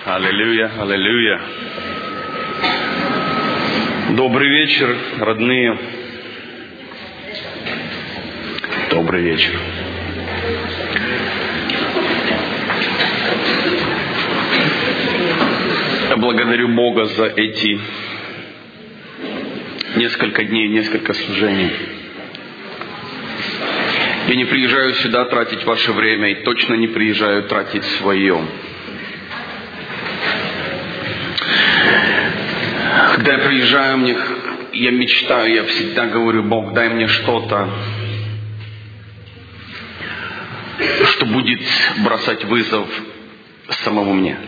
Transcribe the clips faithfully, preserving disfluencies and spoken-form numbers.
Аллилуйя, аллилуйя. Добрый вечер, родные. Добрый вечер. Я благодарю Бога за эти несколько дней, несколько служений. Я не приезжаю сюда тратить ваше время и точно не приезжаю тратить свое. Когда я приезжаю, мне, я мечтаю, я всегда говорю: Бог, дай мне что-то, что будет бросать вызов самому мне.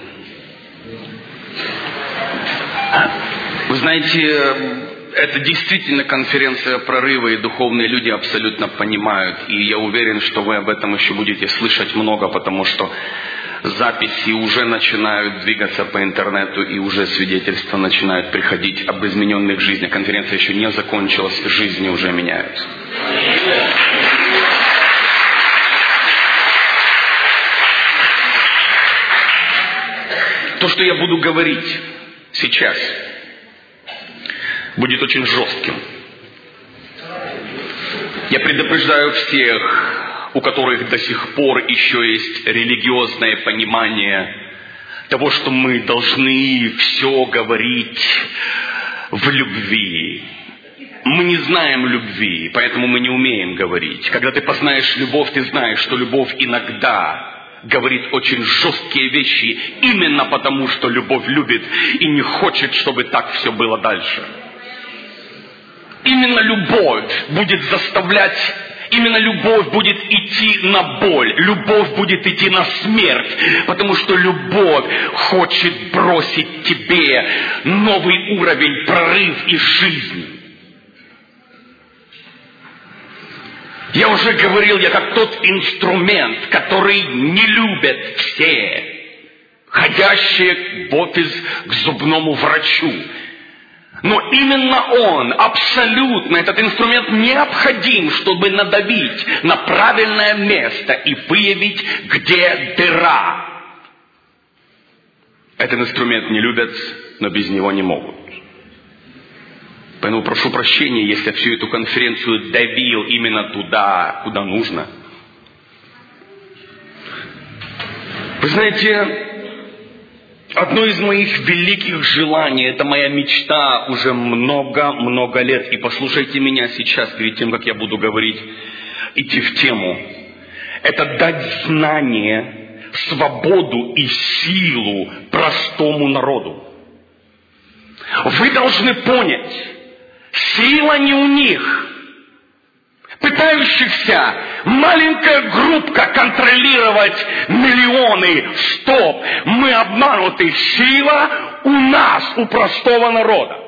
Вы знаете, это действительно конференция прорыва, и духовные люди абсолютно понимают. И я уверен, что вы об этом еще будете слышать много, потому что записи уже начинают двигаться по интернету, и уже свидетельства начинают приходить об измененных жизнях. Конференция еще не закончилась, жизни уже меняются. То, что я буду говорить сейчас, будет очень жестким. Я предупреждаю всех, у которых до сих пор еще есть религиозное понимание того, что мы должны все говорить в любви. Мы не знаем любви, поэтому мы не умеем говорить. Когда ты познаешь любовь, ты знаешь, что любовь иногда говорит очень жесткие вещи, именно потому, что любовь любит и не хочет, чтобы так все было дальше. Именно любовь будет заставлять, именно любовь будет идти на боль, любовь будет идти на смерть, потому что любовь хочет бросить тебе новый уровень, прорыв из жизни. Я уже говорил, я как тот инструмент, который не любят все, ходящие в офис к зубному врачу. Но именно он, абсолютно, этот инструмент необходим, чтобы надавить на правильное место и выявить, где дыра. Этот инструмент не любят, но без него не могут. Поэтому прошу прощения, если я всю эту конференцию давил именно туда, куда нужно. Вы знаете, одно из моих великих желаний, это моя мечта уже много-много лет. И послушайте меня сейчас, перед тем, как я буду говорить, идти в тему. Это дать знание, свободу и силу простому народу. Вы должны понять, сила не у них, пытающихся маленькая группка контролировать миллионы. Стоп! Мы обмануты. Сила у нас, у простого народа.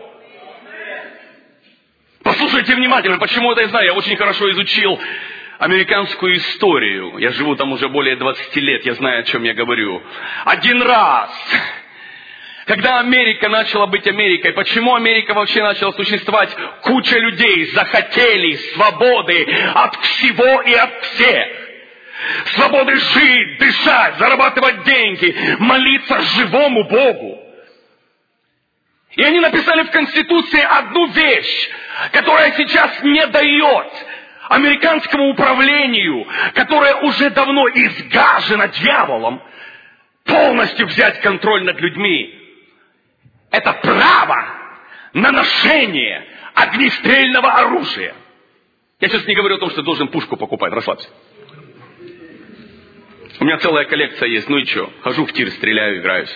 Послушайте внимательно, почему это я знаю. Я очень хорошо изучил американскую историю. Я живу там уже более двадцати лет, я знаю, о чем я говорю. Один раз, когда Америка начала быть Америкой, почему Америка вообще начала существовать? Куча людей захотели свободы от всего и от всех. Свободы жить, дышать, зарабатывать деньги, молиться живому Богу. И они написали в Конституции одну вещь, которая сейчас не дает американскому управлению, которое уже давно изгажено дьяволом, полностью взять контроль над людьми. Это право на ношение огнестрельного оружия. Я сейчас не говорю о том, что ты должен пушку покупать. Расслабься. У меня целая коллекция есть. Ну и что? Хожу в тир, стреляю, играюсь.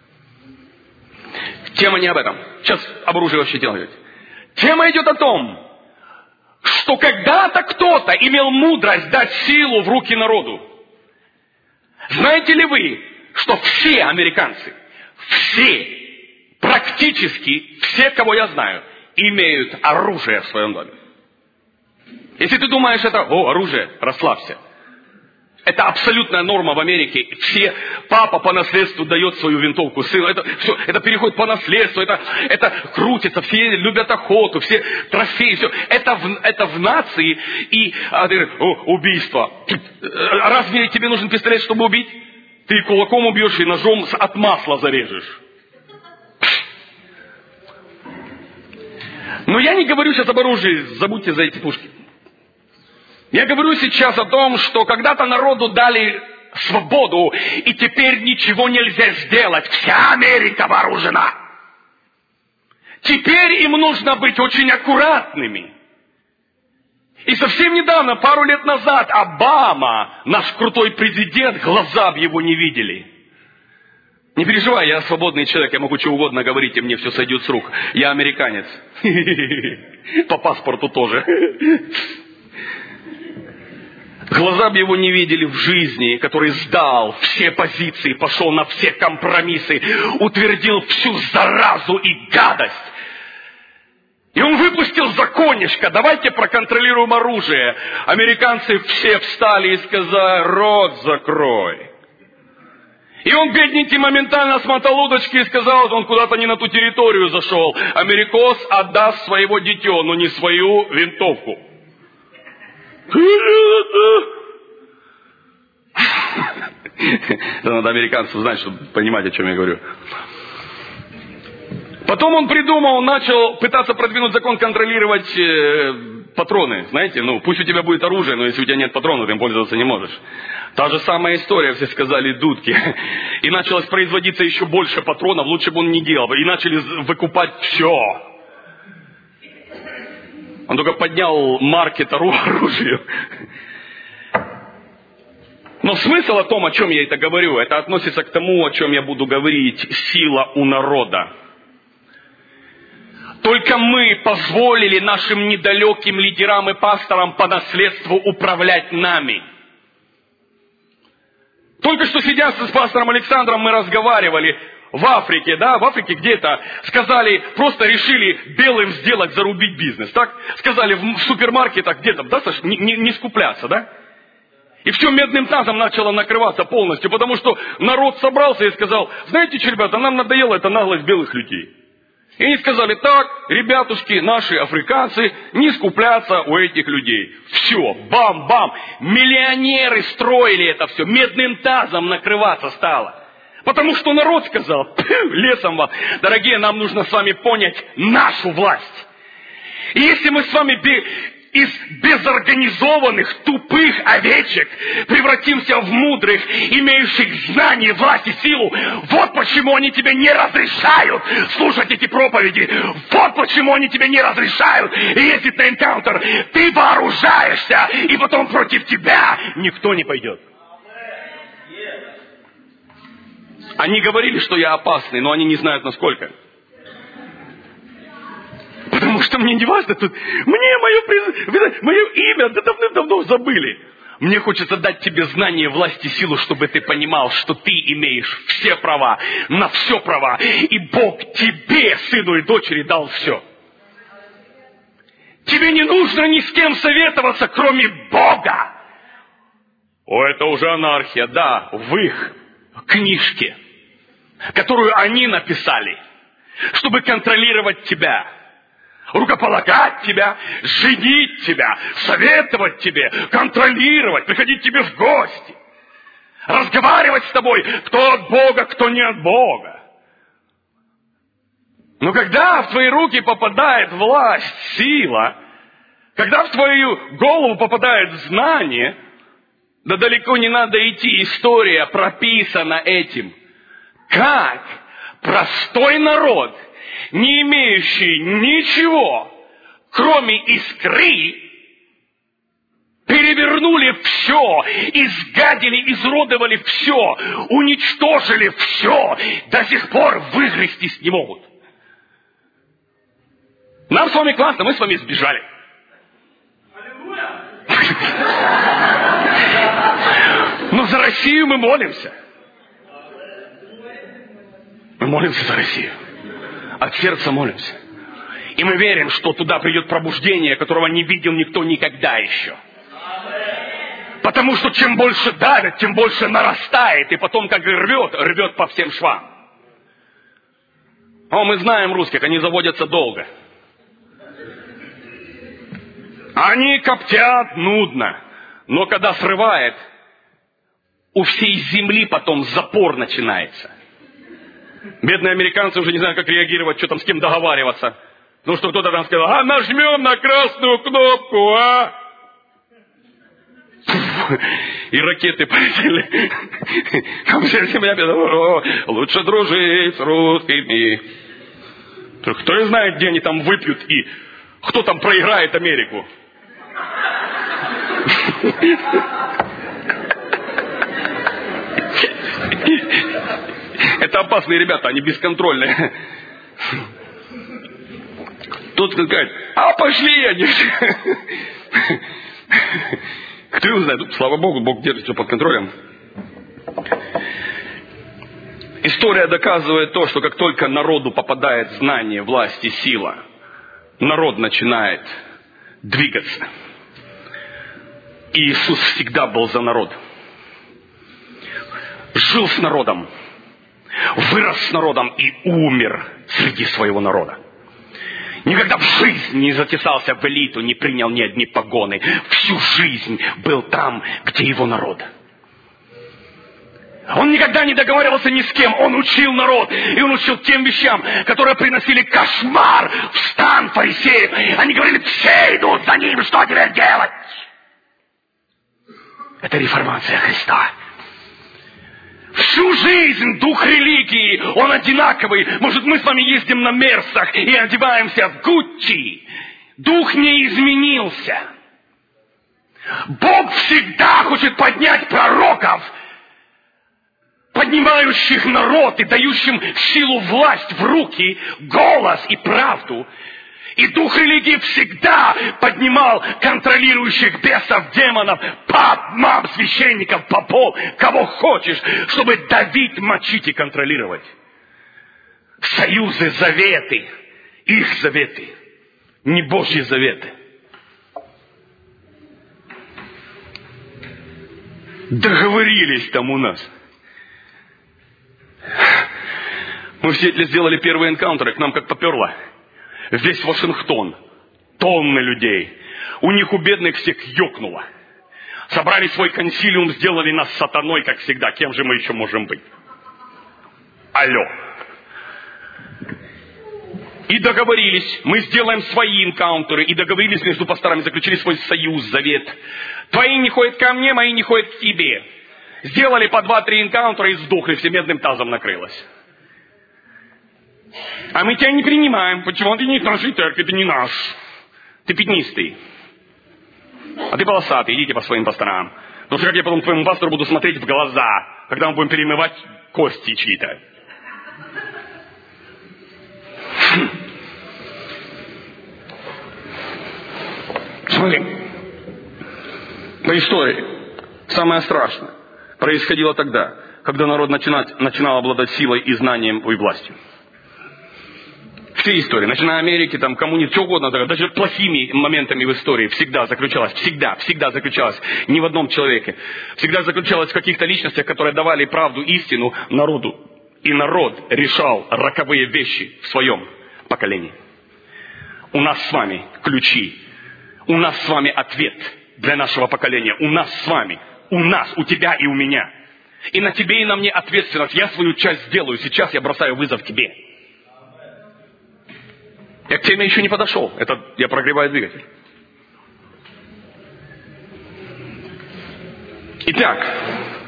Тема не об этом. Сейчас об оружии вообще делать. Тема идет о том, что когда-то кто-то имел мудрость дать силу в руки народу. Знаете ли вы, что все американцы, все, практически все, кого я знаю, имеют оружие в своем доме? Если ты думаешь, это, о, оружие, расслабься. Это абсолютная норма в Америке. Все, папа по наследству дает свою винтовку сыну. Это все, это переходит по наследству, это, это крутится, все любят охоту, все трофеи, все. Это в, это в нации. И а, ты говоришь, о, убийство. Разве тебе нужен пистолет, чтобы убить? Ты кулаком убьешь и ножом от масла зарежешь. Но я не говорю сейчас об оружии, забудьте за эти пушки. Я говорю сейчас о том, что когда-то народу дали свободу, и теперь ничего нельзя сделать. Вся Америка вооружена. Теперь им нужно быть очень аккуратными. И совсем недавно, пару лет назад, Обама, наш крутой президент, глаза б его не видели. Не переживай, я свободный человек, я могу что угодно говорить, и мне все сойдет с рук. Я американец. По паспорту тоже. Глаза бы его не видели в жизни, который сдал все позиции, пошел на все компромиссы, утвердил всю заразу и гадость. И он выпустил законишко, давайте проконтролируем оружие. Американцы все встали и сказали, рот закрой. И он, бедненький, моментально смотал удочки и сказал, он куда-то не на ту территорию зашел. Америкос отдаст своего дитё, но не свою винтовку. Это надо американцам знать, чтобы понимать, о чем я говорю. Потом он придумал, начал пытаться продвинуть закон контролировать э, патроны. Знаете, ну пусть у тебя будет оружие, но если у тебя нет патронов, ты им пользоваться не можешь. Та же самая история, все сказали дудки. И началось производиться еще больше патронов, лучше бы он не делал. И начали выкупать все. Он только поднял маркет оружию. Но смысл о том, о чем я это говорю, это относится к тому, о чем я буду говорить. Сила у народа. Только мы позволили нашим недалеким лидерам и пасторам по наследству управлять нами. Только что сидя с пастором Александром, мы разговаривали в Африке, да, в Африке где-то, сказали, просто решили белым сделать, зарубить бизнес, так? Сказали в супермаркетах где-то, да, Саш, не, не, не скупляться, да? И все медным тазом начало накрываться полностью, потому что народ собрался и сказал, знаете что, ребята, нам надоело эта наглость белых людей. И они сказали, так, ребятушки, наши африканцы, не скупляться у этих людей. Все, бам-бам, миллионеры строили это все, медным тазом накрываться стало. Потому что народ сказал, лесом вам, дорогие, нам нужно с вами понять нашу власть. И если мы с вами из безорганизованных, тупых овечек превратимся в мудрых, имеющих знания, власть и силу, вот почему они тебе не разрешают слушать эти проповеди. Вот почему они тебе не разрешают ездить на энкаунтер. Ты вооружаешься, и потом против тебя никто не пойдет. Они говорили, что я опасный, но они не знают, насколько. Потому что мне не важно тут, мне мое, приз... мое имя да давным-давно забыли. Мне хочется дать тебе знание, власть и силу, чтобы ты понимал, что ты имеешь все права, на все права. И Бог тебе, сыну и дочери, дал все. Тебе не нужно ни с кем советоваться, кроме Бога. О, это уже анархия, да, в их книжке, которую они написали, чтобы контролировать тебя. Рукополагать тебя, женить тебя, советовать тебе, контролировать, приходить тебе в гости, разговаривать с тобой, кто от Бога, кто не от Бога. Но когда в твои руки попадает власть, сила, когда в твою голову попадает знание, да далеко не надо идти, история прописана этим. Как простой народ, не имеющий ничего, кроме искры, перевернули все, изгадили, изродовали все, уничтожили все, до сих пор выгрызтись не могут. Нам с вами классно, мы с вами сбежали. Но за Россию мы молимся. Мы молимся за Россию. От сердца молимся. И мы верим, что туда придет пробуждение, которого не видел никто никогда еще. Потому что чем больше давят, тем больше нарастает. И потом как рвет, рвет по всем швам. О, мы знаем русских, они заводятся долго. Они коптят нудно. Но когда срывает, у всей земли потом запор начинается. Бедные американцы уже не знают, как реагировать, что там с кем договариваться. Ну, что кто-то там сказал, а нажмем на красную кнопку, а? И ракеты полетели. Лучше дружить с русскими. Кто не знает, где они там выпьют и кто там проиграет Америку. Это опасные ребята, они бесконтрольные. Тут сказать, а пошли они. Кто его знает? Слава Богу, Бог держит все под контролем. История доказывает то, что как только народу попадает знание, власть и сила, народ начинает двигаться. И Иисус всегда был за народ. Жил с народом, вырос с народом и умер среди своего народа. Никогда в жизни не затесался в элиту, не принял ни одни погоны. Всю жизнь был там, где его народ. Он никогда не договаривался ни с кем. Он учил народ. И он учил тем вещам, которые приносили кошмар в стан фарисеев. Они говорили, все идут за ним, что теперь делать? Это реформация Христа. Всю жизнь дух религии, он одинаковый. Может, мы с вами ездим на Мерсах и одеваемся в Гуччи. Дух не изменился. Бог всегда хочет поднять пророков, поднимающих народ и дающим силу, власть в руки, голос и правду. И дух религии всегда поднимал контролирующих бесов, демонов, пап, мам, священников, попов, кого хочешь, чтобы давить, мочить и контролировать. Союзы, заветы, их заветы, не Божьи заветы. Договорились там у нас. Мы все сделали первые энкаунтеры, к нам как поперло. Весь Вашингтон, тонны людей. У них у бедных всех ёкнуло. Собрали свой консилиум, сделали нас сатаной, как всегда. Кем же мы еще можем быть? Алло. И договорились, мы сделаем свои энкаунтеры. И договорились между пасторами, заключили свой союз, завет. Твои не ходят ко мне, мои не ходят к тебе. Сделали по два-три энкаунтера и сдохли, все медным тазом накрылось. А мы тебя не принимаем. Почему? Ты не из нашей церкви, ты не наш. Ты пятнистый. А ты полосатый, идите по своим пасторам. Потому что как я потом твоему пастору буду смотреть в глаза, когда мы будем перемывать кости чьи-то. Смотри. По истории. Самое страшное происходило тогда, когда народ начинать, начинал обладать силой и знанием и властью. Все истории, начиная Америки, там, коммунизм, что угодно, даже плохими моментами в истории всегда заключалась, всегда, всегда заключалась не в одном человеке. Всегда заключалась в каких-то личностях, которые давали правду, истину народу. И народ решал роковые вещи в своем поколении. У нас с вами ключи. У нас с вами ответ для нашего поколения. У нас с вами. У нас, у тебя и у меня. И на тебе и на мне ответственность. Я свою часть сделаю. Сейчас я бросаю вызов тебе. Я к теме еще не подошел. Это я прогреваю двигатель. Итак,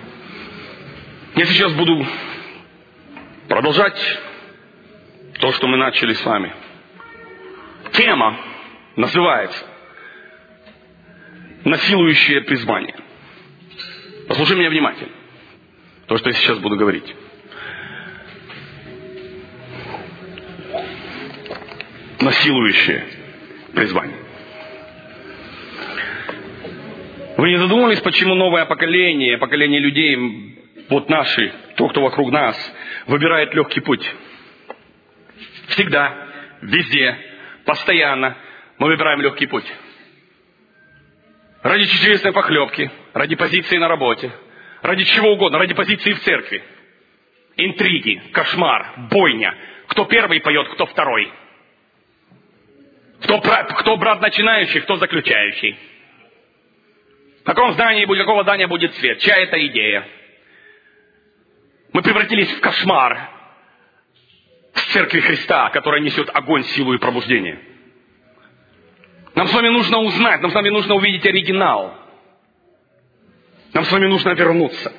я сейчас буду продолжать то, что мы начали с вами. Тема называется «Насилующее призвание». Послушай меня внимательно. То, что я сейчас буду говорить. Насилующее призвание. Вы не задумывались, почему новое поколение, поколение людей, вот наши, то, кто вокруг нас, выбирает легкий путь? Всегда, везде, постоянно мы выбираем легкий путь. Ради чечевичной похлебки, ради позиции на работе, ради чего угодно, ради позиции в церкви. Интриги, кошмар, бойня. Кто первый поет, кто второй. Кто, кто брат начинающий, кто заключающий. В каком здании, какого здания будет свет? Чья это идея? Мы превратились в кошмар в церкви Христа, которая несет огонь, силу и пробуждение. Нам с вами нужно узнать, нам с вами нужно увидеть оригинал. Нам с вами нужно вернуться.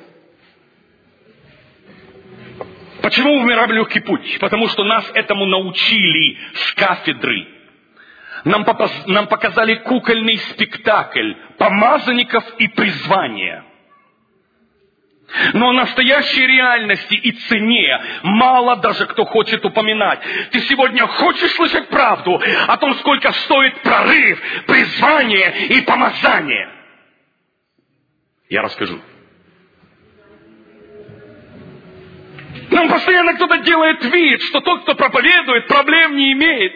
Почему в мираб легкий путь? Потому что нас этому научили с кафедры. Нам, попаз... Нам показали кукольный спектакль помазанников и призвания. Но о настоящей реальности и цене мало даже кто хочет упоминать. Ты сегодня хочешь слышать правду о том, сколько стоит прорыв, призвание и помазание? Я расскажу. Нам постоянно кто-то делает вид, что тот, кто проповедует, проблем не имеет.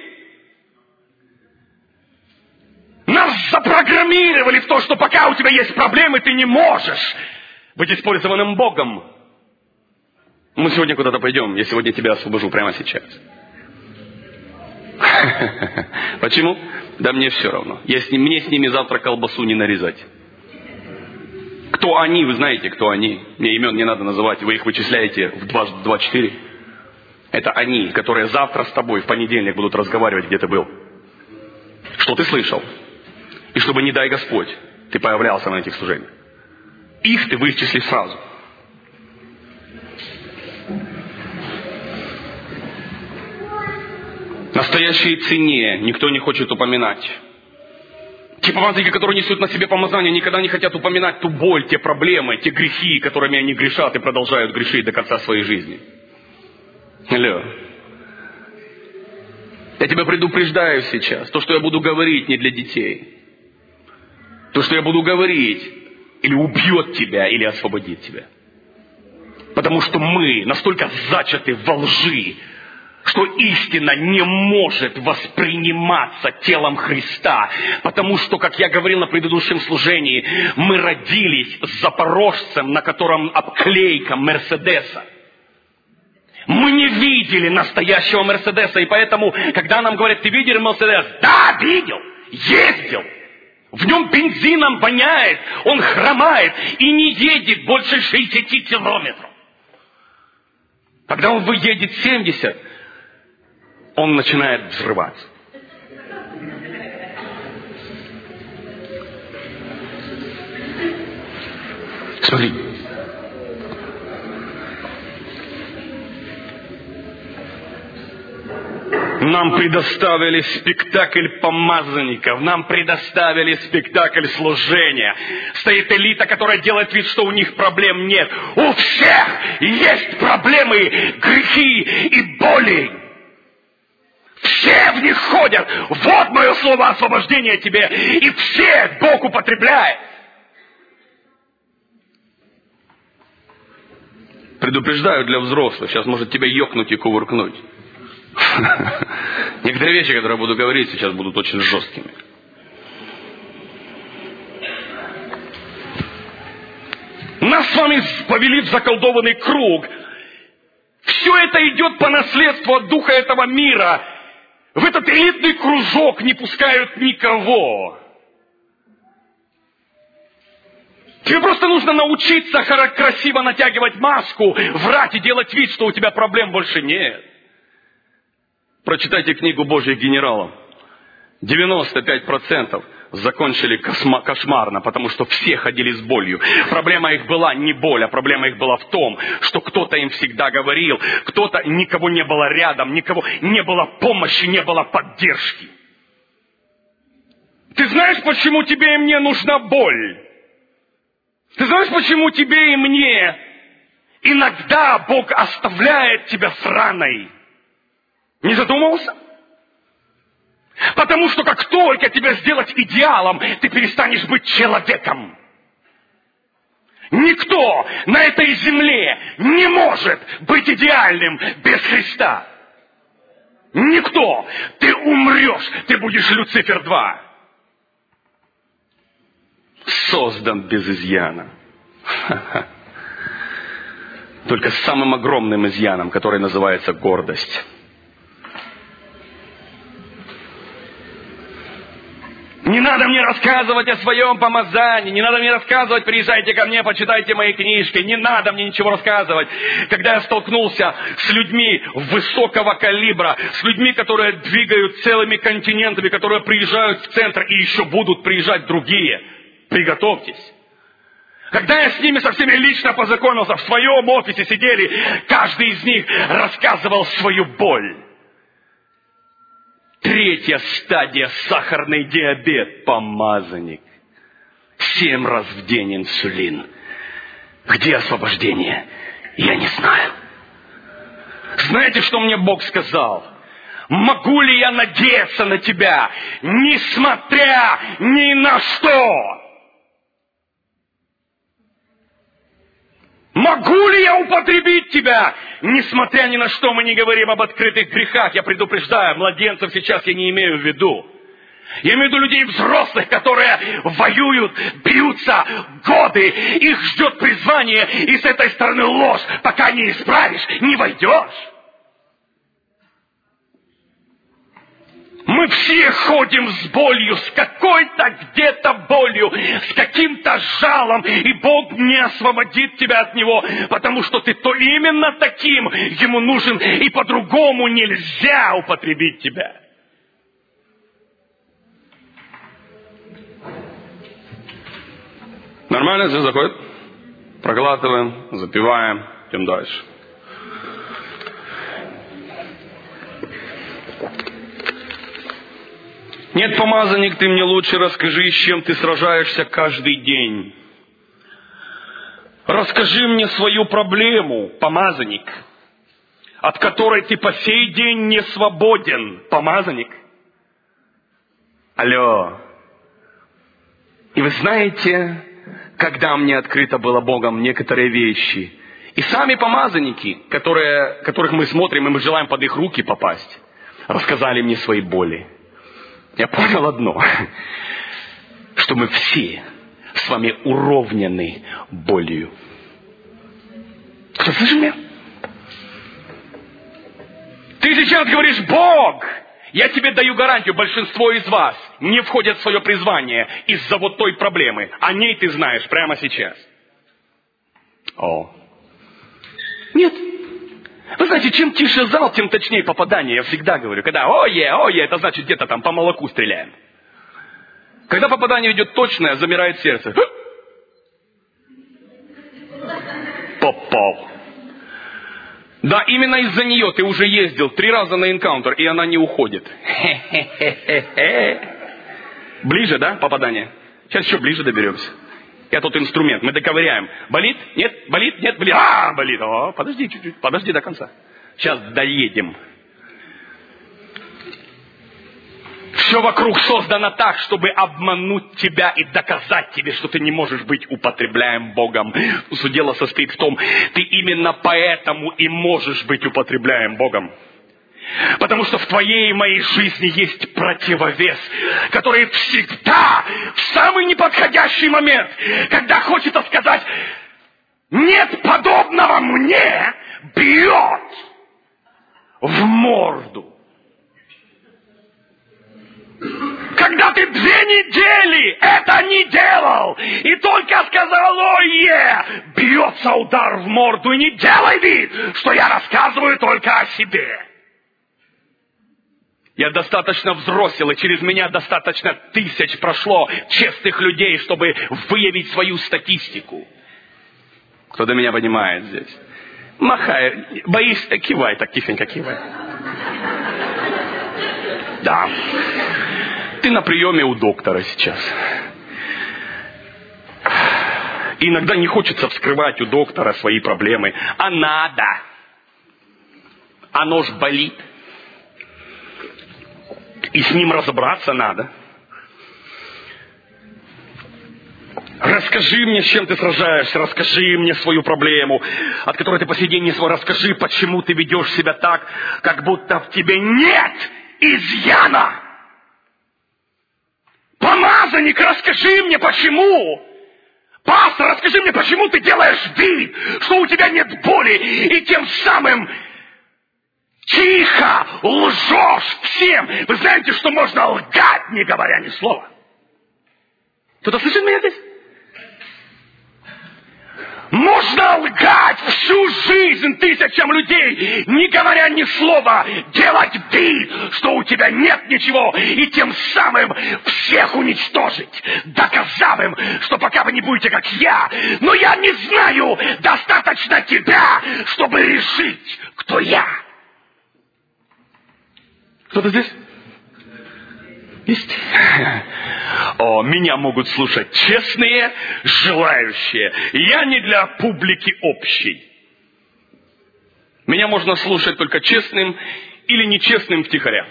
Нас запрограммировали в то, что пока у тебя есть проблемы, ты не можешь быть использованным Богом. Мы сегодня куда-то пойдем. Я сегодня тебя освобожу прямо сейчас. Почему? Да мне все равно. Я с ним, мне с ними завтра колбасу не нарезать. Кто они, вы знаете, кто они. Мне имен не надо называть, вы их вычисляете в два четыре. Это они, которые завтра с тобой в понедельник будут разговаривать, где ты был. Что ты слышал? И чтобы, не дай Господь, ты появлялся на этих служениях. Их ты вычислишь сразу. Настоящей цене никто не хочет упоминать. Те помазанники, которые несут на себе помазание, никогда не хотят упоминать ту боль, те проблемы, те грехи, которыми они грешат и продолжают грешить до конца своей жизни. Алло. Я тебя предупреждаю сейчас. То, что я буду говорить, не для детей. То, что я буду говорить, или убьет тебя, или освободит тебя. Потому что мы настолько зачаты во лжи, что истина не может восприниматься телом Христа. Потому что, как я говорил на предыдущем служении, мы родились с запорожцем, на котором обклейка Мерседеса. Мы не видели настоящего Мерседеса, и поэтому, когда нам говорят, ты видел Мерседес? Да, видел, ездил. В нем бензином воняет, он хромает и не едет больше шестидесяти километров. Когда он выедет семьдесят, он начинает взрываться. Смотри. Нам предоставили спектакль помазанников, нам предоставили спектакль служения. Стоит элита, которая делает вид, что у них проблем нет. У всех есть проблемы, грехи и боли. Все в них ходят. Вот мое слово освобождения тебе. И все Бог употребляет. Предупреждаю для взрослых. Сейчас может тебя ёкнуть и кувыркнуть. Некоторые вещи, которые я буду говорить, сейчас будут очень жесткими. Нас с вами повели в заколдованный круг. Все это идет по наследству от духа этого мира. В этот элитный кружок не пускают никого. Тебе просто нужно научиться красиво натягивать маску, врать и делать вид, что у тебя проблем больше нет. Прочитайте книгу Божьих генералов. девяносто пять процентов закончили кошмарно, потому что все ходили с болью. Проблема их была не боль, а проблема их была в том, что кто-то им всегда говорил, кто-то, никого не было рядом, никого не было помощи, не было поддержки. Ты знаешь, почему тебе и мне нужна боль? Ты знаешь, почему тебе и мне иногда Бог оставляет тебя с раной? Не задумывался? Потому что как только тебя сделать идеалом, ты перестанешь быть человеком. Никто на этой земле не может быть идеальным без Христа. Никто. Ты умрешь, ты будешь Люцифер два. Создан без изъяна. Только с самым огромным изъяном, который называется гордость. Не надо мне рассказывать о своем помазании, не надо мне рассказывать, приезжайте ко мне, почитайте мои книжки, не надо мне ничего рассказывать. Когда я столкнулся с людьми высокого калибра, с людьми, которые двигают целыми континентами, которые приезжают в центр и еще будут приезжать другие, приготовьтесь. Когда я с ними со всеми лично познакомился, в своем офисе сидели, каждый из них рассказывал свою боль. Третья стадия – сахарный диабет, помазанник. Семь раз в день инсулин. Где освобождение? Я не знаю. Знаете, что мне Бог сказал? Могу ли я надеяться на тебя, несмотря ни на что? Могу ли я употребить тебя? Несмотря ни на что, мы не говорим об открытых грехах. Я предупреждаю, младенцев сейчас я не имею в виду. Я имею в виду людей взрослых, которые воюют, бьются годы. Их ждет призвание, и с этой стороны ложь. Пока не исправишь, не войдешь. Мы все ходим с болью, с какой-то где-то болью, с каким-то жалом, и Бог не освободит тебя от него, потому что ты то именно таким ему нужен, и по-другому нельзя употребить тебя. Нормально все заходит? Проглатываем, запиваем, идем дальше. Нет, помазанник, ты мне лучше расскажи, с чем ты сражаешься каждый день. Расскажи мне свою проблему, помазанник, от которой ты по сей день не свободен, помазанник. Алло. И вы знаете, когда мне открыто было Богом некоторые вещи, и сами помазанники, которые, которых мы смотрим, и мы желаем под их руки попасть, рассказали мне свои боли. Я понял одно, что мы все с вами уровнены болью. Кто слышит меня? Ты сейчас говоришь: Бог, я тебе даю гарантию, большинство из вас не входят в свое призвание из-за вот той проблемы. О ней ты знаешь прямо сейчас. О. Нет. Вы знаете, чем тише зал, тем точнее попадание, я всегда говорю. Когда ой-е, ой-е, это значит где-то там по молоку стреляем. Когда попадание идет точное, замирает сердце. Попал. Да, именно из-за нее ты уже ездил три раза на энкаунтер, и она не уходит. Ближе, да, попадание? Сейчас еще ближе доберемся. Я тут инструмент, мы доковыряем. Болит? Нет? Болит? Нет? Болит? А, болит. О, подожди чуть-чуть, подожди до конца. Сейчас доедем. Все вокруг создано так, чтобы обмануть тебя и доказать тебе, что ты не можешь быть употребляем Богом. Суть дела состоит в том, ты именно поэтому и можешь быть употребляем Богом. Потому что в твоей и моей жизни есть противовес, который всегда, в самый неподходящий момент, когда хочется сказать: нет подобного мне, бьет в морду. Когда ты две недели это не делал, и только сказал ой-е, бьется удар в морду, и не делай вид, что я рассказываю только о себе. Я достаточно взрослел, и через меня достаточно тысяч прошло честных людей, чтобы выявить свою статистику. Кто-то меня понимает здесь. Махай, боишься, кивай, так тихонько кивай. Да. Ты на приеме у доктора сейчас. И иногда не хочется вскрывать у доктора свои проблемы. А надо. Оно ж болит. И с ним разобраться надо. Расскажи мне, с чем ты сражаешься. Расскажи мне свою проблему, от которой ты по сей день не свой. Расскажи, почему ты ведешь себя так, как будто в тебе нет изъяна. Помазанник, расскажи мне, почему. Пастор, расскажи мне, почему ты делаешь вид, что у тебя нет боли, и тем самым тихо лжешь всем. Вы знаете, что можно лгать, не говоря ни слова. Кто-то слышит меня здесь? Можно лгать всю жизнь тысячам людей, не говоря ни слова, делать вид, что у тебя нет ничего, и тем самым всех уничтожить, доказав им, что пока вы не будете как я, но я не знаю достаточно тебя, чтобы решить, кто я. Кто-то здесь? Есть? О, меня могут слушать честные, желающие. Я не для публики общей. Меня можно слушать только честным или нечестным втихаря.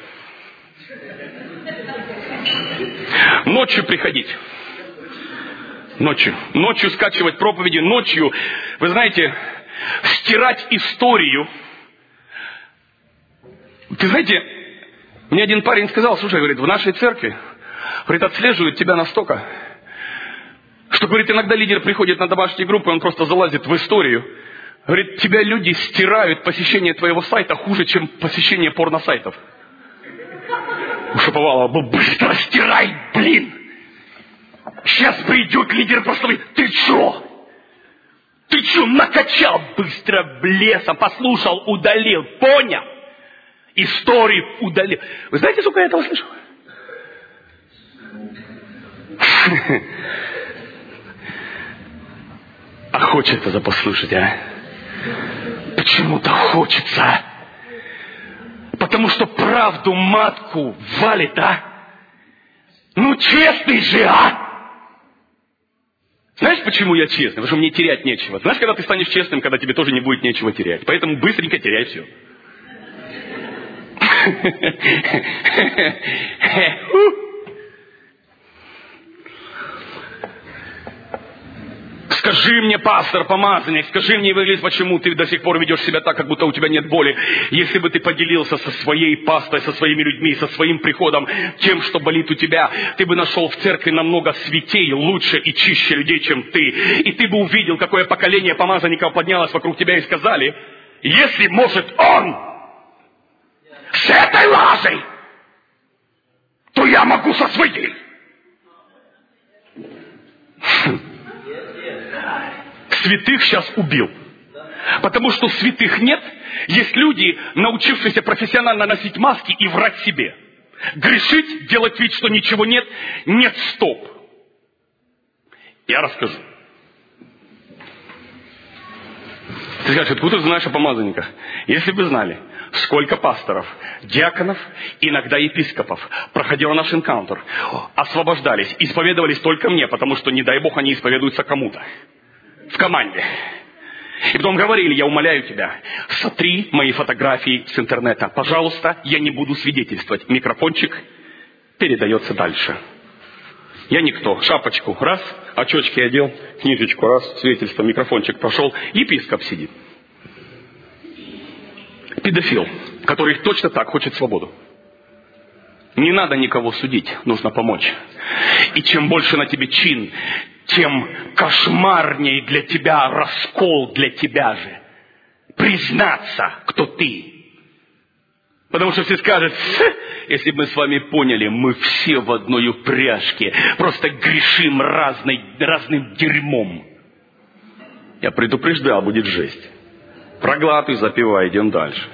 Ночью приходить. Ночью. Ночью скачивать проповеди. Ночью, вы знаете, стирать историю. Вы знаете, мне один парень сказал, слушай, говорит, в нашей церкви, говорит, отслеживают тебя настолько, что, говорит, иногда лидер приходит на домашние группы, он просто залазит в историю. Говорит, тебя люди стирают посещение твоего сайта хуже, чем посещение порносайтов. Ушиповало, быстро стирай, блин! Сейчас придет лидер, просто говорит, ты что? Ты что, накачал быстро лесом, послушал, удалил, понял? Истории удалил. Вы знаете, сколько я этого слышу? А хочется это послушать, а? Почему-то хочется. Потому что правду матку валит, а? Ну, честный же, а? Знаешь, почему я честный? Потому что мне терять нечего. Знаешь, когда ты станешь честным, когда тебе тоже не будет нечего терять. Поэтому быстренько теряй все. Скажи мне, пастор, помазанник, скажи мне, Евангелист, почему ты до сих пор ведешь себя так, как будто у тебя нет боли. Если бы ты поделился со своей пастой, со своими людьми, со своим приходом, тем, что болит у тебя, ты бы нашел в церкви намного святей, лучше и чище людей, чем ты. И ты бы увидел, какое поколение помазанников поднялось вокруг тебя и сказали, если может он с этой лажей, то я могу со своей. Святых сейчас убил. Потому что святых нет. Есть люди, научившиеся профессионально носить маски и врать себе. Грешить, делать вид, что ничего нет. Нет, стоп. Я расскажу. Ты скажешь, откуда ты знаешь о помазанниках? Если бы знали, сколько пасторов, диаконов, иногда епископов проходило наш энкаунтер, освобождались, исповедовались только мне, потому что, не дай Бог, они исповедуются кому-то в команде. И потом говорили, я умоляю тебя, сотри мои фотографии с интернета. Пожалуйста, я не буду свидетельствовать. Микрофончик передается дальше. Я никто. Шапочку раз, очечки одел, книжечку раз, свидетельство, микрофончик прошел. Епископ сидит. Педофил, который точно так хочет свободу. Не надо никого судить, нужно помочь. И чем больше на тебе чин, тем кошмарнее для тебя раскол для тебя же. Признаться, кто ты. Потому что все скажут, если бы мы с вами поняли, мы все в одной упряжке, просто грешим разной, разным дерьмом. Я предупреждал, будет жесть. Проглатывай, запивай, идем дальше.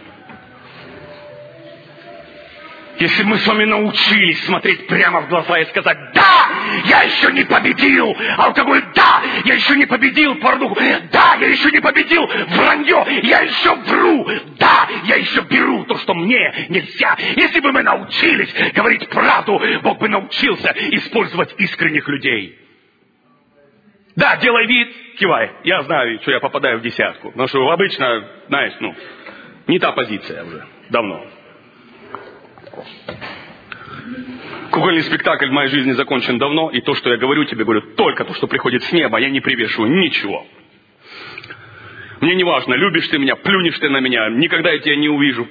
Если мы с вами научились смотреть прямо в глаза и сказать, да, я еще не победил алкоголь, да, я еще не победил порнуху, да, я еще не победил вранье, я еще вру, да, я еще беру то, что мне нельзя. Если бы мы научились говорить правду, Бог бы научился использовать искренних людей. Да, делай вид, кивай. Я знаю, что я попадаю в десятку. Потому что обычно, знаешь, ну, не та позиция уже, давно. Кукольный спектакль в моей жизни закончен давно, и то, что я говорю тебе, говорю только то, что приходит с неба, я не привешиваю ничего. Мне не важно, любишь ты меня, плюнешь ты на меня, никогда я тебя не увижу.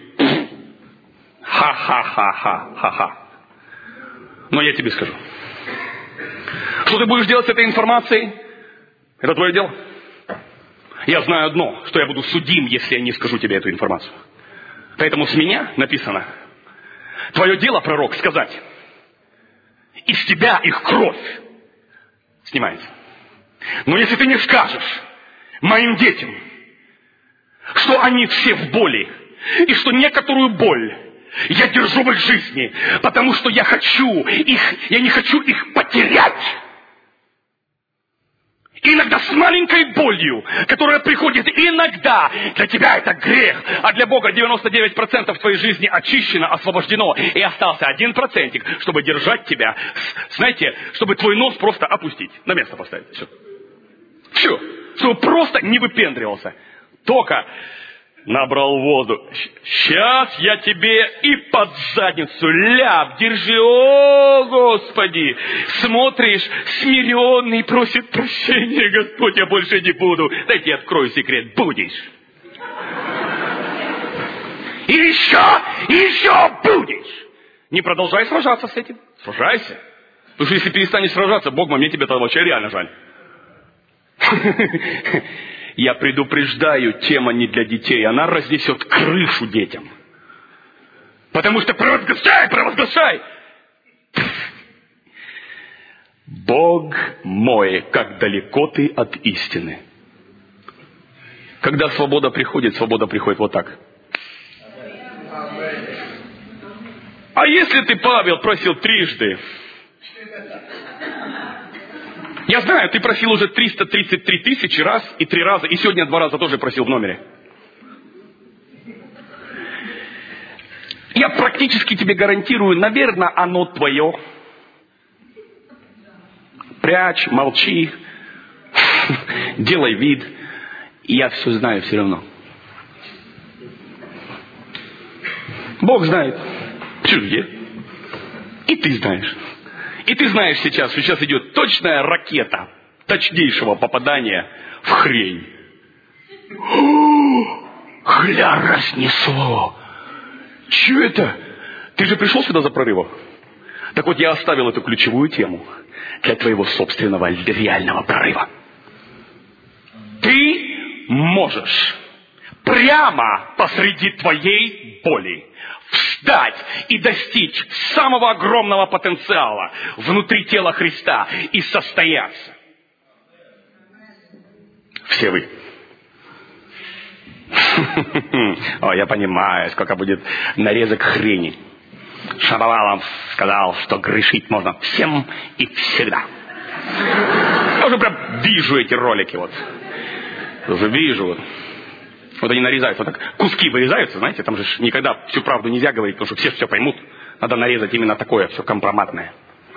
Ха-ха-ха-ха-ха-ха. Но я тебе скажу. Что ты будешь делать с этой информацией? Это твое дело. Я знаю одно, что я буду судим, если я не скажу тебе эту информацию. Поэтому с меня написано: твое дело, пророк, сказать: из тебя их кровь снимается. Но если ты не скажешь моим детям, что они все в боли, и что некоторую боль я держу в их жизни, потому что я хочу их, я не хочу их потерять. Иногда с маленькой болью, которая приходит иногда. Для тебя это грех, а для Бога девяносто девять процентов твоей жизни очищено, освобождено. И остался один процентик, чтобы держать тебя, знаете, чтобы твой нос просто опустить, на место поставить. Все. Все. Чтобы просто не выпендривался. Только набрал воду. Сейчас я тебе и под задницу ляп, держи, о, Господи. Смотришь, смиренный, просит прощения, Господь, я больше не буду. Дайте я открою секрет, будешь. И еще, и еще будешь. Не продолжай сражаться с этим, сражайся. Потому что если перестанешь сражаться, Бог, мне тебе тогда вообще реально жаль. Я предупреждаю, тема не для детей. Она разнесет крышу детям. Потому что провозглашай, провозглашай. Бог мой, как далеко ты от истины. Когда свобода приходит, свобода приходит вот так. А если ты, Павел, просил трижды? Я знаю, ты просил уже триста тридцать три тысячи раз и три раза, и сегодня два раза тоже просил в номере. Я практически тебе гарантирую, наверное, оно твое. Прячь, молчи, делай вид. Я все знаю все равно. Бог знает. Что где? И ты знаешь. И ты знаешь сейчас, что сейчас идет точная ракета точнейшего попадания в хрень. Хля разнесло. Че это? Ты же пришел сюда за прорывом? Так вот, я оставил эту ключевую тему для твоего собственного реального прорыва. Ты можешь прямо посреди твоей боли встать и достичь самого огромного потенциала внутри тела Христа и состояться. Все вы. О, я понимаю, сколько будет нарезок хрени. Шаповалов сказал, что грешить можно всем и всегда. Я уже прям вижу эти ролики вот. Уже вижу. Вот они нарезаются, вот так куски вырезаются, знаете, там же никогда всю правду нельзя говорить, потому что все все поймут. Надо нарезать именно такое, все компроматное.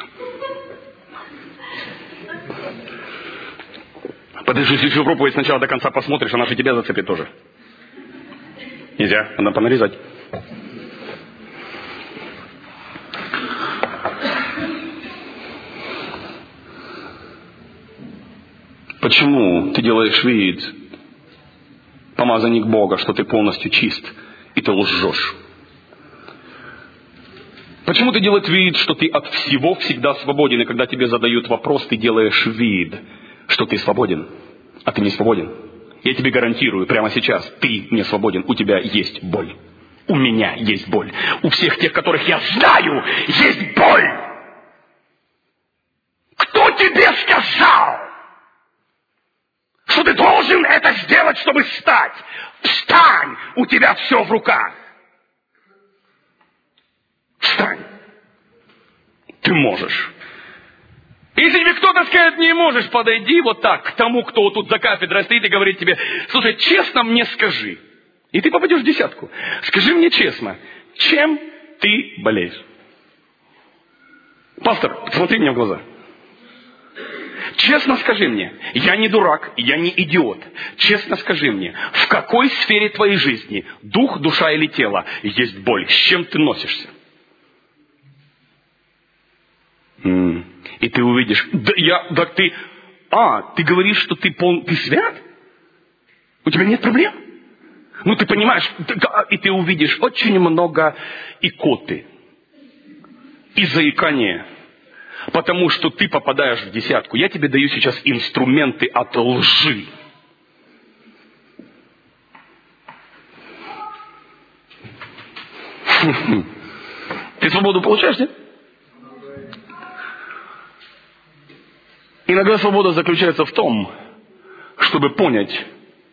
Потому что если всю проповедь сначала до конца посмотришь, она же тебя зацепит тоже. Нельзя, надо понарезать. Почему ты делаешь вид, помазанник Бога, что ты полностью чист, и ты лжешь? Почему ты делаешь вид, что ты от всего всегда свободен, и когда тебе задают вопрос, ты делаешь вид, что ты свободен, а ты не свободен? Я тебе гарантирую, прямо сейчас ты не свободен, у тебя есть боль. У меня есть боль. У всех тех, которых я знаю, есть боль. Кто тебе сказал, что ты должен это сделать, чтобы встать? Встань! У тебя все в руках. Встань. Ты можешь. Если тебе кто-то скажет, не можешь, подойди вот так к тому, кто вот тут за кафедрой стоит и говорит тебе, слушай, честно мне скажи. И ты попадешь в десятку. Скажи мне честно, чем ты болеешь? Пастор, посмотри мне в глаза. Честно скажи мне, я не дурак, я не идиот. Честно скажи мне, в какой сфере твоей жизни, дух, душа или тело, есть боль? С чем ты носишься? М-м. И ты увидишь, да я, да ты, а, ты говоришь, что ты пол, ты свят? У тебя нет проблем? Ну ты понимаешь, да, и ты увидишь очень много икоты и заикания. Потому что ты попадаешь в десятку. Я тебе даю сейчас инструменты от лжи. Ты свободу получаешь, нет? И Иногда свобода заключается в том, чтобы понять,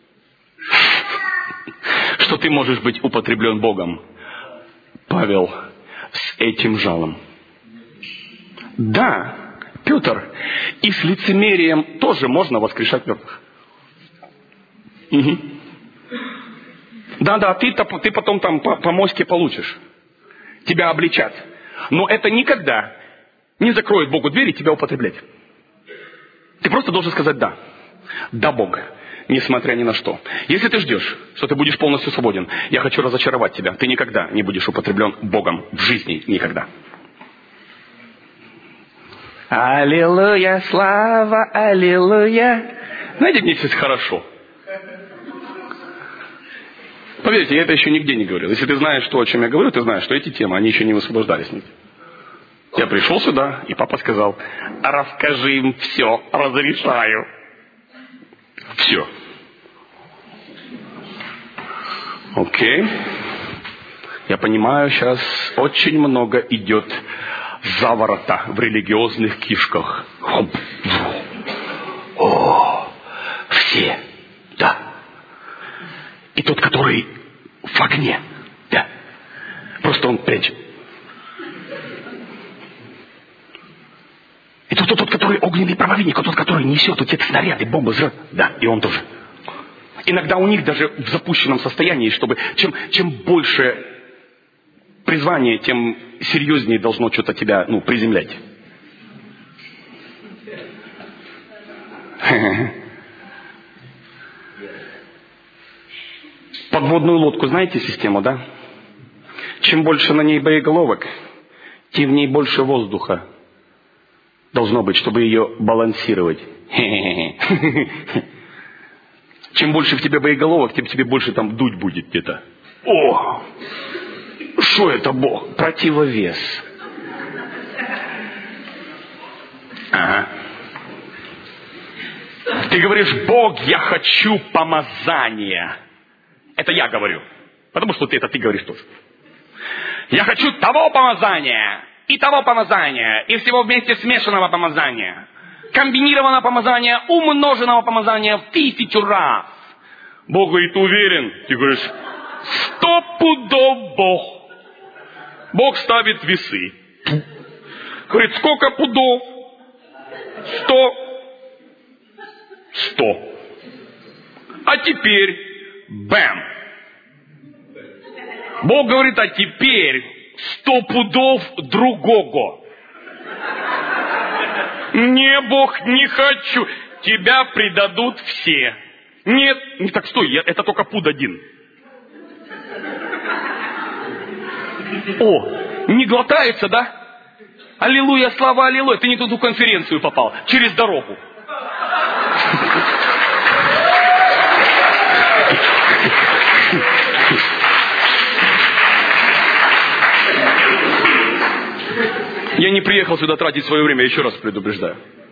что ты можешь быть употреблен Богом. Павел с этим жалом. Да, Петр, и с лицемерием тоже можно воскрешать мертвых. Угу. Да-да, ты, ты потом там по, по моське получишь. Тебя обличат. Но это никогда не закроет Богу двери тебя употреблять. Ты просто должен сказать «да». Да, Бог, несмотря ни на что. Если ты ждешь, что ты будешь полностью свободен, я хочу разочаровать тебя. Ты никогда не будешь употреблен Богом в жизни. Никогда. Аллилуйя, слава, аллилуйя. Знаете, мне сейчас хорошо. Поверьте, я это еще нигде не говорил. Если ты знаешь то, о чем я говорю, ты знаешь, что эти темы, они еще не высвобождались нигде. Я пришел сюда, и папа сказал: расскажи им все, разрешаю. Все. Окей. Я понимаю, сейчас очень много идет заворота в религиозных кишках. О, все, да. И тот, который в огне, да. Просто он прячет. И тот, тот, тот, который огненный проповедник, тот, который несет вот эти снаряды, бомбы, взрыв. Да, и он тоже. Иногда у них даже в запущенном состоянии, чтобы чем, чем больше призвание, тем серьезнее должно что-то тебя, ну, приземлять. Подводную лодку, знаете систему, да? Чем больше на ней боеголовок, тем в ней больше воздуха должно быть, чтобы ее балансировать. Чем больше в тебе боеголовок, тем тебе больше там дуть будет где-то. О! Что это, Бог? Противовес. Ага. Ты говоришь: Бог, я хочу помазания. Это я говорю. Потому что ты, это ты говоришь тоже. Я хочу того помазания, и того помазания, и всего вместе смешанного помазания. Комбинированного помазания, умноженного помазания в тысячу раз. Бог говорит: уверен. Ты говоришь: сто пудов Бог. Бог ставит весы. Говорит: сколько пудов? Сто. Сто. А теперь, бэм. Бог говорит: а теперь сто пудов другого. Не, Бог, не хочу. Тебя предадут все. Нет, не так, стой, я, это только пуд один. О, не глотается, да? Аллилуйя, слава, аллилуйя. Ты не туда в конференцию попал. Через дорогу. Я не приехал сюда тратить свое время, еще раз предупреждаю.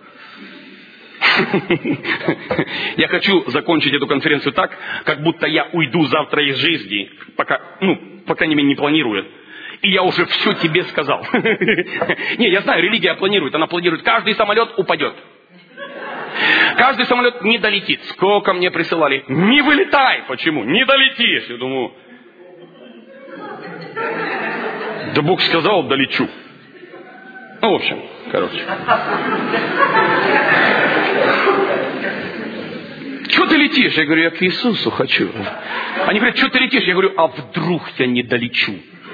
Я хочу закончить эту конференцию так, как будто я уйду завтра из жизни, пока, ну, по крайней мере, не планирую. И я уже все тебе сказал. Не, я знаю, религия планирует. Она планирует, каждый самолет упадет. Каждый самолет не долетит. Сколько мне присылали? Не вылетай! Почему? Не долетишь. Я думаю, да Бог сказал, долечу. Ну, в общем, короче. Чего ты летишь? Я говорю: я к Иисусу хочу. Они говорят: что ты летишь? Я говорю: а вдруг я не долечу?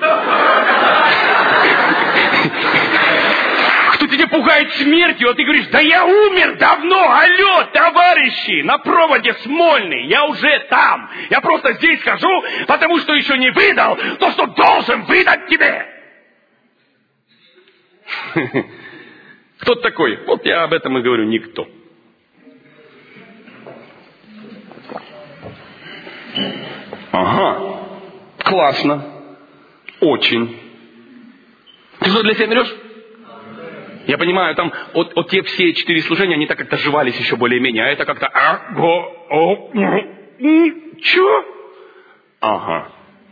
Кто тебя пугает смертью, а ты говоришь: да я умер давно, алло, товарищи, на проводе Смольный, я уже там. Я просто здесь хожу, потому что еще не выдал то, что должен выдать тебе. Кто такой? Вот я об этом и говорю: никто. Ага, классно, очень. Ты что для себя берешь? Я понимаю, там вот, вот те все четыре служения, они так как-то жевались еще более-менее, а это как-то... А, го, о, чё? Ага.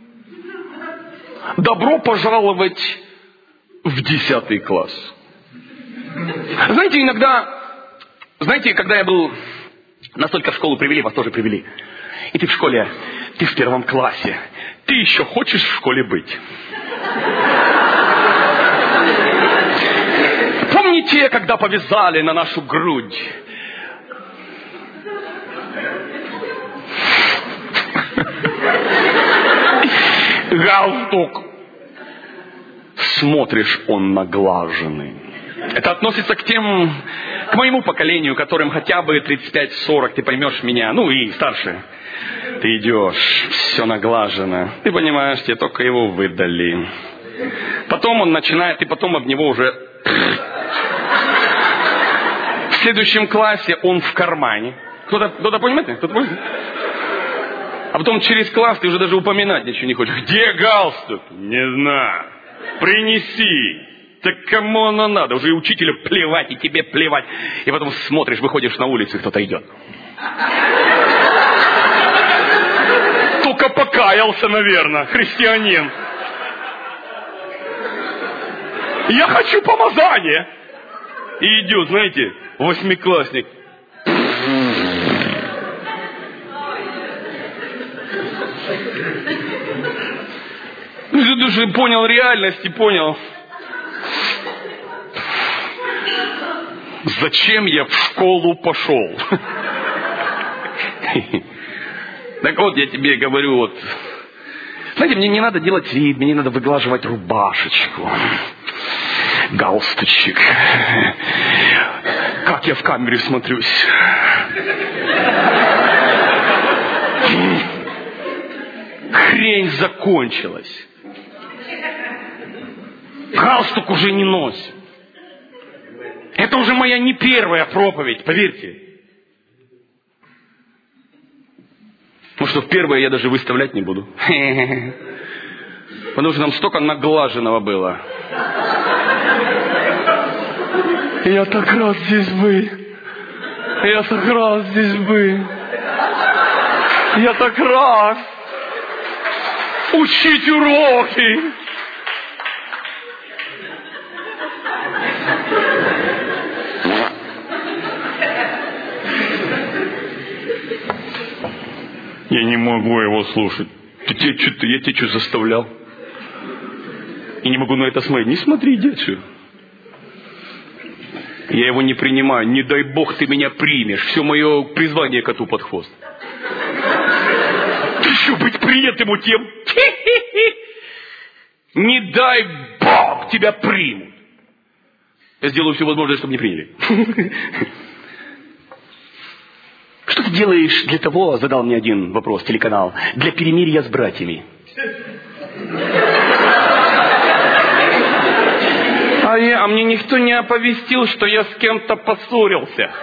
Добро пожаловать в десятый класс. Знаете, иногда Знаете, когда я был... Нас только в школу привели, вас тоже привели. И ты в школе, ты в первом классе. Ты еще хочешь в школе быть. Помните, когда повязали на нашу грудь? Галстук. Смотришь, он наглаженный. Это относится к тем, к моему поколению, которым хотя бы тридцать пять сорок, ты поймешь меня, ну и старше. Ты идешь, все наглажено. Ты понимаешь, тебе только его выдали. Потом он начинает, и потом об него уже... В следующем классе он в кармане. Кто-то, кто-то понимаете? Кто-то понимает? А потом через класс ты уже даже упоминать ничего не хочешь. Где галстук? Не знаю. Принеси. Так кому оно надо? Уже и учителю плевать, и тебе плевать. И потом смотришь, выходишь на улицу, и кто-то идет. Только покаялся, наверное, христианин. Я хочу помазания. И идет, знаете, восьмиклассник. Ты даже понял реальность и понял. Зачем я в школу пошел? Так вот, я тебе говорю, вот. Знаете, мне не надо делать вид, мне не надо выглаживать рубашечку. Галстучек. Как я в камере смотрюсь. Хрень закончилась. Галстук уже не носит. Это уже моя не первая проповедь, поверьте. Ну что, в первое я даже выставлять не буду. Потому что там столько наглаженного было. Я так рад здесь быть. Я так рад здесь быть. Я так рад учить уроки. Я не могу его слушать. Ты, ты, ты, я тебя что, заставлял? И не могу на это смотреть. Не смотри, дядя. Я его не принимаю. Не дай Бог ты меня примешь. Все мое призвание коту под хвост. Ты что, быть принятым у тем? Не дай Бог тебя примут. Я сделаю все возможное, чтобы не приняли. Что ты делаешь для того, задал мне один вопрос, телеканал, для перемирия с братьями? А, я, а мне никто не оповестил, что я с кем-то поссорился.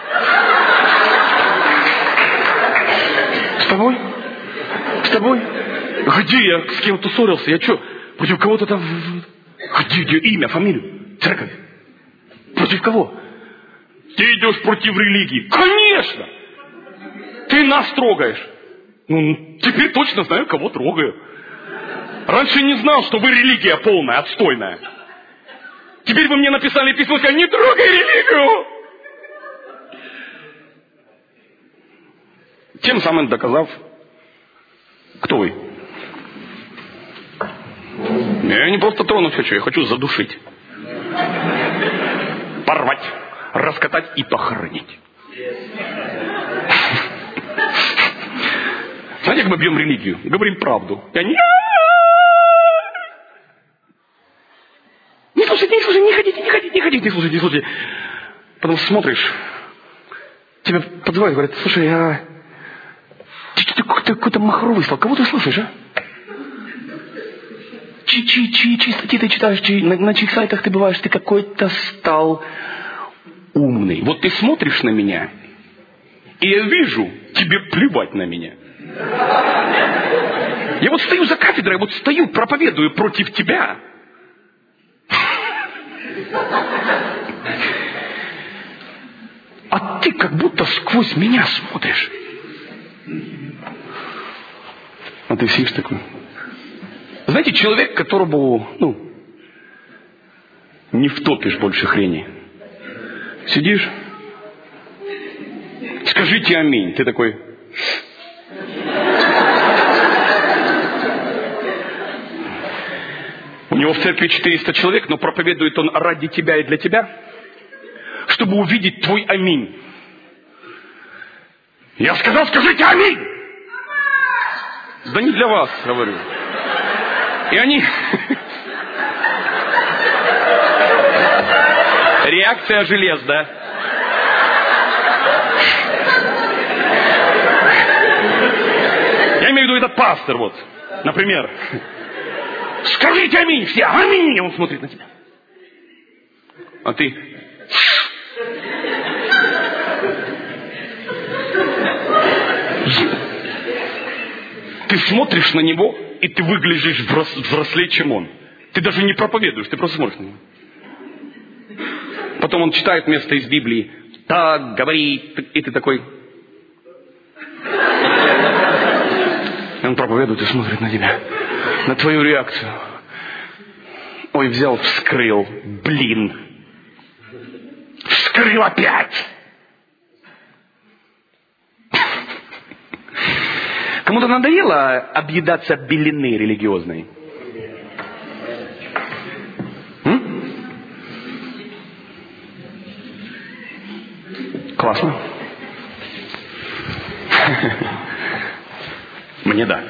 С тобой? С тобой? Где я с кем-то ссорился? Я что, против кого-то там... Где, где имя, фамилию? Церковь? Против кого? Ты идешь против религии. Конечно! Ты нас трогаешь. Ну, теперь точно знаю, кого трогаю. Раньше не знал, что вы религия полная, отстойная. Теперь вы мне написали письмо, сказали, не трогай религию. Тем самым доказав, кто вы. Я не просто тронуть хочу, я хочу задушить. Порвать, раскатать и похоронить. Знаете, как мы бьем религию? Говорим правду. И они... Не слушайте, не слушайте, не ходите, не ходите, не ходите, не слушайте, не слушайте. Потом смотришь, тебя подзывают, говорят, слушай, а... Ты, ты, ты, ты какой-то махровый стал, кого ты слушаешь, а? Чьи, чьи, чьи, чьи статьи ты читаешь, чьи, на, на чьих сайтах ты бываешь, ты какой-то стал умный. Вот ты смотришь на меня, и я вижу, тебе плевать на меня. Я вот стою за кафедрой, вот стою, проповедую против тебя. А ты как будто сквозь меня смотришь. А ты сидишь такой. Знаете, человек, которому, ну, не втопишь больше хрени. Сидишь, Скажите аминь. Ты такой... У него в церкви четыреста человек, но проповедует он ради тебя и для тебя, чтобы увидеть твой аминь. Я сказал, скажите аминь! Да не для вас, говорю. И они... Реакция желез, да? Я имею в виду этот пастор, вот, например. Скажите аминь все, аминь! И он смотрит на тебя. А ты... Ты смотришь на него, и ты выглядишь взрослее, чем он. Ты даже не проповедуешь, ты просто смотришь на него. Потом он читает место из Библии. Так говорит, и ты такой... И он проповедует и смотрит на тебя. На твою реакцию. Ой, взял, вскрыл. Блин. Вскрыл опять. Кому-то надоело объедаться белины религиозной? М? Классно. Мне да.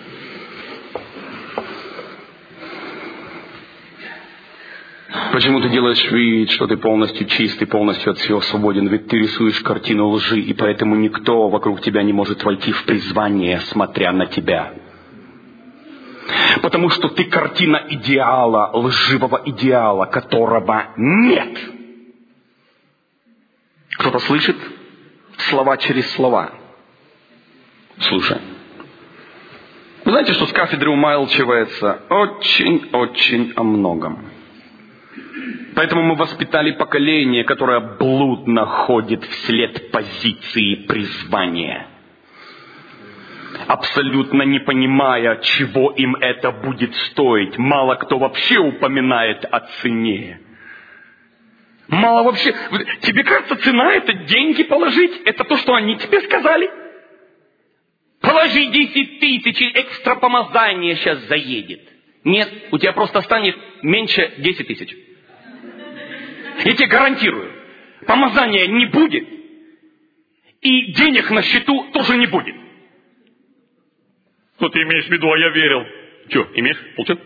Почему ты делаешь вид, что ты полностью чист и полностью от всего свободен? Ведь ты рисуешь картину лжи, и поэтому никто вокруг тебя не может войти в призвание, смотря на тебя. Потому что ты картина идеала, лживого идеала, которого нет. Кто-то слышит? Слова через слова. Слушай. Вы знаете, что с кафедры умалчивается очень-очень о многом. Поэтому мы воспитали поколение, которое блудно ходит вслед позиции призвания, абсолютно не понимая, чего им это будет стоить. Мало кто вообще упоминает о цене. Мало вообще... Тебе кажется, цена — это деньги положить? Это то, что они тебе сказали? Положи десять тысяч, и экстра помазание сейчас заедет. Нет, у тебя просто станет меньше десять тысяч. Я тебе гарантирую, помазания не будет, и денег на счету тоже не будет. Ну, ты имеешь в виду, а я верил. Че, имеешь? Получил?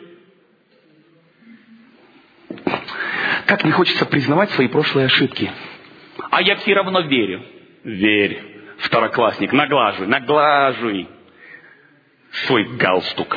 Как не хочется признавать свои прошлые ошибки. А я все равно верю. Верь, второклассник, наглаживай, наглаживай свой галстук.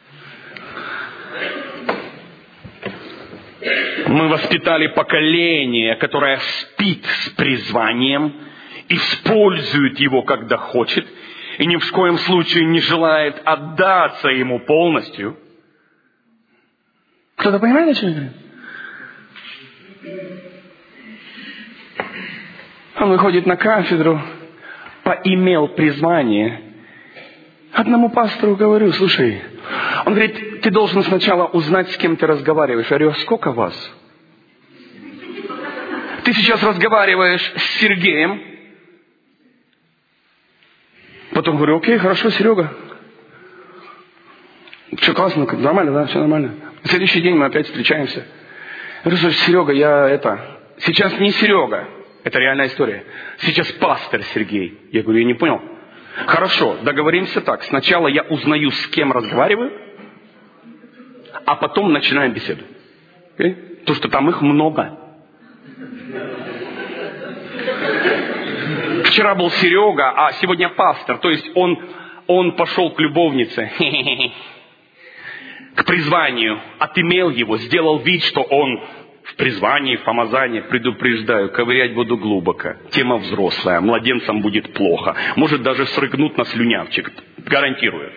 Мы воспитали поколение, которое спит с призванием, использует его, когда хочет, и ни в коем случае не желает отдаться ему полностью. Кто-то понимает, о чем я говорю? Он выходит на кафедру, поимел призвание. Одному пастору говорю, слушай, он говорит, ты должен сначала узнать, с кем ты разговариваешь. Я говорю, а сколько вас? Ты сейчас разговариваешь с Сергеем. Потом говорю, окей, хорошо, Серега. Все классно, нормально, да, все нормально. На следующий день мы опять встречаемся. Я говорю, слушай, Серега, я это... Сейчас не Серега, это реальная история. Сейчас пастор Сергей. Я говорю, я не понял. Хорошо, договоримся так. Сначала я узнаю, с кем разговариваю, а потом начинаем беседу. Okay? Потому что там их много. Вчера был Серега, а сегодня пастор. То есть он, он пошел к любовнице, к призванию, отымел его, сделал вид, что он в призвании, в помазании. Предупреждаю, ковырять буду глубоко. Тема взрослая, младенцам будет плохо. Может даже срыгнут на слюнявчик. Гарантирую.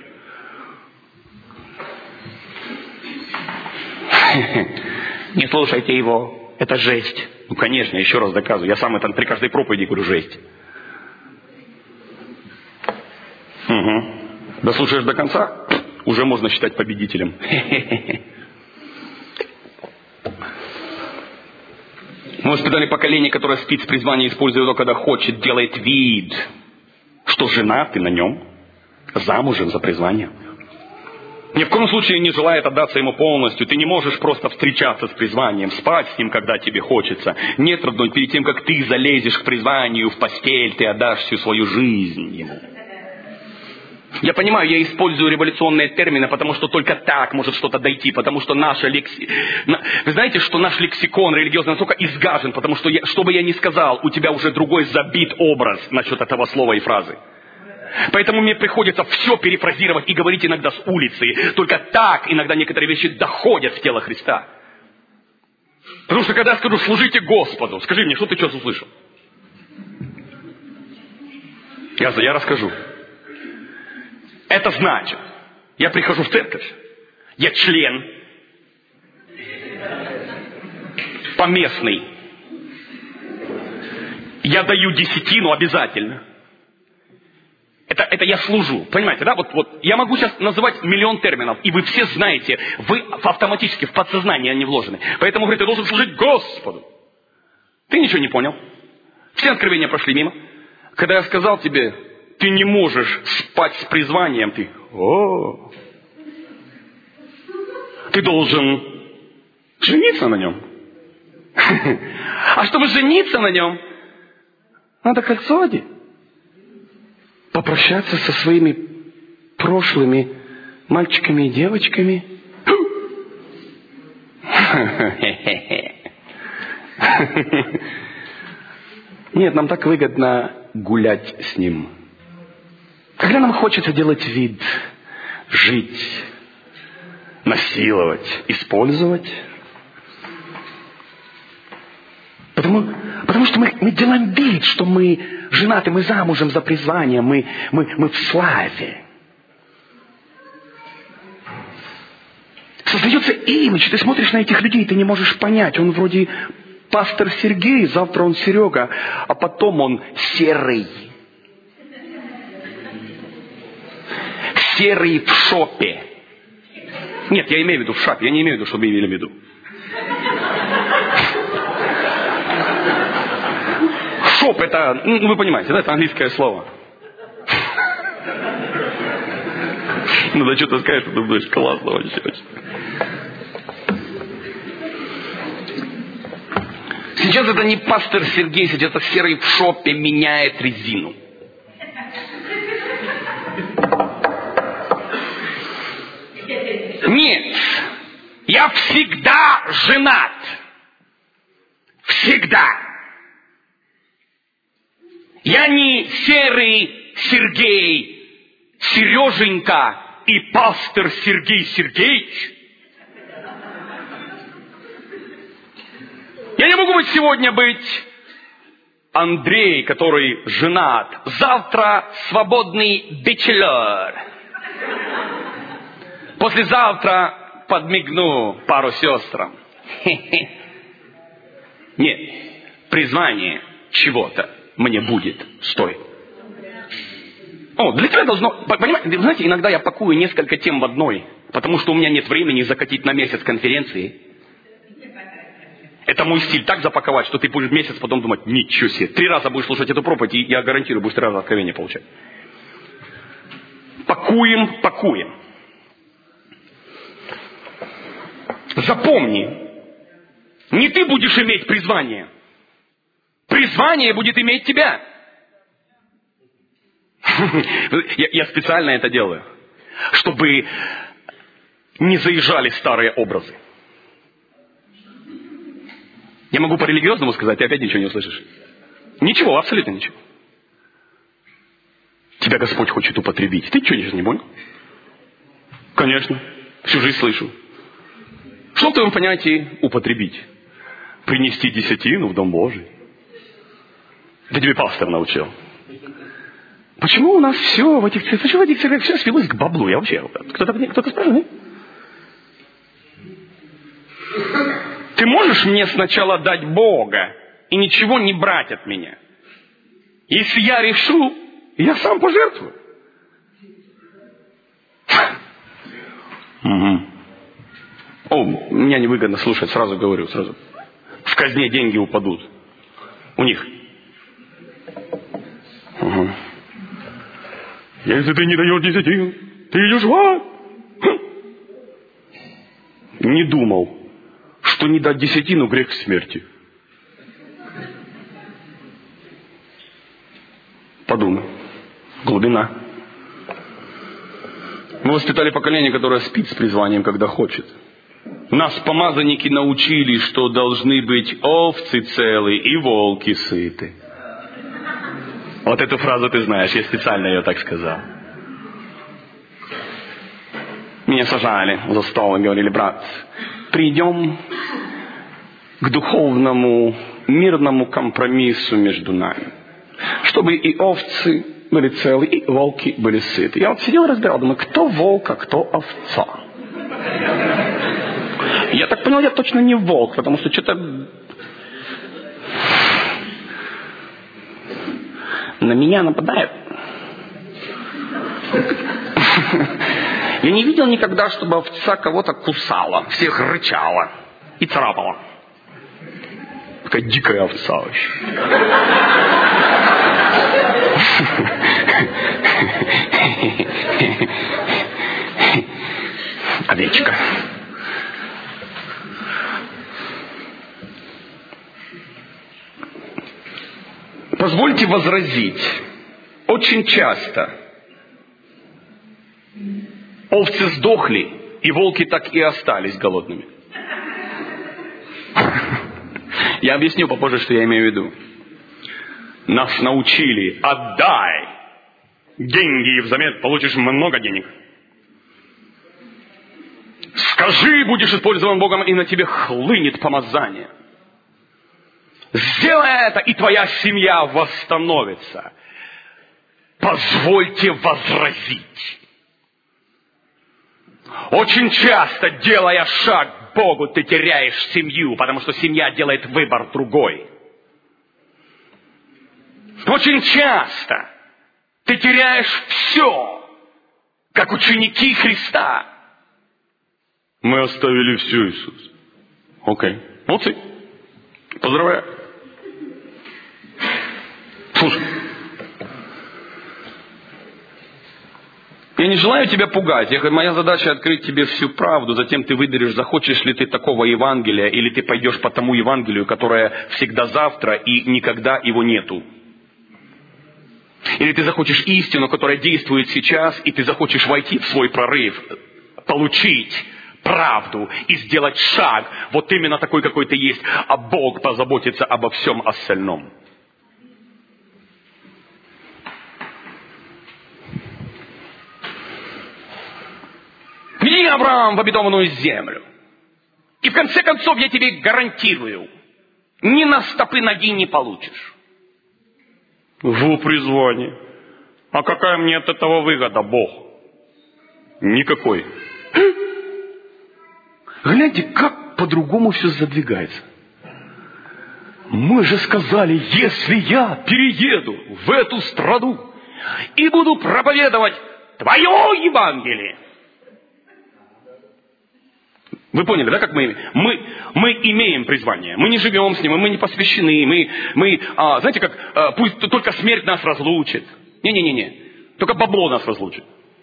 Не слушайте его, это жесть. Ну, конечно, еще раз доказываю. Я сам это при каждой проповеди говорю, жесть. Угу. Дослушаешь до конца, уже можно считать победителем. Мы воспитали поколение, которое спит с призванием, используя его, когда хочет, делает вид. что жена ты на нем, замужем за призванием. Ни в коем случае не желает отдаться ему полностью. Ты не можешь просто встречаться с призванием, спать с ним, когда тебе хочется. Нет, родной, перед тем, как ты залезешь к призванию в постель, ты отдашь всю свою жизнь ему. Я понимаю, я использую революционные термины, потому что только так может что-то дойти, потому что наша лекси... Вы знаете, что наш лексикон религиозный настолько изгажен, потому что, я, что бы я ни сказал, у тебя уже другой забит образ насчет этого слова и фразы. Поэтому мне приходится все перефразировать и говорить иногда с улицы. Только так иногда некоторые вещи доходят в тело Христа. Потому что когда я скажу «служите Господу», скажи мне, что ты сейчас услышал? Я, я расскажу. Это значит, я прихожу в церковь, я член, поместный, я даю десятину обязательно. Это, это я служу, понимаете, да? Вот, вот я могу сейчас называть миллион терминов, и вы все знаете, вы автоматически в подсознание они вложены. Поэтому, говорит, ты должен служить Господу. Ты ничего не понял. Все откровения прошли мимо. Когда я сказал тебе, ты не можешь спать с призванием, ты, о, ты должен жениться на нем. А чтобы жениться на нем, надо кольцо одеть. Попрощаться со своими прошлыми мальчиками и девочками. Нет, нам так выгодно гулять с ним. Когда нам хочется делать вид, жить, насиловать, использовать. Потому, потому что мы, мы делаем вид, что мы женаты, мы замужем за призванием, мы, мы, мы в славе. Создается имидж, ты смотришь на этих людей, ты не можешь понять, он вроде пастор Сергей, завтра он Серега, а потом он серый. Серый в шопе. Нет, я имею в виду в шапе, я не имею в виду, что вы имели в виду. Шоп это, ну вы понимаете, да, это английское слово. Надо что-то сказать, что ты думаешь, классно вообще. Сейчас это не пастор Сергей, сейчас это серый в шопе меняет резину. Нет, я всегда женат. Всегда. Я не серый Сергей, Сереженька и пастор Сергей Сергеевич. Я не могу быть сегодня быть Андрей, который женат. Завтра свободный бachelor. Послезавтра подмигну пару сестрам. Нет, призвание чего-то мне будет стоить. О, для тебя должно... Понимаете, вы знаете, иногда я пакую несколько тем в одной, потому что у меня нет времени закатить на месяц конференции. Это мой стиль, так запаковать, что ты будешь месяц потом думать, ничего себе, три раза будешь слушать эту проповедь, и я гарантирую, будешь три раза откровение получать. Пакуем, пакуем. Запомни, не ты будешь иметь призвание. Призвание будет иметь тебя. Я, я специально это делаю, чтобы не заезжали старые образы. Я могу по-религиозному сказать, ты опять ничего не услышишь. Ничего, абсолютно ничего. Тебя Господь хочет употребить. Ты что, сейчас не понял? Конечно, всю жизнь слышу. Что в твоем понятии употребить? Принести десятину в Дом Божий. Да тебе пастор научил. Почему у нас все в этих церквях, почему в этих церквях все свелось к баблу? Я вообще, кто-то, кто-то спрашивает? Ты можешь мне сначала дать Бога и ничего не брать от меня? Если я решу, я сам пожертвую. Угу. О, меня невыгодно слушать, сразу говорю, сразу. В казне деньги упадут. У них. Угу. Если ты не даешь десятину, ты идешь в ад. Не думал, что не дать десятину грех смерти. Подумай. Глубина. Мы воспитали поколение, которое спит с призванием, когда хочет. Нас помазанники научили, что должны быть овцы целы и волки сыты. Вот эту фразу ты знаешь, я специально ее так сказал. Меня сажали за стол и говорили: брат, придем к духовному мирному компромиссу между нами, чтобы и овцы были целы, и волки были сыты. Я вот сидел и разбирал, думаю, кто волк, а кто овца. Я так понял, я точно не волк, потому что что-то на меня нападает. Я не видел никогда, чтобы овца кого-то кусала, всех рычала и царапала. Такая дикая овца вообще. Овечка. Позвольте возразить. Очень часто овцы сдохли, и волки так и остались голодными. Я объясню попозже, что я имею в виду. Нас научили: отдай деньги, и взамен получишь много денег. Скажи, будешь использован Богом, и на тебе хлынет помазание. Сделай это, и твоя семья восстановится. Позвольте возразить. Очень часто, делая шаг к Богу, ты теряешь семью, потому что семья делает выбор другой. Очень часто ты теряешь все, как ученики Христа. Мы оставили все, Иисус. Окей. Молодцы. Поздравляю. Слушай. Я не желаю тебя пугать. Я, моя задача открыть тебе всю правду. Затем ты выберешь, захочешь ли ты такого Евангелия, или ты пойдешь по тому Евангелию, которое всегда завтра и никогда его нету. Или ты захочешь истину, которая действует сейчас, и ты захочешь войти в свой прорыв, получить правду и сделать шаг, вот именно такой, какой ты есть, а Бог позаботится обо всем остальном. Веди, Авраам, в обетованную землю. И в конце концов я тебе гарантирую, ни на стопы ноги не получишь. Во призвание. А какая мне от этого выгода, Бог? Никакой. Гляньте, как по-другому все задвигается. Мы же сказали, если я перееду в эту страну и буду проповедовать твое Евангелие. Вы поняли, да, как мы, мы, мы имеем призвание. Мы не живем с ним, мы не посвящены. Мы, мы а, знаете, как а, пусть только смерть нас разлучит. Не-не-не-не. Только бабло нас разлучит.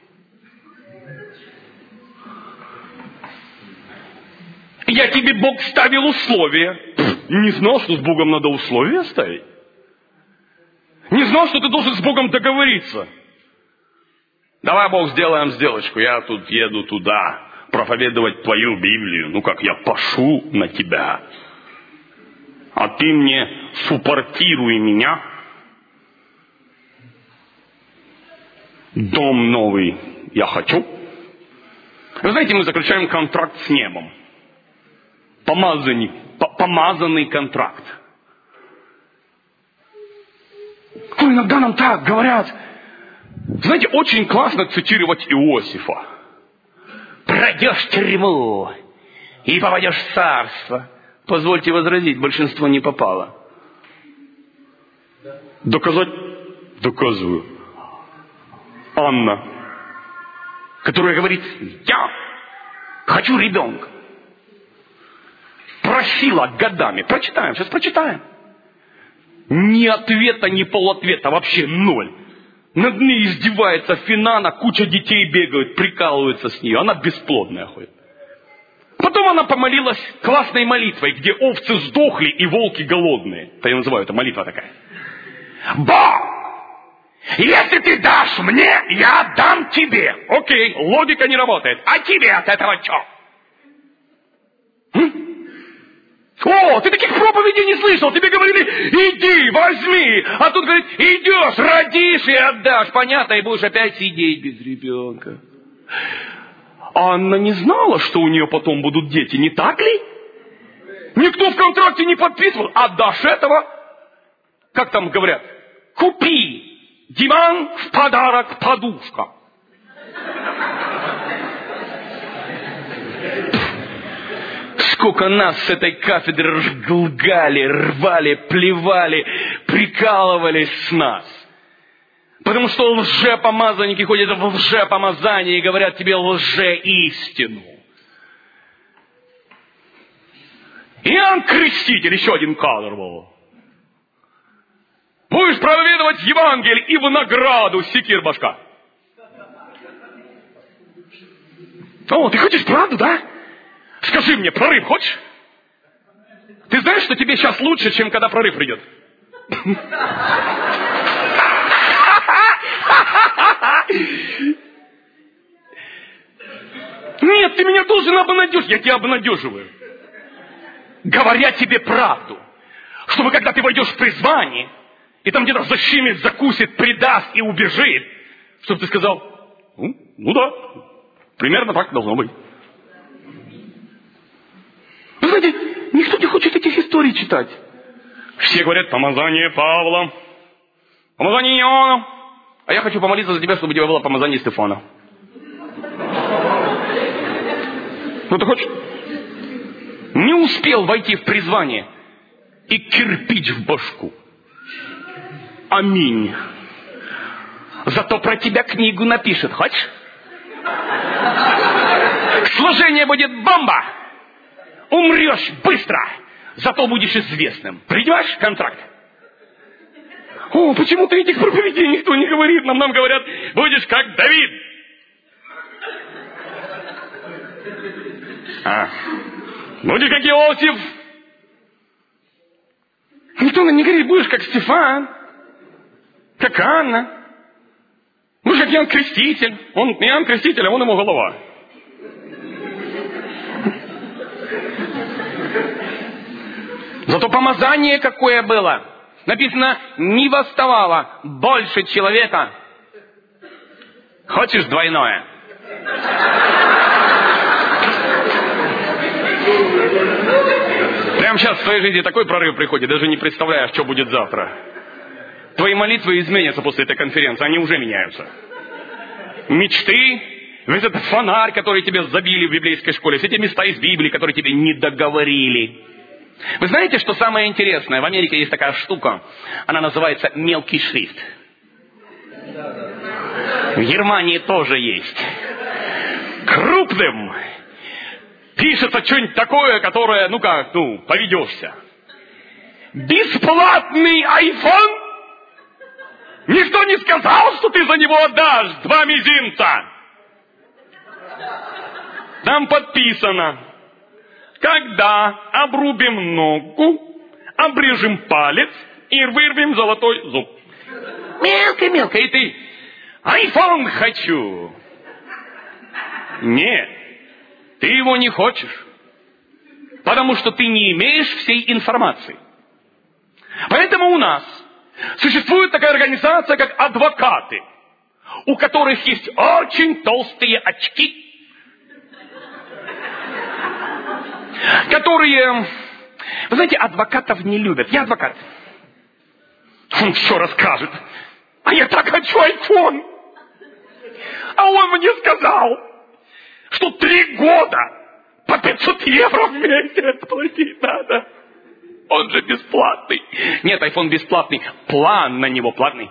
Я тебе, Бог, ставил условия. Не знал, что с Богом надо условия ставить. Не знал, что ты должен с Богом договориться. Давай, Бог, сделаем сделочку. Я тут еду туда проповедовать твою Библию. Ну как, я пошу на тебя. А ты мне суппортируй меня. Дом новый я хочу. Вы знаете, мы заключаем контракт с небом. Помазанный, помазанный контракт. Ну, иногда нам так говорят. Знаете, очень классно цитировать Иосифа. Пройдешь тюрьму и попадешь в царство. Позвольте возразить, большинство не попало. Доказать? Доказываю. Анна, которая говорит, я хочу ребенка. Просила годами. Прочитаем, сейчас прочитаем. Ни ответа, ни полуответа, вообще ноль. Над ней издевается Финана, куча детей бегают, прикалываются с нее. Она бесплодная ходит. Потом она помолилась классной молитвой, где овцы сдохли и волки голодные. Это я называю, это молитва такая. Бог, если ты дашь мне, я дам тебе. Окей, логика не работает. А тебе от этого что? М? О, ты таких проповедей не слышал. Тебе говорили, иди, возьми. А тут говорит, идешь, родишь и отдашь. Понятно, и будешь опять сидеть без ребенка. А Анна не знала, что у нее потом будут дети, не так ли? Никто в контракте не подписывал. Отдашь этого, как там говорят, купи диван в подарок подушка. Сколько нас с этой кафедры лгали, рвали, плевали, прикалывались с нас. Потому что лжепомазанники ходят в лжепомазании и говорят тебе лжеистину. Иоанн Креститель, еще один кадр был. Будешь проповедовать Евангелие и в награду секир башка. О, ты хочешь правду, да? Скажи мне, прорыв хочешь? Ты знаешь, что тебе сейчас лучше, чем когда прорыв придет? Нет, ты меня должен обнадеживать. Я тебя обнадеживаю. Говоря тебе правду. Чтобы когда ты войдешь в призвание, и там где-то защемит, закусит, предаст и убежит, чтобы ты сказал, ну, ну да, примерно так должно быть. Вы знаете, никто не хочет этих историй читать. Все говорят, помазание Павла, помазание Иоанна. А я хочу помолиться за тебя, чтобы у тебя было помазание Стефана. Ну ты хочешь? Не успел войти в призвание и кирпич в башку. Аминь. Зато про тебя книгу напишет. Хочешь? Сложение будет бомба. Умрешь быстро. Зато будешь известным. Придешь? Контракт. О, почему-то этих проповедей никто не говорит. Нам, нам говорят, будешь как Давид. А, будешь как Иосиф. Никто нам не говорит, будешь как Стефан. Как Анна. Будешь как Иоанн Креститель. Он Иоанн Креститель, а он ему голова. Зато помазание какое было. Написано, не восставало больше человека. Хочешь двойное? Прямо сейчас в твоей жизни такой прорыв приходит, даже не представляешь, что будет завтра. Твои молитвы изменятся после этой конференции, они уже меняются. Мечты, весь этот фонарь, который тебе забили в библейской школе, все эти места из Библии, которые тебе не договорили. Вы знаете, что самое интересное? В Америке есть такая штука, она называется мелкий шрифт. В Германии тоже есть. Крупным пишется что-нибудь такое, которое, ну как, ну, поведешься. Бесплатный айфон? Никто не сказал, что ты за него отдашь два мизинца. Там подписано. Когда обрубим ногу, обрежем палец и вырвем золотой зуб. Мелко-мелко, и ты, айфон хочу. Нет, ты его не хочешь, потому что ты не имеешь всей информации. Поэтому у нас существует такая организация, как адвокаты, у которых есть очень толстые очки, которые, вы знаете, адвокатов не любят. Я адвокат. Он все расскажет. А я так хочу айфон. А он мне сказал, что три года по пятьсот евро в месяц платить надо. Он же бесплатный. Нет, айфон бесплатный. План на него платный.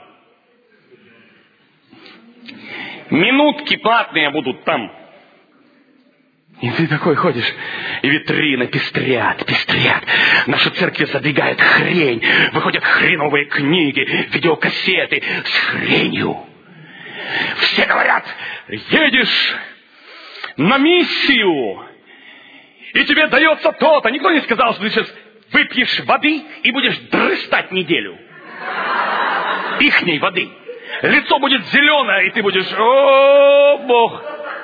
Минутки платные будут там. И ты такой ходишь, и витрины пестрят, пестрят. Наши церкви задвигают хрень. Выходят хреновые книги, видеокассеты с хренью. Все говорят, едешь на миссию, и тебе дается то-то. Никто не сказал, что ты сейчас выпьешь воды и будешь дрыстать неделю. Ихней воды. Лицо будет зеленое, и ты будешь, о, Бог.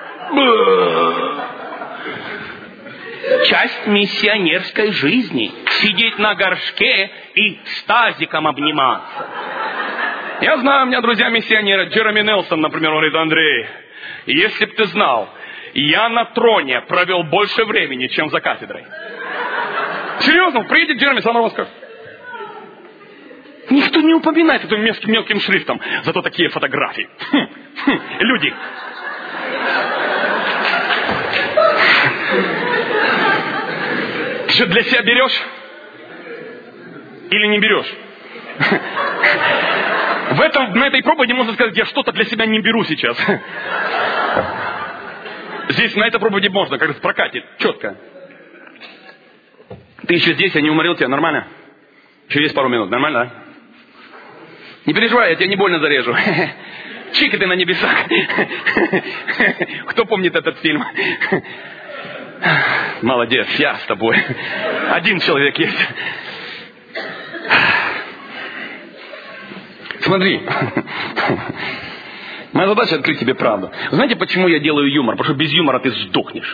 Часть миссионерской жизни. Сидеть на горшке и с тазиком обниматься. Я знаю, у меня друзья-миссионеры, Джереми Нелсон, например, он говорит, Андрей, если бы ты знал, я на троне провел больше времени, чем за кафедрой. Серьезно, приедет Джереми, сам расскажет. Никто не упоминает это мелким, мелким шрифтом, зато такие фотографии. Хм, хм, люди. Ты что, для себя берешь? Или не берешь? В этом, на этой проповеди можно сказать, я что-то для себя не беру сейчас. Здесь на этой проповеди можно, как раз прокатит, четко. Ты еще здесь, я не уморил тебя, нормально? Еще есть пару минут, нормально, да? Не переживай, я тебя не больно зарежу. Чики ты на небесах. Кто помнит этот фильм? Молодец, я с тобой. Один человек есть. Смотри. Моя задача открыть тебе правду. Знаете, почему я делаю юмор? Потому что без юмора ты сдохнешь.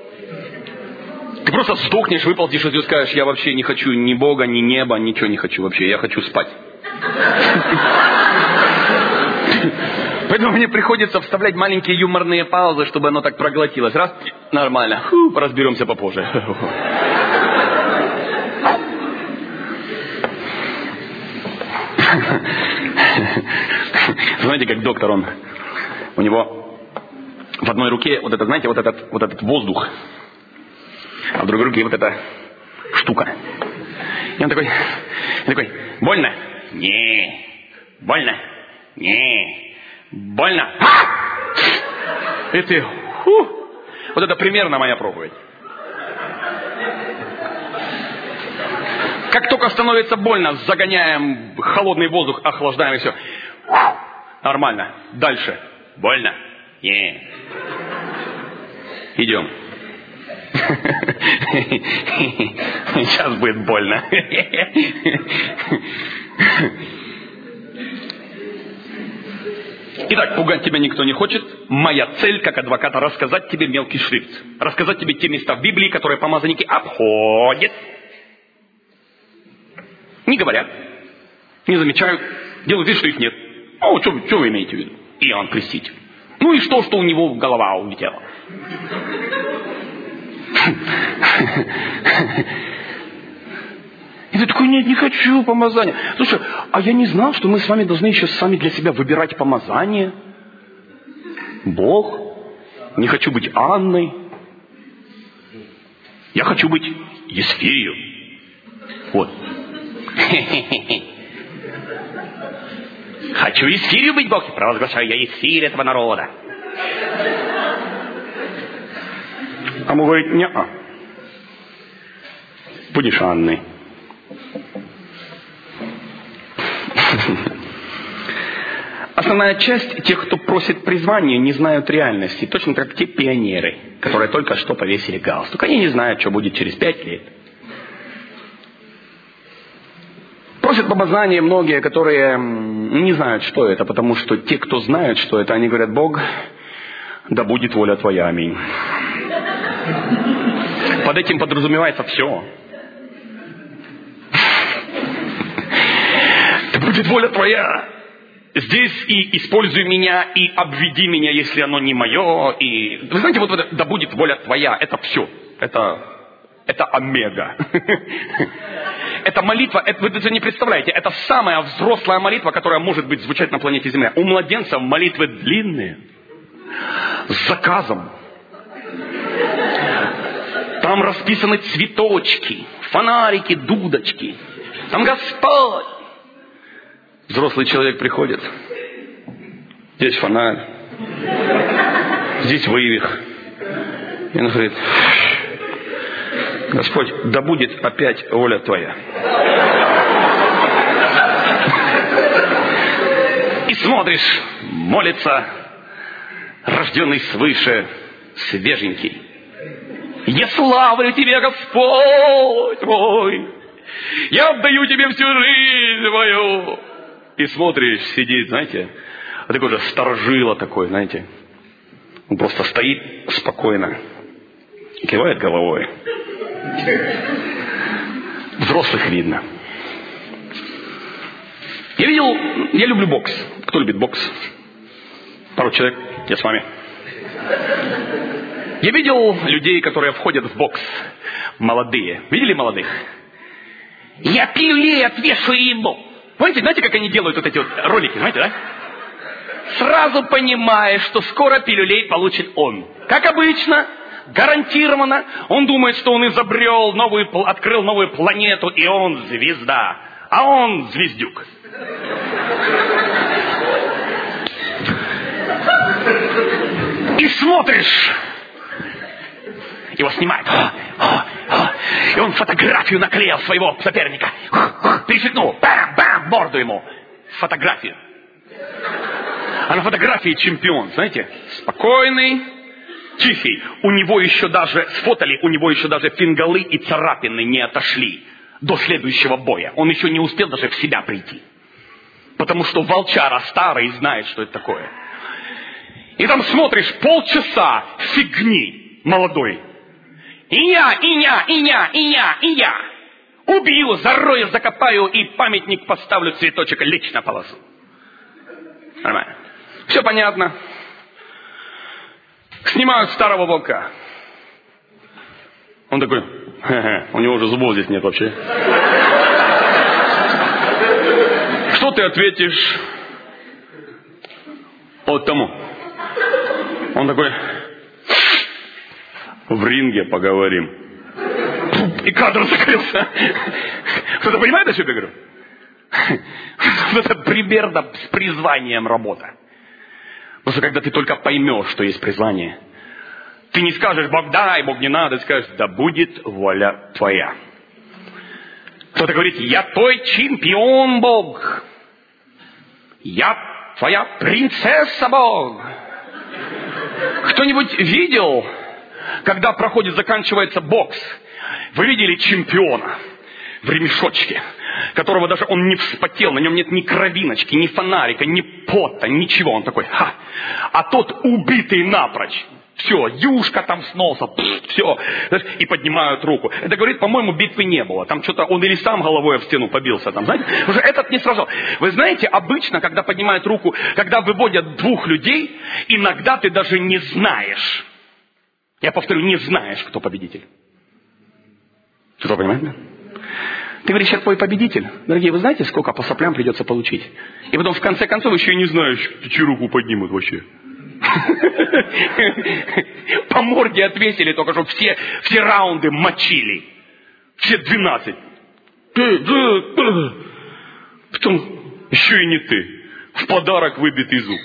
Ты просто сдохнешь, выползешь и скажешь, я вообще не хочу ни Бога, ни неба, ничего не хочу вообще. Я хочу спать. Поэтому мне приходится вставлять маленькие юморные паузы, чтобы оно так проглотилось. Раз, нормально. Фу, разберемся попозже. Знаете, как доктор, он, у него в одной руке вот это, знаете, вот этот, вот этот воздух, а в другой руке вот эта штука. И он такой, и такой, больно? Не. Больно? Не. Больно? И ты, фу. Вот это примерно моя проповедь. Как только становится больно, загоняем холодный воздух, охлаждаем и все. Нормально. Дальше. Больно? Не. Идем. Сейчас будет больно. Итак, пугать тебя никто не хочет. Моя цель, как адвоката, рассказать тебе мелкий шрифт. Рассказать тебе те места в Библии, которые помазанники обходят. Не говорят, не замечают, делают вид, что их нет. О, что, что вы имеете в виду? Иоанн Креститель. Ну и что, что у него голова улетела? И ты такой, нет, не хочу помазания. Слушай, а я не знал, что мы с вами должны еще сами для себя выбирать помазание. Бог. Не хочу быть Анной. Я хочу быть Есфирью. Вот. Хочу Есфирью быть, Бог. Провозглашаю я Есфирь этого народа. А мы говорим, не-а. Будешь Анной. Основная часть тех, кто просит призвания, не знают реальности. Точно как те пионеры, которые только что повесили галстук. Они не знают, что будет через пять лет. Просят помазания многие, которые не знают, что это, потому что те, кто знают, что это, они говорят, Бог, да будет воля Твоя, аминь. Под этим подразумевается все. Да будет воля Твоя. Здесь и используй меня, и обведи меня, если оно не мое. И... Вы знаете, вот это, да будет воля Твоя, это все. Это, это омега. Эта молитва, это, вы даже не представляете, это самая взрослая молитва, которая может быть звучать на планете Земля. У младенцев молитвы длинные, с заказом. Там расписаны цветочки, фонарики, дудочки. Там Господь. Взрослый человек приходит. Здесь фонарь. Здесь вывих. И он говорит, Господь, да будет опять воля Твоя. И смотришь, молится, рожденный свыше, свеженький. Я славлю Тебя, Господь мой, я отдаю Тебе всю жизнь мою. И смотришь, сидит, знаете, а такой же старожило такой, знаете. Он просто стоит спокойно, кивает головой. Взрослых видно. Я видел, я люблю бокс. Кто любит бокс? Пару человек, я с вами. Я видел людей, которые входят в бокс. Молодые. Видели молодых? Я пилюлей отвешиваю ему. Знаете, знаете, как они делают вот эти вот ролики, знаете, да? Сразу понимаешь, что скоро пилюлей получит он. Как обычно, гарантированно. Он думает, что он изобрел новую, открыл новую планету, и он звезда. А он звездюк. И смотришь, его снимают, о, о, о, и он фотографию наклеил своего соперника, перечеркнул, бам-бам, морду ему, фотографию. А на фотографии чемпион, знаете, спокойный, тихий. У него еще даже, сфотали, у него еще даже фингалы и царапины не отошли до следующего боя. Он еще не успел даже в себя прийти. Потому что волчара старый знает, что это такое. И там смотришь полчаса фигни молодой. И я, и я, и я, и я, и я. Убью, зарою, закопаю и памятник поставлю, цветочек лично положу. Нормально. Все понятно. Снимают старого волка. Он такой, хе-хе, у него уже зубов здесь нет вообще. Что ты ответишь вот тому? Он такой, в ринге поговорим. И кадр закрылся. Кто-то понимает, о чем я говорю? Это примерно с призванием работа. Потому что когда ты только поймешь, что есть призвание, ты не скажешь, Бог дай, Бог не надо, ты скажешь, да будет воля твоя. Кто-то говорит, я твой чемпион, Бог. Я твоя принцесса, Бог. Кто-нибудь видел, когда проходит, заканчивается бокс, вы видели чемпиона в ремешочке, которого даже он не вспотел, на нем нет ни кровиночки, ни фонарика, ни пота, ничего. Он такой, ха. А тот убитый напрочь. Все, юшка там с носа, все. И поднимают руку. Это говорит, по-моему, битвы не было. Там что-то он или сам головой об стену побился. Там, знаете? Уже этот не сражал. Вы знаете, обычно, когда поднимают руку, когда выводят двух людей, иногда ты даже не знаешь. Я повторю, не знаешь, кто победитель. Что, понимаете? Ты говоришь, я твой победитель. Дорогие, вы знаете, сколько по соплям придется получить? И потом, в конце концов, еще и не знаешь, чью руку поднимут вообще. По морде отвесили только, что все, все раунды мочили. Все двенадцать. Потом еще и не ты. В подарок выбитый зуб.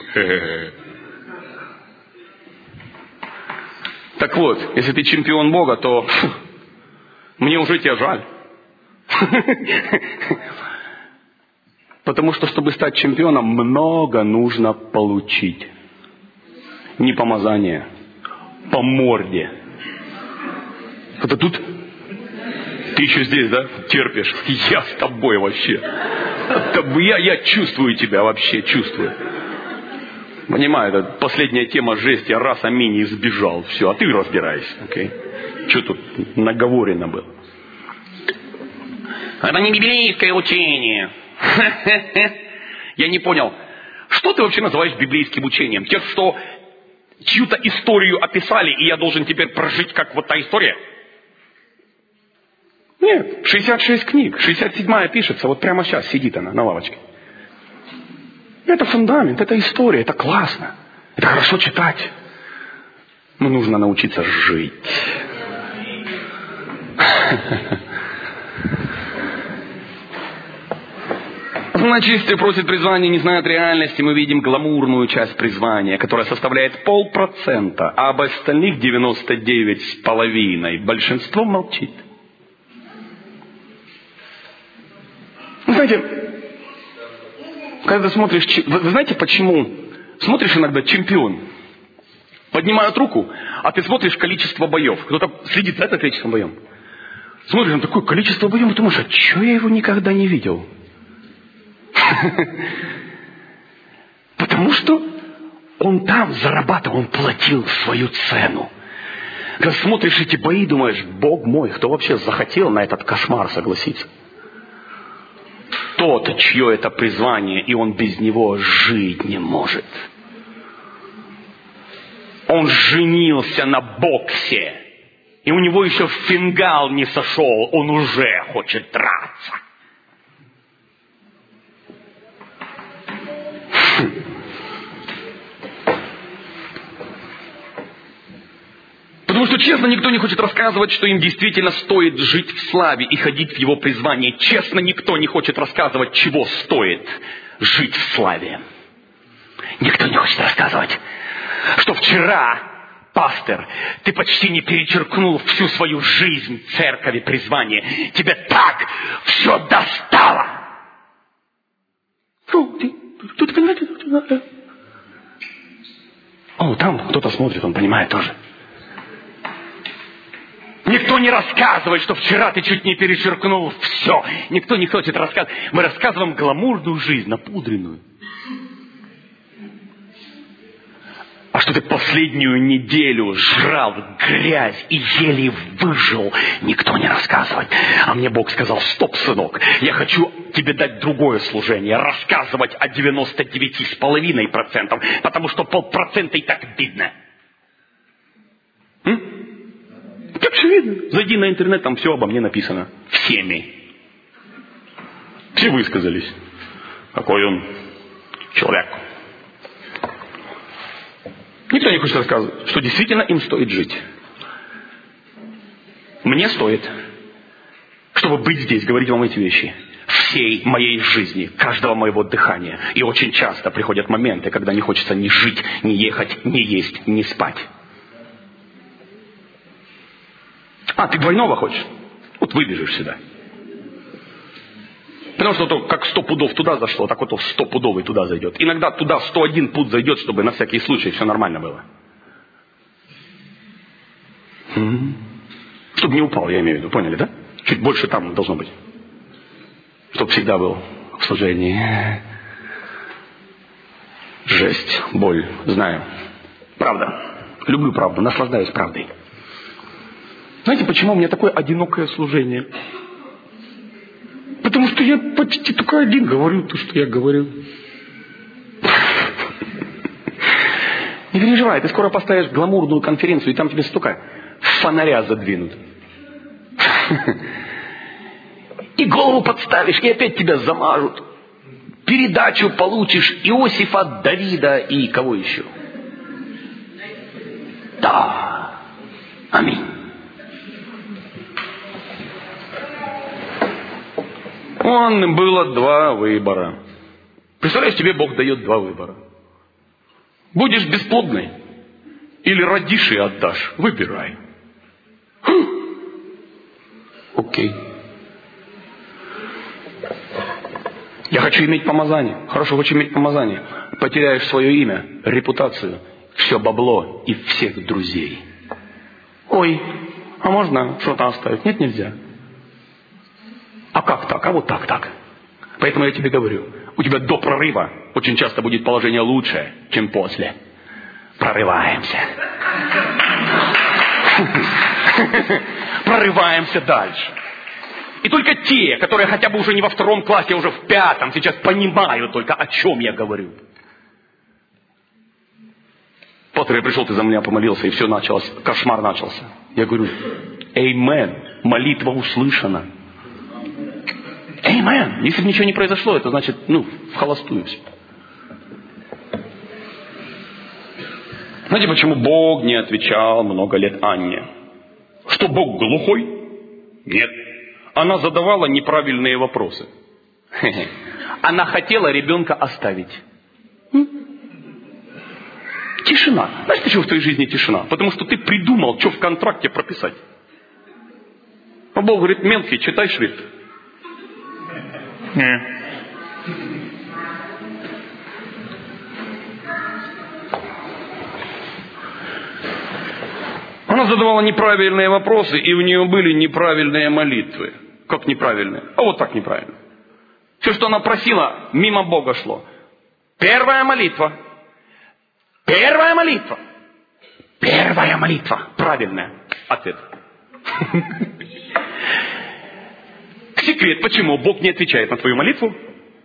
Так вот, если ты чемпион Бога, то мне уже тебя жаль. Потому что, чтобы стать чемпионом, много нужно получить. Не помазание, по морде. Это тут? Ты еще здесь, да? Терпишь. Я с тобой вообще. Я, я чувствую тебя вообще, чувствую. Понимаю, это последняя тема жесть. Я раз аминь и сбежал. Все, а ты разбирайся. Okay? Что тут наговорено было? Это не библейское учение. Я не понял. Что ты вообще называешь библейским учением? Тех, что чью-то историю описали, и я должен теперь прожить, как вот та история? Нет, шестьдесят шесть книг, шестьдесят седьмая пишется, вот прямо сейчас сидит она на лавочке. Это фундамент, это история, это классно, это хорошо читать. Но нужно научиться жить. Значит, если просит призвания, не знает реальности, мы видим гламурную часть призвания, которая составляет полпроцента, а об остальных девяносто девять с половиной большинство молчит. Знаете, Когда смотришь... Вы, вы знаете, почему? Смотришь иногда чемпион. Поднимают руку, а ты смотришь количество боев. Кто-то следит за это количеством боев. Смотришь на такое количество боев, и думаешь, а чего я его никогда не видел? Потому что он там зарабатывал, он платил свою цену. Когда смотришь эти бои, думаешь, Бог мой, кто вообще захотел на этот кошмар согласиться? Тот, чье это призвание, и он без него жить не может. Он женился на боксе, и у него еще фингал не сошел, он уже хочет драться. Потому что, честно, никто не хочет рассказывать, что им действительно стоит жить в славе и ходить в его призвании. Честно, никто не хочет рассказывать, чего стоит жить в славе. Никто не хочет рассказывать, что вчера, пастор, ты почти не перечеркнул всю свою жизнь церкови призвания. Тебе так все достало. Что ты, что ты понимаешь? О, там кто-то смотрит, он понимает тоже. Никто не рассказывает, что вчера ты чуть не перечеркнул все. Никто не хочет рассказывать. Мы рассказываем гламурную жизнь, напудренную. А что ты последнюю неделю жрал грязь и еле выжил, никто не рассказывает. А мне Бог сказал, стоп, сынок, я хочу тебе дать другое служение. Рассказывать о девяноста девяти с половиной процентов, потому что полпроцента и так видно. М? Как все видно? Зайди на интернет, там все обо мне написано. Всеми. Все высказались. Какой он человек. Никто не хочет рассказывать, что действительно им стоит жить. Мне стоит, чтобы быть здесь, говорить вам эти вещи. Всей моей жизни, каждого моего дыхания. И очень часто приходят моменты, когда не хочется ни жить, ни ехать, ни есть, ни спать. А, ты двойного хочешь? Вот выбежишь сюда. Потому что то, как сто пудов туда зашло, так вот сто пудовый туда зайдет. Иногда туда сто один пуд зайдет, чтобы на всякий случай все нормально было. М-м-м. Чтобы не упал, я имею в виду. Поняли, да? Чуть больше там должно быть. Чтобы всегда был в служении. Жесть, боль, знаю. Правда. Люблю правду, наслаждаюсь правдой. Знаете, почему у меня такое одинокое служение? Потому что я почти только один говорю то, что я говорю. Не переживай, ты скоро поставишь гламурную конференцию, и там тебе столько фонаря задвинут. И голову подставишь, и опять тебя замажут. Передачу получишь Иосифа, Давида и кого еще? Да. Аминь. Он было два выбора. Представляешь, тебе Бог дает два выбора. Будешь бесплодной или родишь и отдашь. Выбирай. Окей. Я хочу иметь помазание. Хорошо, хочу иметь помазание. Потеряешь свое имя, репутацию, все бабло и всех друзей. Ой, а можно что-то оставить? Нет, нельзя. А как так? А вот так, так. Поэтому я тебе говорю, у тебя до прорыва очень часто будет положение лучше, чем после. Прорываемся. Прорываемся дальше. И только те, которые хотя бы уже не во втором классе, а уже в пятом, сейчас понимают только, о чем я говорю. Пастор, я пришел, ты за меня помолился, и все началось, кошмар начался. Я говорю, эймен, молитва услышана. Эймен. Если бы ничего не произошло, это значит, ну, в холостую все. Знаете, почему Бог не отвечал много лет Анне? Что Бог глухой? Нет. Она задавала неправильные вопросы. Она хотела ребенка оставить. Тишина. Знаешь, почему в твоей жизни тишина? Потому что ты придумал, что в контракте прописать. А Бог говорит, мелкий, читай шрифт. Она задавала неправильные вопросы, и у нее были неправильные молитвы. Как неправильные? А вот так неправильно. Все, что она просила, мимо Бога шло. Первая молитва. Первая молитва. Первая молитва. Правильная. Ответ. Секрет, почему Бог не отвечает на твою молитву?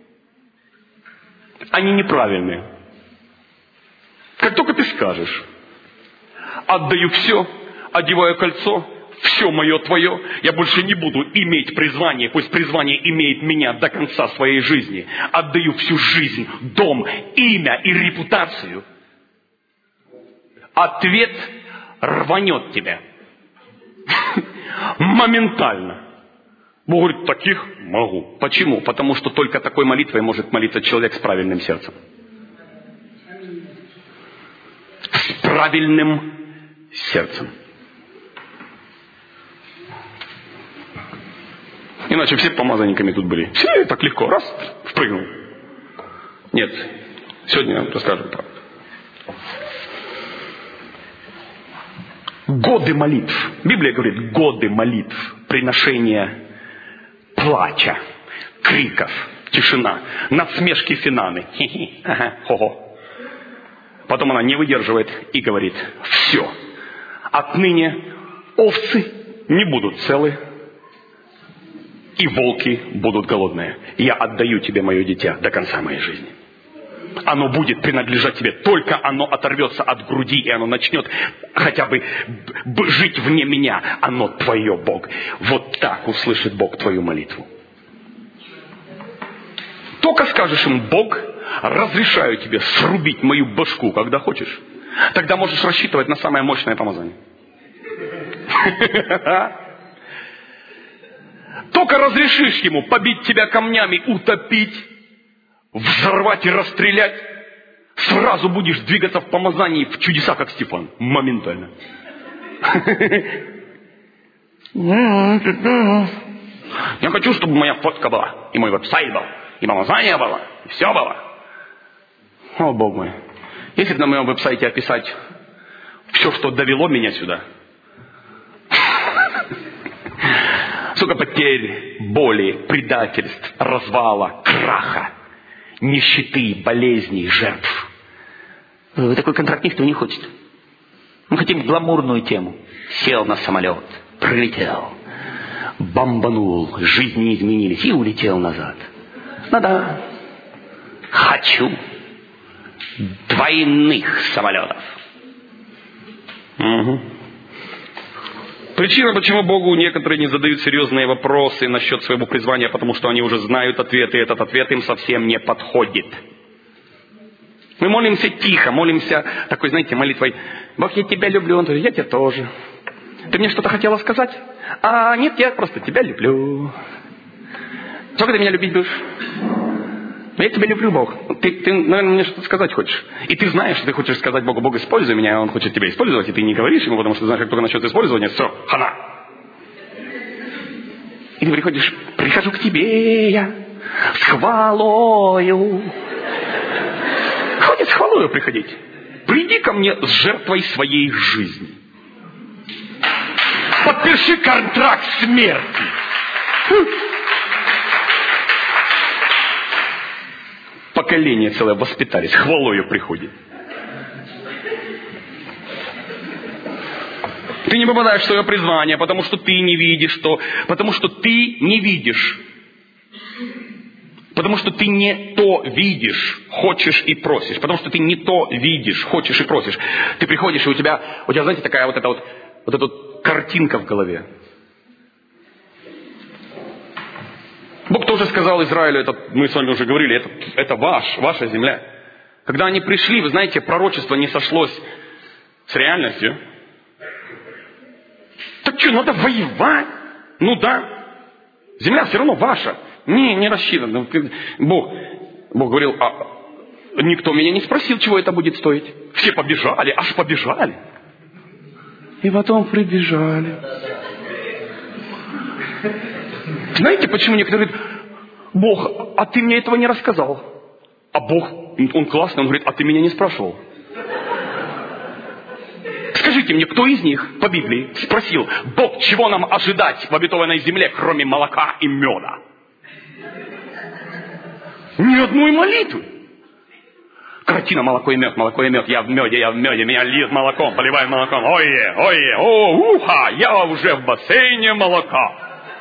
Они неправильные. Как только ты скажешь, отдаю все, одеваю кольцо, все мое твое, я больше не буду иметь призвание, пусть призвание имеет меня до конца своей жизни. Отдаю всю жизнь, дом, имя и репутацию. Ответ рванет тебя. Моментально. Бог говорит, таких могу. Почему? Потому что только такой молитвой может молиться человек с правильным сердцем. С правильным сердцем. Иначе все помазанниками тут были. Все так легко. Раз, впрыгнул. Нет. Сегодня я вам расскажу правду. Годы молитв. Библия говорит, годы молитв. Приношения плача, криков, тишина, надсмешки Финаны. Хи-хи, ага, хо-хо. Потом она не выдерживает и говорит, все. Отныне овцы не будут целы, и волки будут голодные. Я отдаю тебе мое дитя до конца моей жизни. Оно будет принадлежать тебе. Только оно оторвется от груди, и оно начнет хотя бы жить вне меня. Оно твое, Бог. Вот так услышит Бог твою молитву. Только скажешь им, Бог, разрешаю тебе срубить мою башку, когда хочешь. Тогда можешь рассчитывать на самое мощное помазание. Только разрешишь ему побить тебя камнями, утопить, взорвать и расстрелять, сразу будешь двигаться в помазании, в чудеса, как Стефан. Моментально. Я хочу, чтобы моя фотка была, и мой веб-сайт был, и помазание было, и все было. О, Бог мой. Если бы на моем веб-сайте описать все, что довело меня сюда, сколько потерь, боли, предательств, развала, краха, нищеты, болезней, жертв. Такой контракт никто не хочет. Мы хотим гламурную тему. Сел на самолет, прилетел, бомбанул, жизни не изменились и улетел назад. Ну-да, хочу двойных самолетов. Угу. Причина, почему Богу некоторые не задают серьезные вопросы насчет своего призвания, потому что они уже знают ответ, и этот ответ им совсем не подходит. Мы молимся тихо, молимся такой, знаете, молитвой. Бог, я тебя люблю. Он говорит, я тебя тоже. Ты мне что-то хотела сказать? А нет, я просто тебя люблю. Сколько ты меня любить будешь? Я тебя люблю, Бог. Ты, ты, наверное, мне что-то сказать хочешь. И ты знаешь, что ты хочешь сказать Богу, Бог, используй меня, а Он хочет тебя использовать, и ты не говоришь Ему, потому что ты знаешь, как только насчет использования, все, хана. И ты приходишь, прихожу к тебе я с хвалою. Хватит с хвалою приходить. Приди ко мне с жертвой своей жизни. Подпиши контракт смерти. Поколение целое воспитались, хвалою приходит. Ты не попадаешь в свое призвание, потому что ты не видишь, что... Потому что ты не видишь. Потому что ты не то видишь, хочешь и просишь. Потому что ты не то видишь, хочешь и просишь. Ты приходишь, и у тебя, у тебя, знаете, такая вот эта вот, вот эта вот картинка в голове. Бог тоже сказал Израилю, это, мы с вами уже говорили, это, это ваш, ваша земля. Когда они пришли, вы знаете, пророчество не сошлось с реальностью. Так что, надо воевать? Ну да. Земля все равно ваша. Не, не рассчитано. Бог, Бог говорил, а никто меня не спросил, чего это будет стоить. Все побежали, аж побежали. И потом прибежали. Знаете, почему некоторые говорят, Бог, а ты мне этого не рассказал? А Бог, он классный, он говорит, а ты меня не спрашивал. Скажите, Скажите мне, кто из них по Библии спросил: Бог, чего нам ожидать в обетованной земле, кроме молока и меда? Ни одной молитвы. Картина молоко и мед, молоко и мед. Я в меде, я в меде, меня льет молоком, поливает молоком. Ой-е, ой-е, о, уха, я уже в бассейне молока.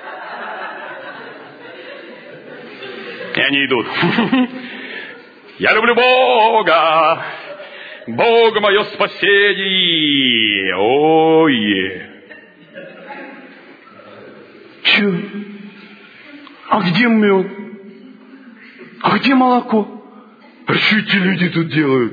И они идут. Я люблю Бога, Бог мое спасение. Ой-е. Че? А где мед? А где молоко? А что эти люди тут делают?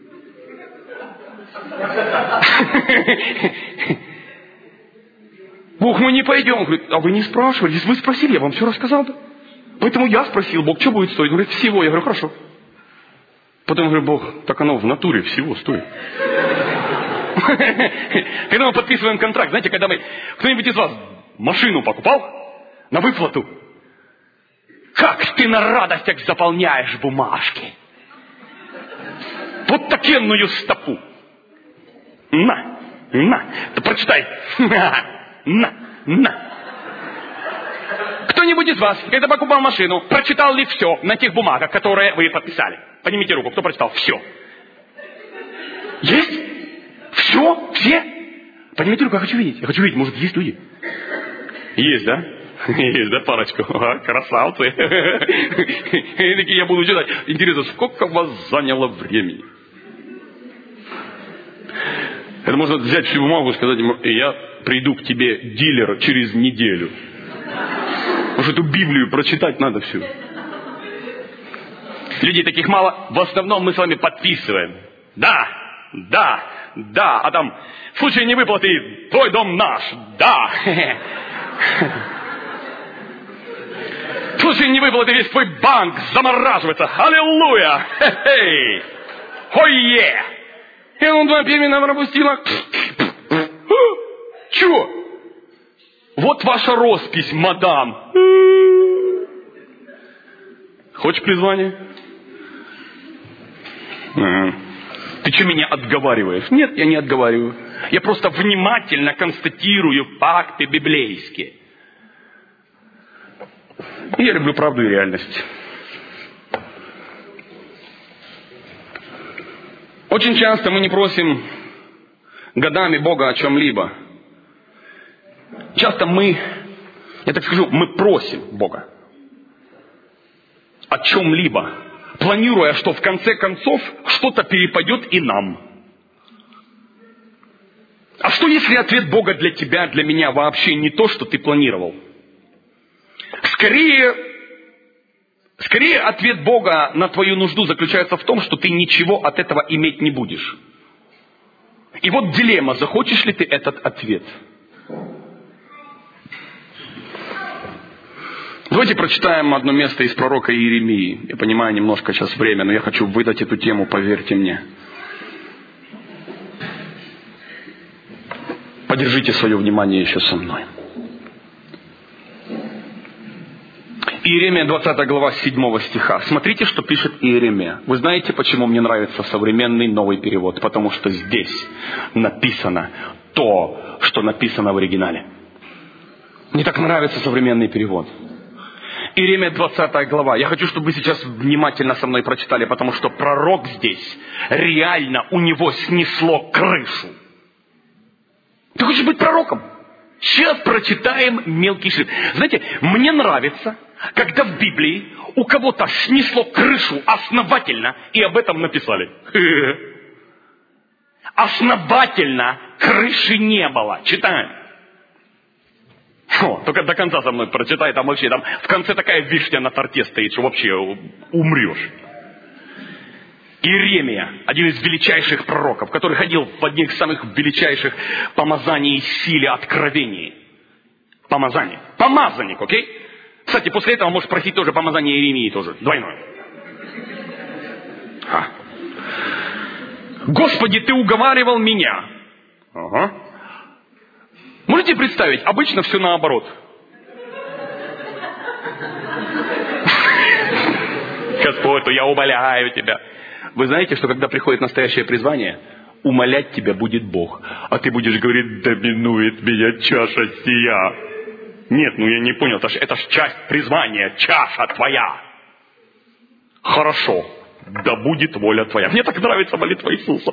Бог, мы не пойдем. Он говорит: а вы не спрашивали? Если вы спросили, я вам все рассказал. Да? Поэтому я спросил: Бог, что будет стоить? Он говорит: всего. Я говорю: хорошо. Потом я говорю: Бог, так оно в натуре всего стоит. Когда мы подписываем контракт, знаете, когда мы... Кто-нибудь из вас машину покупал на выплату? Как ты на радостях заполняешь бумажки? Вот такенную стопу. На, на, ты прочитай. На, на. Кто-нибудь из вас, когда покупал машину, прочитал ли все на тех бумагах, которые вы подписали? Поднимите руку, кто прочитал все? Есть? Все? Все? Поднимите руку, я хочу видеть. Я хочу видеть, может, есть люди? Есть, да? Есть, да, парочку? А, красавцы. И такие, я буду читать. Интересно, сколько вас заняло времени? Это можно взять всю бумагу и сказать ему: я приду к тебе, дилер, через неделю. Потому что эту Библию прочитать надо всю. Людей таких мало. В основном мы с вами подписываем. Да, да, да. А там в случае невыплаты твой дом наш. Да. В случае невыплаты весь твой банк замораживается. Аллилуйя. Хе-хей. Ой-е. И он два пимена пропустила. Чего? Вот ваша роспись, мадам. Хочешь призвание? А-а. Ты что, меня отговариваешь? Нет, я не отговариваю. Я просто внимательно констатирую факты библейские. Я люблю правду и реальность. Очень часто мы не просим годами Бога о чем-либо. Часто мы, я так скажу, мы просим Бога о чем-либо, планируя, что в конце концов что-то перепадет и нам. А что если ответ Бога для тебя, для меня вообще не то, что ты планировал? Скорее, скорее ответ Бога на твою нужду заключается в том, что ты ничего от этого иметь не будешь. И вот дилемма, захочешь ли ты этот ответ? Давайте прочитаем одно место из пророка Иеремии. Я понимаю, немножко сейчас время, но я хочу выдать эту тему, поверьте мне. Подержите свое внимание еще со мной. Иеремия, двадцатая глава, седьмого стиха. Смотрите, что пишет Иеремия. Вы знаете, почему мне нравится современный новый перевод? Потому что здесь написано то, что написано в оригинале. Мне так нравится современный перевод. Иеремия, двадцатая глава. Я хочу, чтобы вы сейчас внимательно со мной прочитали, потому что пророк здесь, реально у него снесло крышу. Ты хочешь быть пророком? Сейчас прочитаем мелкий шрифт. Знаете, мне нравится, когда в Библии у кого-то снесло крышу основательно, и об этом написали. Основательно крыши не было. Читаем. О, только до конца со мной прочитай, там вообще там в конце такая вишня на торте стоит, что вообще умрешь. Иеремия, один из величайших пророков, который ходил в одних из самых величайших помазаний и силе откровений. Помазание. Помазанник, окей? Кстати, после этого можешь просить тоже помазание Иеремии тоже. Двойное. А. Господи, ты уговаривал меня. Ага. Можете представить, обычно все наоборот. Господь, я умоляю тебя. Вы знаете, что когда приходит настоящее призвание, умолять тебя будет Бог. А ты будешь говорить, доминует меня чаша сия. Нет, ну я не понял, это ж, это ж часть призвания, чаша твоя. Хорошо, да будет воля твоя. Мне так нравится молитва Иисуса.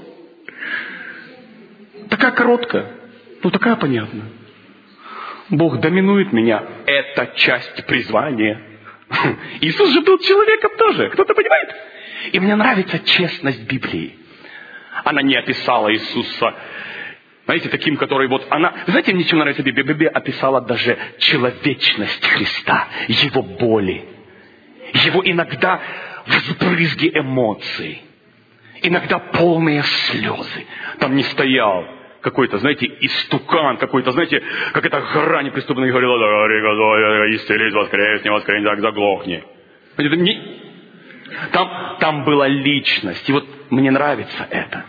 Такая короткая, ну такая понятная. Бог доминует меня. Это часть призвания. Иисус же был человеком тоже, кто-то понимает? И мне нравится честность Библии. Она не описала Иисуса, знаете, таким, который вот она... Знаете, мне чем нравится Библия? Библия описала даже человечность Христа, Его боли, Его иногда взбрызги эмоций, иногда полные слезы. Там не стоял какой-то, знаете, истукан какой-то, знаете, как это гора неприступная говорила, да, исцелись, воскресни, воскресни, так заглохни. Это не... Там, там была личность. И вот мне нравится это.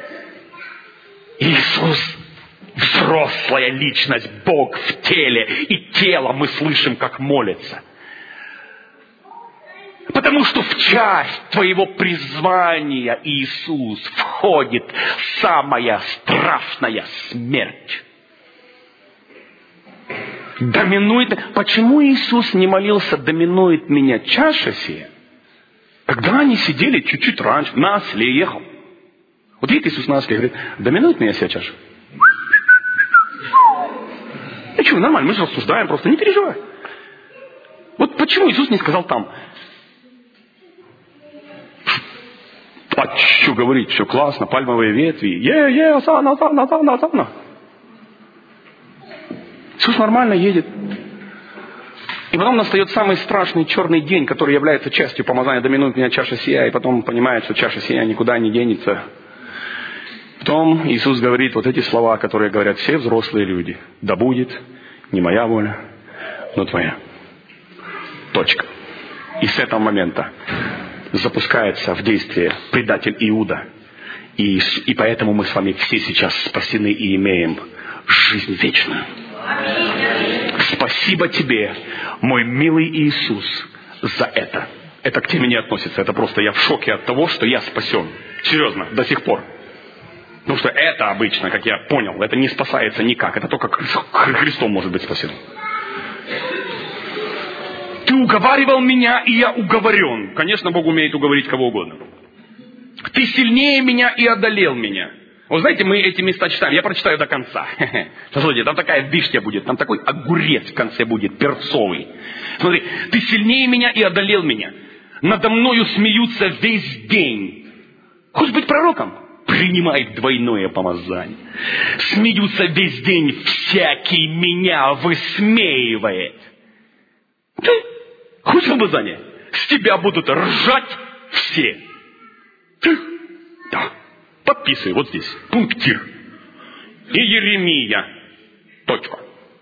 Иисус, взрослая личность, Бог в теле. И тело мы слышим, как молится. Потому что в часть твоего призвания, Иисус, входит самая страшная смерть. Доминует... Почему Иисус не молился, доминует меня чаша сия? Когда они сидели чуть-чуть раньше, на осле ехал. Вот видит Иисус на осле, говорит, доминует меня сия чаша? Ну что, нормально, мы же рассуждаем просто, не переживай. Вот почему Иисус не сказал там, а что говорить, все классно, пальмовые ветви, е-е, асана, асана, асана, асана. Иисус нормально едет. И потом настает самый страшный черный день, который является частью помазания, доминует меня чаша сия, и потом понимает, что чаша сия никуда не денется. Потом Иисус говорит вот эти слова, которые говорят все взрослые люди. Да будет не моя воля, но твоя. Точка. И с этого момента запускается в действие предатель Иуда. И, и поэтому мы с вами все сейчас спасены и имеем жизнь вечную. Спасибо тебе, мой милый Иисус, за это. Это к тебе не относится. Это просто я в шоке от того, что я спасен. Серьезно, до сих пор. Потому что это обычно, как я понял, это не спасается никак. Это только Христом может быть спасен. Ты уговаривал меня, и я уговорен. Конечно, Бог умеет уговорить кого угодно. Ты сильнее меня и одолел меня. Вы знаете, мы эти места читаем. Я прочитаю до конца. Смотрите, там такая вишня будет. Там такой огурец в конце будет, перцовый. Смотри, ты сильнее меня и одолел меня. Надо мною смеются весь день. Хочешь быть пророком? Принимай двойное помазание. Смеются весь день, всякий меня высмеивает. Ты хочешь помазание? С тебя будут ржать все. Ты? Да. Подписывай вот здесь. Пунктир. И Еремия. Точка.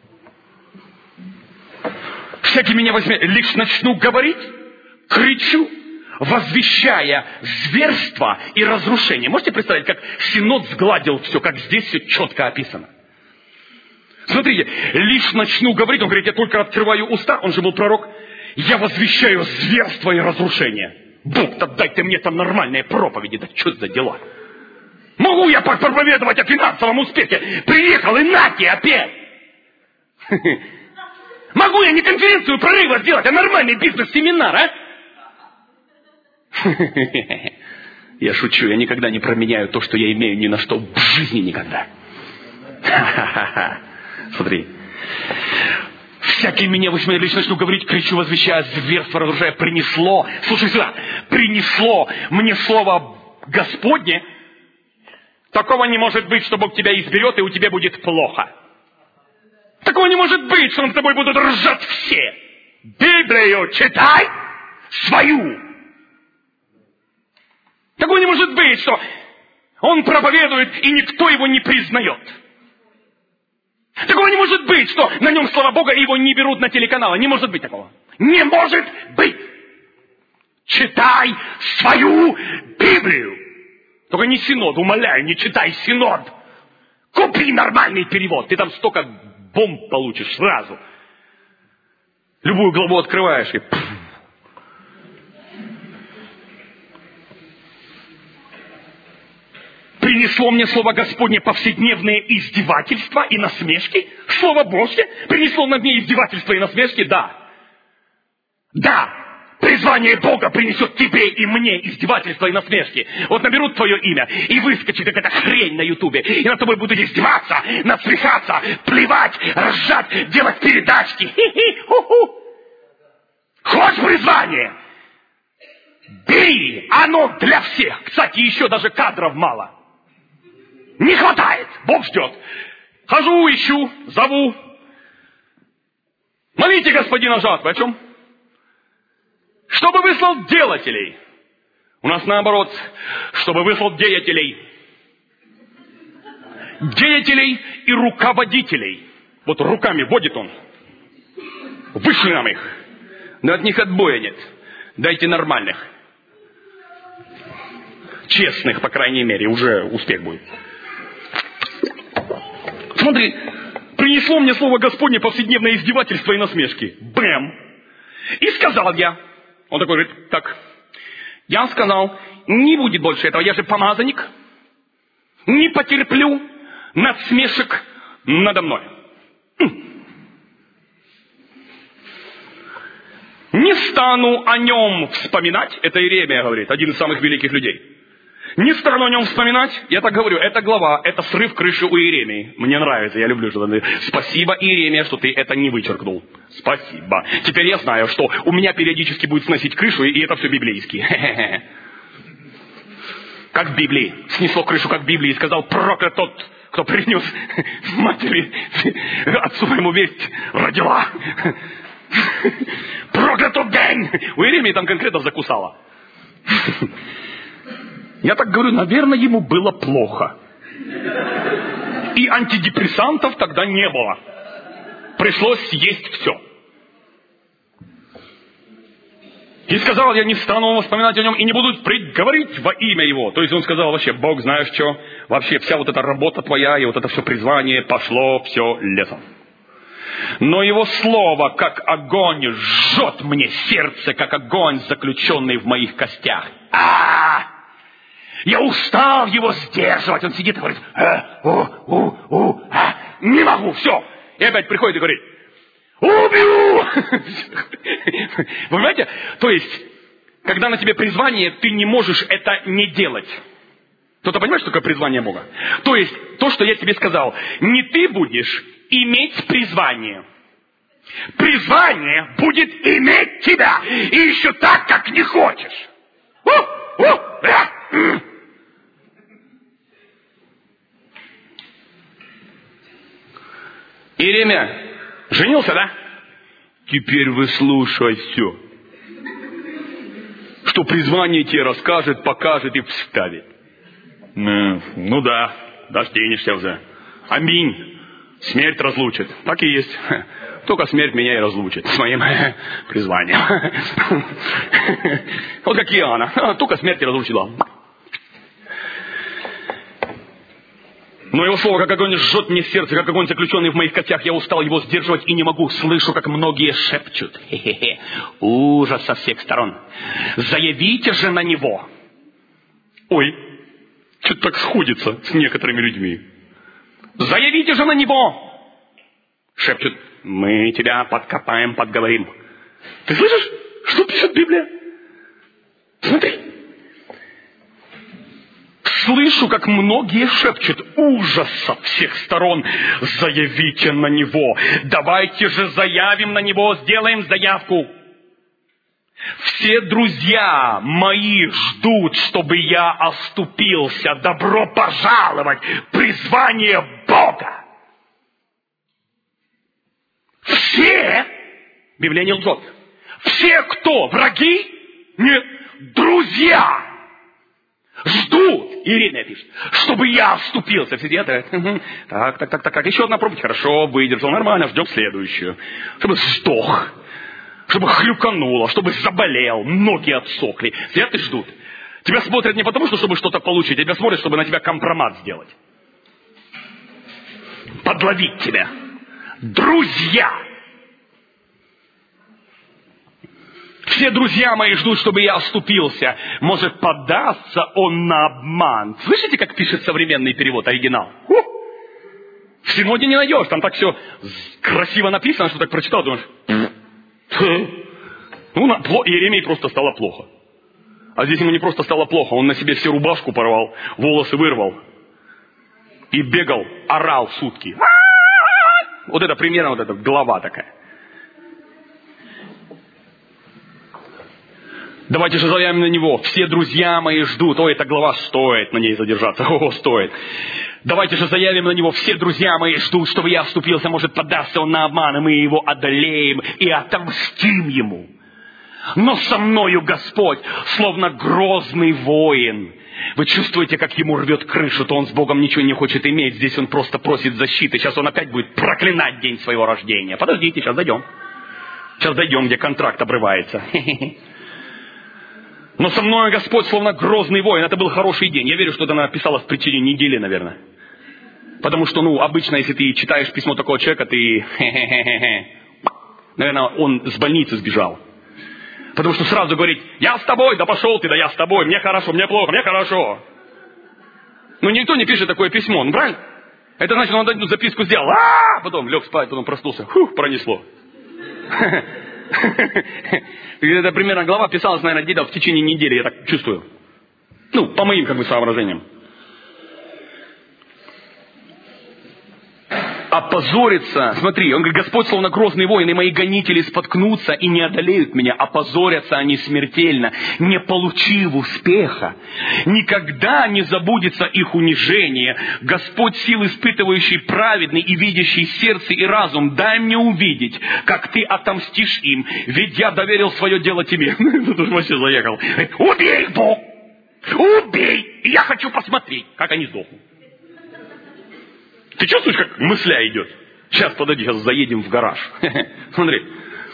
Всякий меня возьмет. Лишь начну говорить, кричу, возвещая зверство и разрушение. Можете представить, как Синод сгладил все, как здесь все четко описано. Смотрите, лишь начну говорить, он говорит, я только открываю уста, он же был пророк, я возвещаю зверство и разрушение. Бог-то дайте мне там нормальные проповеди, да что за дела? Могу я проповедовать о финансовом успехе? Приехал и нате опять. Могу я не конференцию прорыва сделать, а нормальный бизнес-семинар, а? Я шучу, я никогда не променяю то, что я имею, ни на что в жизни никогда. Смотри. Всякий меня высмеял, лишь начну говорить, кричу, возвещая зверство, разрушая, принесло, слушай сюда, принесло мне слово Господне. Такого не может быть, что Бог тебя изберет, и у тебя будет плохо. Такого не может быть, что над тобой будут ржать все. Библию читай свою. Такого не может быть, что он проповедует, и никто его не признает. Такого не может быть, что на нем слава Бога, и его не берут на телеканалы. Не может быть такого. Не может быть. Читай свою Библию. Только не Синод, умоляю, не читай Синод. Купи нормальный перевод. Ты там столько бомб получишь сразу. Любую главу открываешь и... принесло мне Слово Господне повседневные издевательства и насмешки? Слово Божье принесло на мне издевательства и насмешки? Да. Да. Призвание Бога принесет тебе и мне издевательства и насмешки. Вот наберут твое имя, и выскочит какая-то хрень на Ютубе, и над тобой будут издеваться, насмехаться, плевать, ржать, делать передачки. Хи-хи, ху-ху. Хочешь призвание? Бери, оно для всех. Кстати, еще даже кадров мало. Не хватает, Бог ждет. Хожу, ищу, зову. Молите господина жатвы, о чем? Чтобы выслал делателей. У нас наоборот, чтобы выслал деятелей. Деятелей и руководителей. Вот руками водит он. Вышли нам их. Но от них отбоя нет. Дайте нормальных. Честных, по крайней мере, уже успех будет. Смотри, принесло мне слово Господне повседневное издевательство и насмешки. Бэм. И сказал я. Он такой говорит, так, я сказал, не будет больше этого, я же помазанник, не потерплю надсмешек надо мной. Не стану о нем вспоминать, это Иеремия говорит, один из самых великих людей. Не стану о нем вспоминать, я так говорю, это глава, это срыв крыши у Иеремии. Мне нравится, я люблю, что ты... Спасибо, Иеремия, что ты это не вычеркнул. Спасибо. Теперь я знаю, что у меня периодически будет сносить крышу, и это все библейски. Как в Библии. Снесло крышу, как в Библии, и сказал, проклят тот, кто принес матери, отцу моему весть родила. Проклят тот день. У Иеремии там конкретно закусало. Я так говорю, наверное, ему было плохо. И антидепрессантов тогда не было. Пришлось съесть все. И сказал, я не стану вспоминать о нем и не буду говорить во имя его. То есть он сказал, вообще, Бог, знаешь что, вообще вся вот эта работа твоя и вот это все призвание пошло все лесом. Но его слово, как огонь, жжет мне сердце, как огонь, заключенный в моих костях. А-а-а! Я устал его сдерживать. Он сидит и говорит, а, у, у, у, а, не могу, все. И опять приходит и говорит, убью! Вы понимаете? То есть, когда на тебе призвание, ты не можешь это не делать. Кто-то понимает, что такое призвание Бога? То есть, то, что я тебе сказал, не ты будешь иметь призвание. Призвание будет иметь тебя. И еще так, как не хочешь. У, у, а, м. Иеремия женился, да? Теперь выслушай все. Что призвание тебе расскажет, покажет и вставит. Ну, ну да, дожденешься уже. Аминь. Смерть разлучит. Так и есть. Только смерть меня и разлучит с моим призванием. Вот как Иоанна. Только смерть и разлучила. Но его слово, как огонь, жжет мне сердце, как огонь, заключенный в моих костях. Я устал его сдерживать и не могу. Слышу, как многие шепчут. Хе-хе-хе. Ужас со всех сторон. Заявите же на него. Ой, что-то так сходится с некоторыми людьми. Заявите же на него. Шепчут. Мы тебя подкопаем, подговорим. Ты слышишь, что пишет Библия? Смотри. Слышу, как многие шепчут, ужас со всех сторон. Заявите на него. Давайте же заявим на него, сделаем заявку. Все друзья мои ждут, чтобы я оступился. Добро пожаловать! Призвание Бога! Все, Библия не лжет, все, кто враги, нет, друзья, ждут, Ирина пишет, чтобы я оступился. Все сидят, так, так, так, так, так, еще одна пробовать, хорошо, выдержал, нормально, ждем следующую. Чтобы сдох, чтобы хрюкануло, чтобы заболел, ноги отсохли. Сидят и ждут. Тебя смотрят не потому, что чтобы что-то получить, тебя смотрят, чтобы на тебя компромат сделать. Подловить тебя. Друзья. Все друзья мои ждут, чтобы я оступился. Может, подастся он на обман. Слышите, как пишет современный перевод, оригинал? Фу! В Синоде не найдешь, там так все красиво написано, что так прочитал, думаешь... Ну, на, пло, Иеремии просто стало плохо. А здесь ему не просто стало плохо, он на себе всю рубашку порвал, волосы вырвал. И бегал, орал сутки. Вот это примерно вот эта глава такая. Давайте же заявим на него. Все друзья мои ждут. О, эта глава стоит на ней задержаться. О, стоит. Давайте же заявим на него. Все друзья мои ждут, чтобы я вступился. Может, поддастся он на обман, и мы его одолеем и отомстим ему. Но со мною Господь, словно грозный воин. Вы чувствуете, как ему рвет крышу, то он с Богом ничего не хочет иметь. Здесь он просто просит защиты. Сейчас он опять будет проклинать день своего рождения. Подождите, сейчас дойдем. Сейчас дойдем, где контракт обрывается. Но со мной Господь, словно грозный воин. Это был хороший день. Я верю, что это написала в причине недели, наверное. Потому что, ну, обычно, если ты читаешь письмо такого человека, ты... Наверное, он с больницы сбежал. Потому что сразу говорить, я с тобой, да пошел ты, да я с тобой, мне хорошо, мне плохо, мне хорошо. Ну, никто не пишет такое письмо, ну, правильно? Это значит, он одну записку сделал, а потом лег спать, потом проснулся, фух, пронесло. Эта примерно глава писалась, наверное, где-то в течение недели, я так чувствую. Ну, по моим, как бы, соображениям. Опозориться, смотри, он говорит, Господь словно грозный воин, и мои гонители споткнутся и не одолеют меня, опозорятся они смертельно, не получив успеха. Никогда не забудется их унижение. Господь сил испытывающий праведный и видящий сердце и разум, дай мне увидеть, как ты отомстишь им, ведь я доверил свое дело тебе. Тут уж вообще заехал. Убей, Бог! Убей! Я хочу посмотреть, как они сдохнут. Ты чувствуешь, как мысля идет? Сейчас, подойди, сейчас заедем в гараж. Смотри.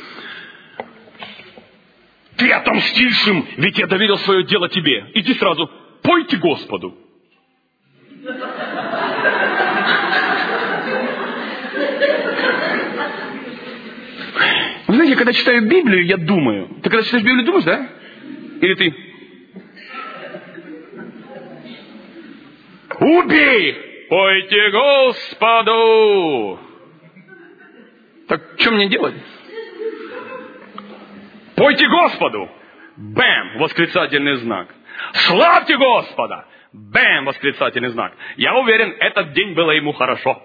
Ты отомстишь им, ведь я доверил свое дело тебе. Иди сразу, пойте Господу. Вы знаете, когда читаю Библию, я думаю. Ты когда читаешь Библию, думаешь, да? Или ты... Убей! Пойте Господу! Так что мне делать? Пойте Господу! Бэм! Восклицательный знак. Славьте Господа! Бэм! Восклицательный знак. Я уверен, этот день было ему хорошо.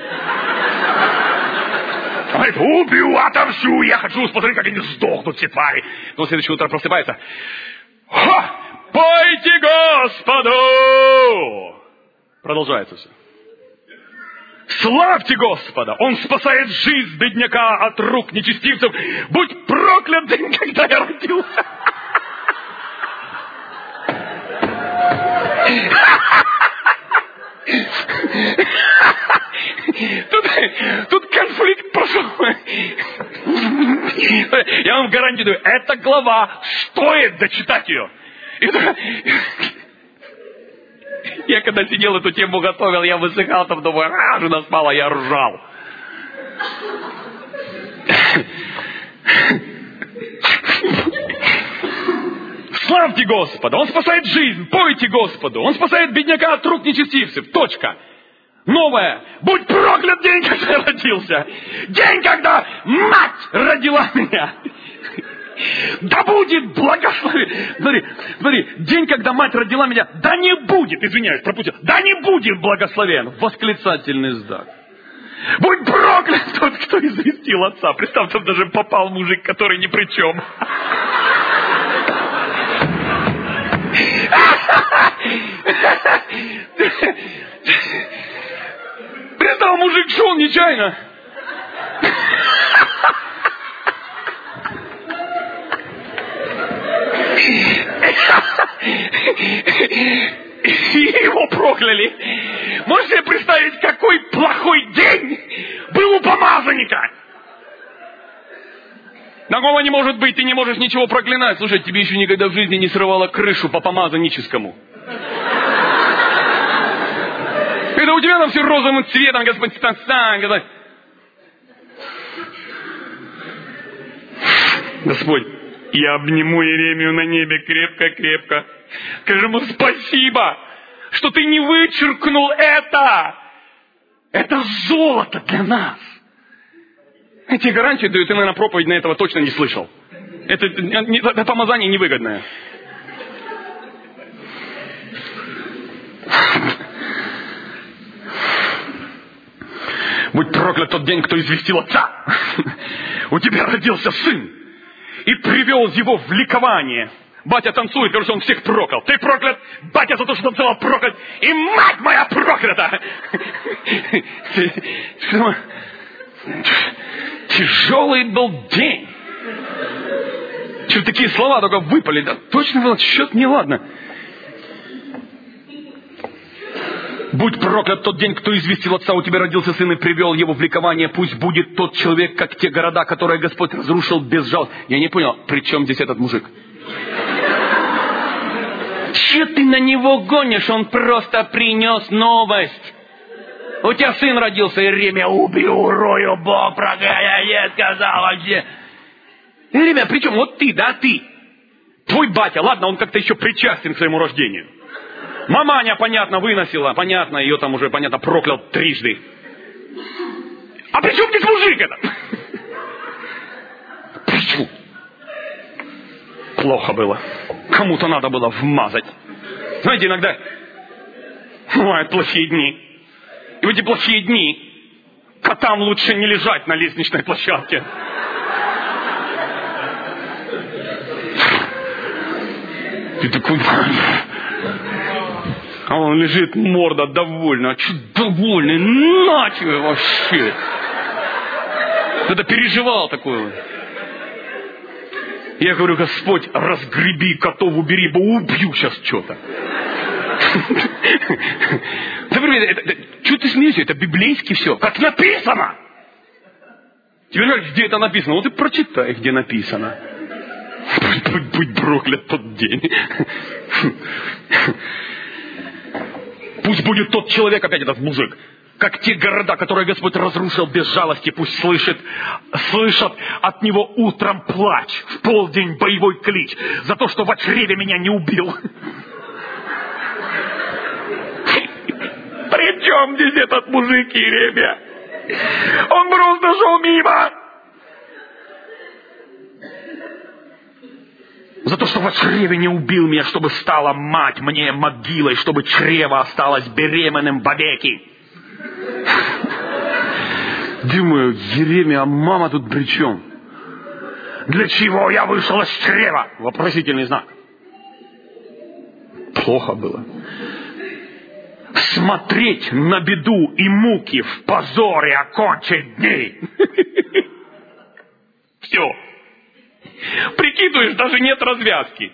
Говорит, убью, отомщу, я хочу, посмотри, как они сдохнут, все твари. Но следующее утро просыпается. Ха! Пойте Господу! Продолжается все. Славьте Господа! Он спасает жизнь бедняка от рук нечестивцев. Будь проклят день, когда я родился. Тут, тут конфликт пошел. Я вам гарантирую, даю, эта глава стоит дочитать ее. Я когда сидел эту тему готовил, я высыхал там, думаю, а, жена спала, я ржал. Славьте Господа, Он спасает жизнь, пойте Господу, Он спасает бедняка от рук нечестивцев. Точка. Новое. Будь проклят день, когда я родился. День, когда мать родила меня. Да будет благословен. Смотри, смотри, день, когда мать родила меня, да не будет, извиняюсь, пропустил, да не будет благословен. Восклицательный знак. Будь проклят тот, кто известил отца. Представь, там даже попал мужик, который ни при чем. Представь, мужик шел нечаянно. И его прокляли. Можете себе представить, какой плохой день был у помазанника? Такого не может быть, ты не можешь ничего проклинать. Слушай, тебе еще никогда в жизни не срывало крышу по помазаническому. Это у тебя там все розовым цветом, Господь, Господь. Я обниму Иеремию на небе крепко-крепко. Скажу ему спасибо, что ты не вычеркнул это. Это золото для нас. Я тебе гарантию даю, ты, наверное, проповедь на этого точно не слышал. Это, это помазание невыгодное. Будь проклят тот день, кто известил отца. У тебя родился сын. И привел его в ликование. Батя танцует, потому что он всех проклял. Ты проклят, батя за то, что танцевал, проклят. И мать моя проклята. Тяжелый был день. Что такие слова только выпали. Да точно было, что-то неладно. Будь проклят тот день, кто известил отца, у тебя родился сын и привел его в ликование. Пусть будет тот человек, как те города, которые Господь разрушил без жалости. Я не понял, при чем здесь этот мужик? Че ты на него гонишь? Он просто принес новость. У тебя сын родился, Иеремия, убью, урою, Бог прогоняет, сказал вообще. Иеремия, при чем? Вот ты, да, ты. Твой батя, ладно, он как-то еще причастен к своему рождению. Маманя, понятно, выносила, понятно, ее там уже, понятно, проклял трижды. А при чем здесь мужик этот? При чем? Плохо было. Кому-то надо было вмазать. Знаете, иногда бывают плохие дни. И в эти плохие дни котам лучше не лежать на лестничной площадке. Ты такой... А он лежит, морда довольна. А что довольный? На тебе вообще. Это переживал такое. Я говорю, Господь, разгреби котов, убери, бо убью сейчас что-то. Что ты смеешься? Это библейски все. Как написано. Тебе говорят, где это написано? Вот и прочитай, где написано. Будь, будь проклят тот день. Пусть будет тот человек, опять этот мужик, как те города, которые Господь разрушил без жалости, пусть слышит, слышат от него утром плач, в полдень боевой клич, за то, что в чреве меня не убил. При чем здесь этот мужик, Иеремия? Он просто шел мимо. За то, что в чреве не убил меня, чтобы стала мать мне могилой, чтобы чрево осталось беременным вовеки. Думаю, Иеремия, а мама тут при чем? Для чего я вышел из чрева? Вопросительный знак. Плохо было. Смотреть на беду и муки в позоре окончить дни. Все. Прикидываешь, даже нет развязки.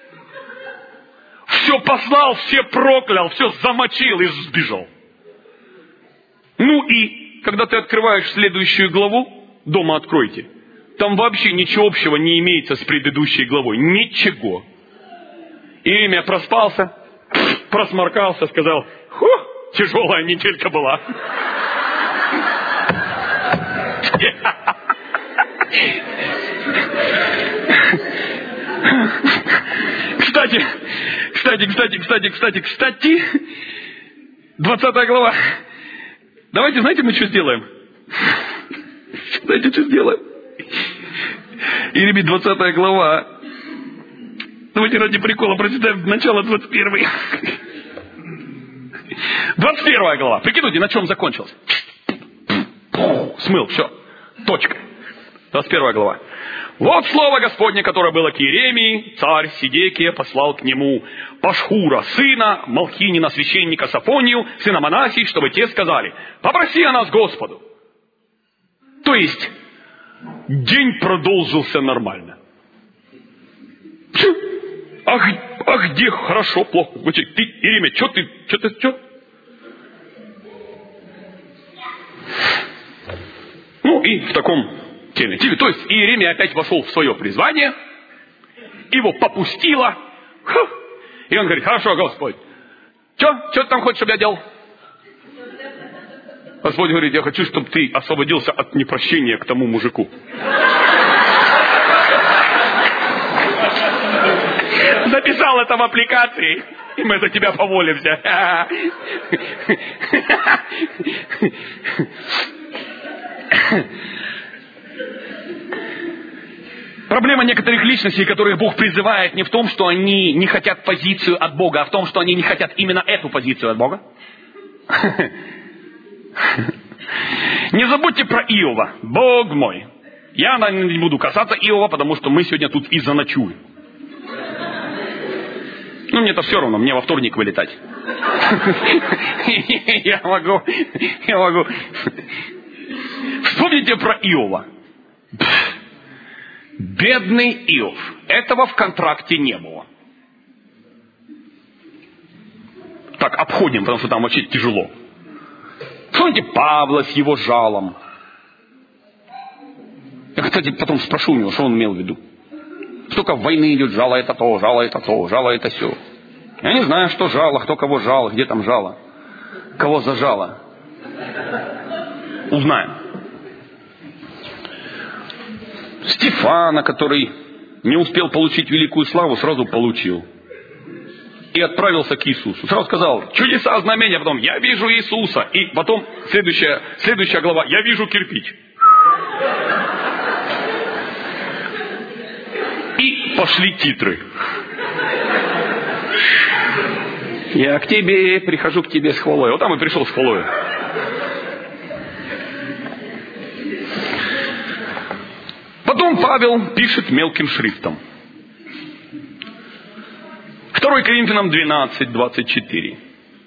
Все послал, все проклял, все замочил и сбежал. Ну и, когда ты открываешь следующую главу, дома откройте, там вообще ничего общего не имеется с предыдущей главой. Ничего. Иеремия проспался, просморкался, сказал, ху, тяжелая неделька была. Кстати, кстати, кстати, кстати, кстати, кстати, двадцатая глава. Давайте, знаете, мы что сделаем? Знаете, что сделаем? Иеремия, двадцатая глава. Давайте ради прикола прочитаем начало двадцать первой. двадцать первая глава. Прикидывайте, на чем закончилась. Смыл, все. Точка. двадцать первая глава. Вот слово Господне, которое было к Иеремии, царь Сидекия послал к нему Пашхура, сына Малхинина, священника Сафонию, сына Манасии, чтобы те сказали, попроси о нас Господу. То есть, день продолжился нормально. А, а где хорошо, плохо? Ты, Иеремия, что ты, что ты, что? Ну и в таком теме. То есть Иеремия опять вошел в свое призвание, его попустило, и он говорит, хорошо, Господь, что, что ты там хочешь, чтобы я делал? Господь говорит, я хочу, чтобы ты освободился от непрощения к тому мужику. Записал это в аппликации, и мы за тебя поволимся. Проблема некоторых личностей, которых Бог призывает, не в том, что они не хотят позицию от Бога, а в том, что они не хотят именно эту позицию от Бога. Не забудьте про Иова. Бог мой. Я не буду касаться Иова, потому что мы сегодня тут и заночуем. Ну, мне-то все равно, мне во вторник вылетать. Я могу, я могу. Вспомните про Иова. Бедный Иов. Этого в контракте не было. Так, обходим, потому что там вообще тяжело. Помните Павла с его жалом? Я, кстати, потом спрошу у него, что он имел в виду. Столько войны идет, жало это то, жало это то, жало это все. Я не знаю, что жало, кто кого жало, где там жало, кого зажало. Узнаем. Стефана, который не успел получить великую славу, сразу получил. И отправился к Иисусу. Сразу сказал, чудеса, знамения, потом, я вижу Иисуса. И потом, следующая, следующая глава, я вижу кирпич. И пошли титры. Я к тебе прихожу, к тебе с хвалой. Вот там и пришел с хвалой. Потом Павел пишет мелким шрифтом. второе Коринфянам двенадцать, двадцать четыре.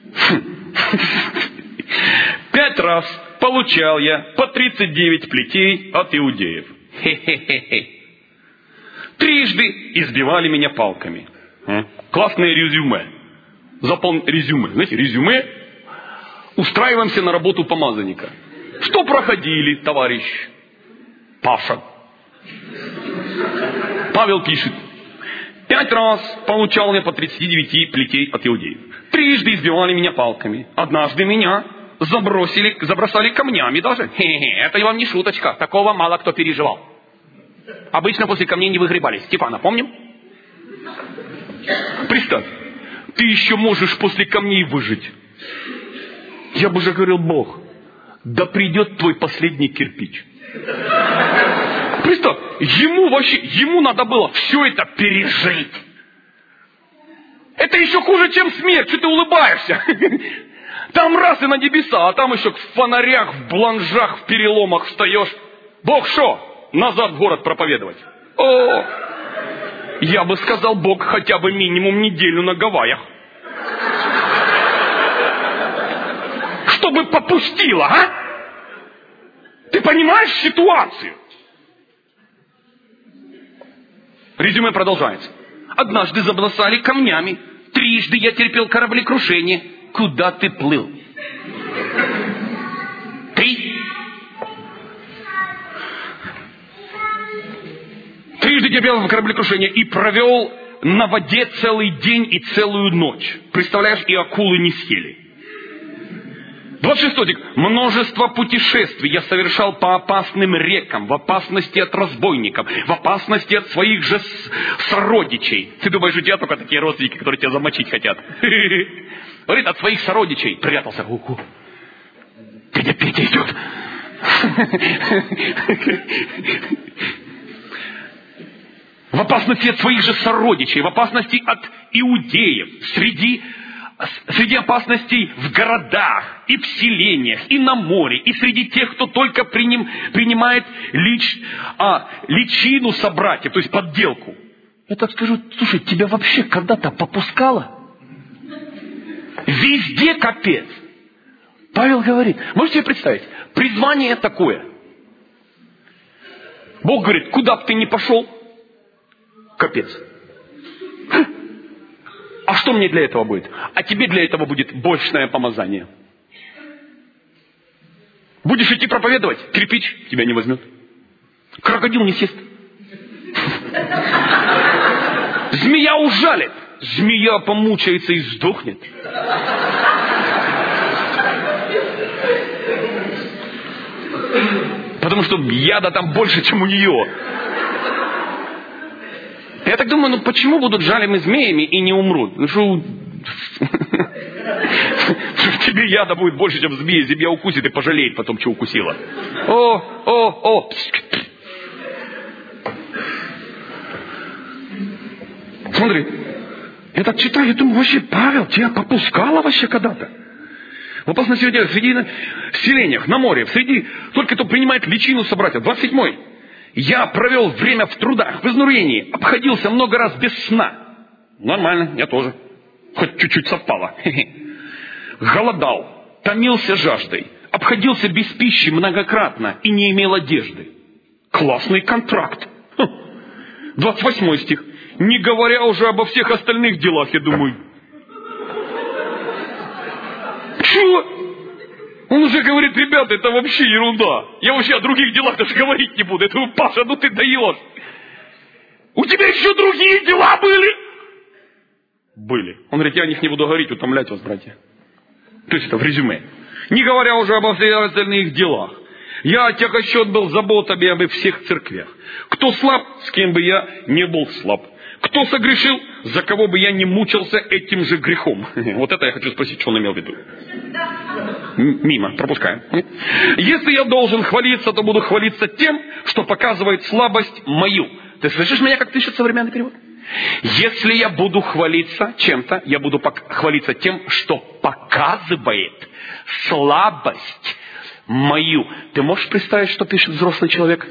Пять раз получал я по тридцать девять плетей от иудеев. Хе-хе-хе-хе. Трижды избивали меня палками. Классное резюме. Запомни резюме. Знаете, резюме. Устраиваемся на работу помазанника. Что проходили, товарищ Паша? Павел пишет. Пять раз получал я по тридцати девяти плетей от иудеев. Трижды избивали меня палками. Однажды меня забросили, забросали камнями даже. Хе-хе, это вам не шуточка. Такого мало кто переживал. Обычно после камней не выгребались. Степана, помним? Представь, ты еще можешь после камней выжить. Я бы же говорил, Бог, да придет твой последний кирпич. Представь, ему вообще, ему надо было все это пережить. Это еще хуже, чем смерть. Что ты улыбаешься? Там раз и на небеса, а там еще в фонарях, в бланжах, в переломах встаешь. Бог что? Назад в город проповедовать. О, я бы сказал, Бог хотя бы минимум неделю на Гавайях. Чтобы попустило, а? Ты понимаешь ситуацию? Резюме продолжается. Однажды забросали камнями. Трижды я терпел кораблекрушение. Куда ты плыл? Три. Трижды терпел кораблекрушение и провел на воде целый день и целую ночь. Представляешь, и акулы не съели. двадцать шестой стих. Множество путешествий я совершал по опасным рекам, в опасности от разбойников, в опасности от своих же сородичей. Ты думаешь, у тебя только такие родственники, которые тебя замочить хотят? Говорит, от своих сородичей прятался. Петя, Петя идет. В опасности от своих же сородичей, в опасности от иудеев, среди, среди опасностей в городах и в селениях, и на море, и среди тех, кто только приним, принимает лич, а, личину собратьев, то есть подделку. Я так скажу, слушай, тебя вообще когда-то попускало? Везде капец. Павел говорит, можете себе представить, призвание такое. Бог говорит, куда бы ты ни пошел, капец. А что мне для этого будет? А тебе для этого будет божественное помазание. Будешь идти проповедовать, кирпич тебя не возьмет. Крокодил не съест. Змея ужалит. Змея помучается и сдохнет. Потому что яда там больше, чем у нее. Я так думаю, ну почему будут жалимы змеями и не умрут? Ну что... В тебе яда будет больше, чем змея. Змея укусит и пожалеет потом, что укусила. О, о, о. Смотри, я так читаю, я думаю, вообще, Павел, тебя попускало вообще когда-то? В опасных селениях, среди селениях, на море, среди только кто принимает личину собратьев. двадцать седьмой. Я провел время в трудах, в изнурении, обходился много раз без сна. Нормально, я тоже. Хоть чуть-чуть совпало. Голодал, томился жаждой, обходился без пищи многократно и не имел одежды. Классный контракт. двадцать восьмой стих. Не говоря уже обо всех остальных делах, я думаю. Чего? Он уже говорит, ребята, это вообще ерунда. Я вообще о других делах даже говорить не буду. Это, Паша, ну ты даешь. У тебя еще другие дела были? Были. Он говорит, я о них не буду говорить, утомлять вас, братья. То есть это в резюме. Не говоря уже обо всех остальных делах. Я отягощен был заботами обо всех церквях. Кто слаб, с кем бы я не был слаб. Кто согрешил, за кого бы я не мучился этим же грехом. Вот это я хочу спросить, что он имел в виду. Мимо, пропускаем. Если я должен хвалиться, то буду хвалиться тем, что показывает слабость мою. Ты слышишь меня, как пишет современный перевод? Если я буду хвалиться чем-то, я буду хвалиться тем, что показывает слабость мою. Ты можешь представить, что пишет взрослый человек?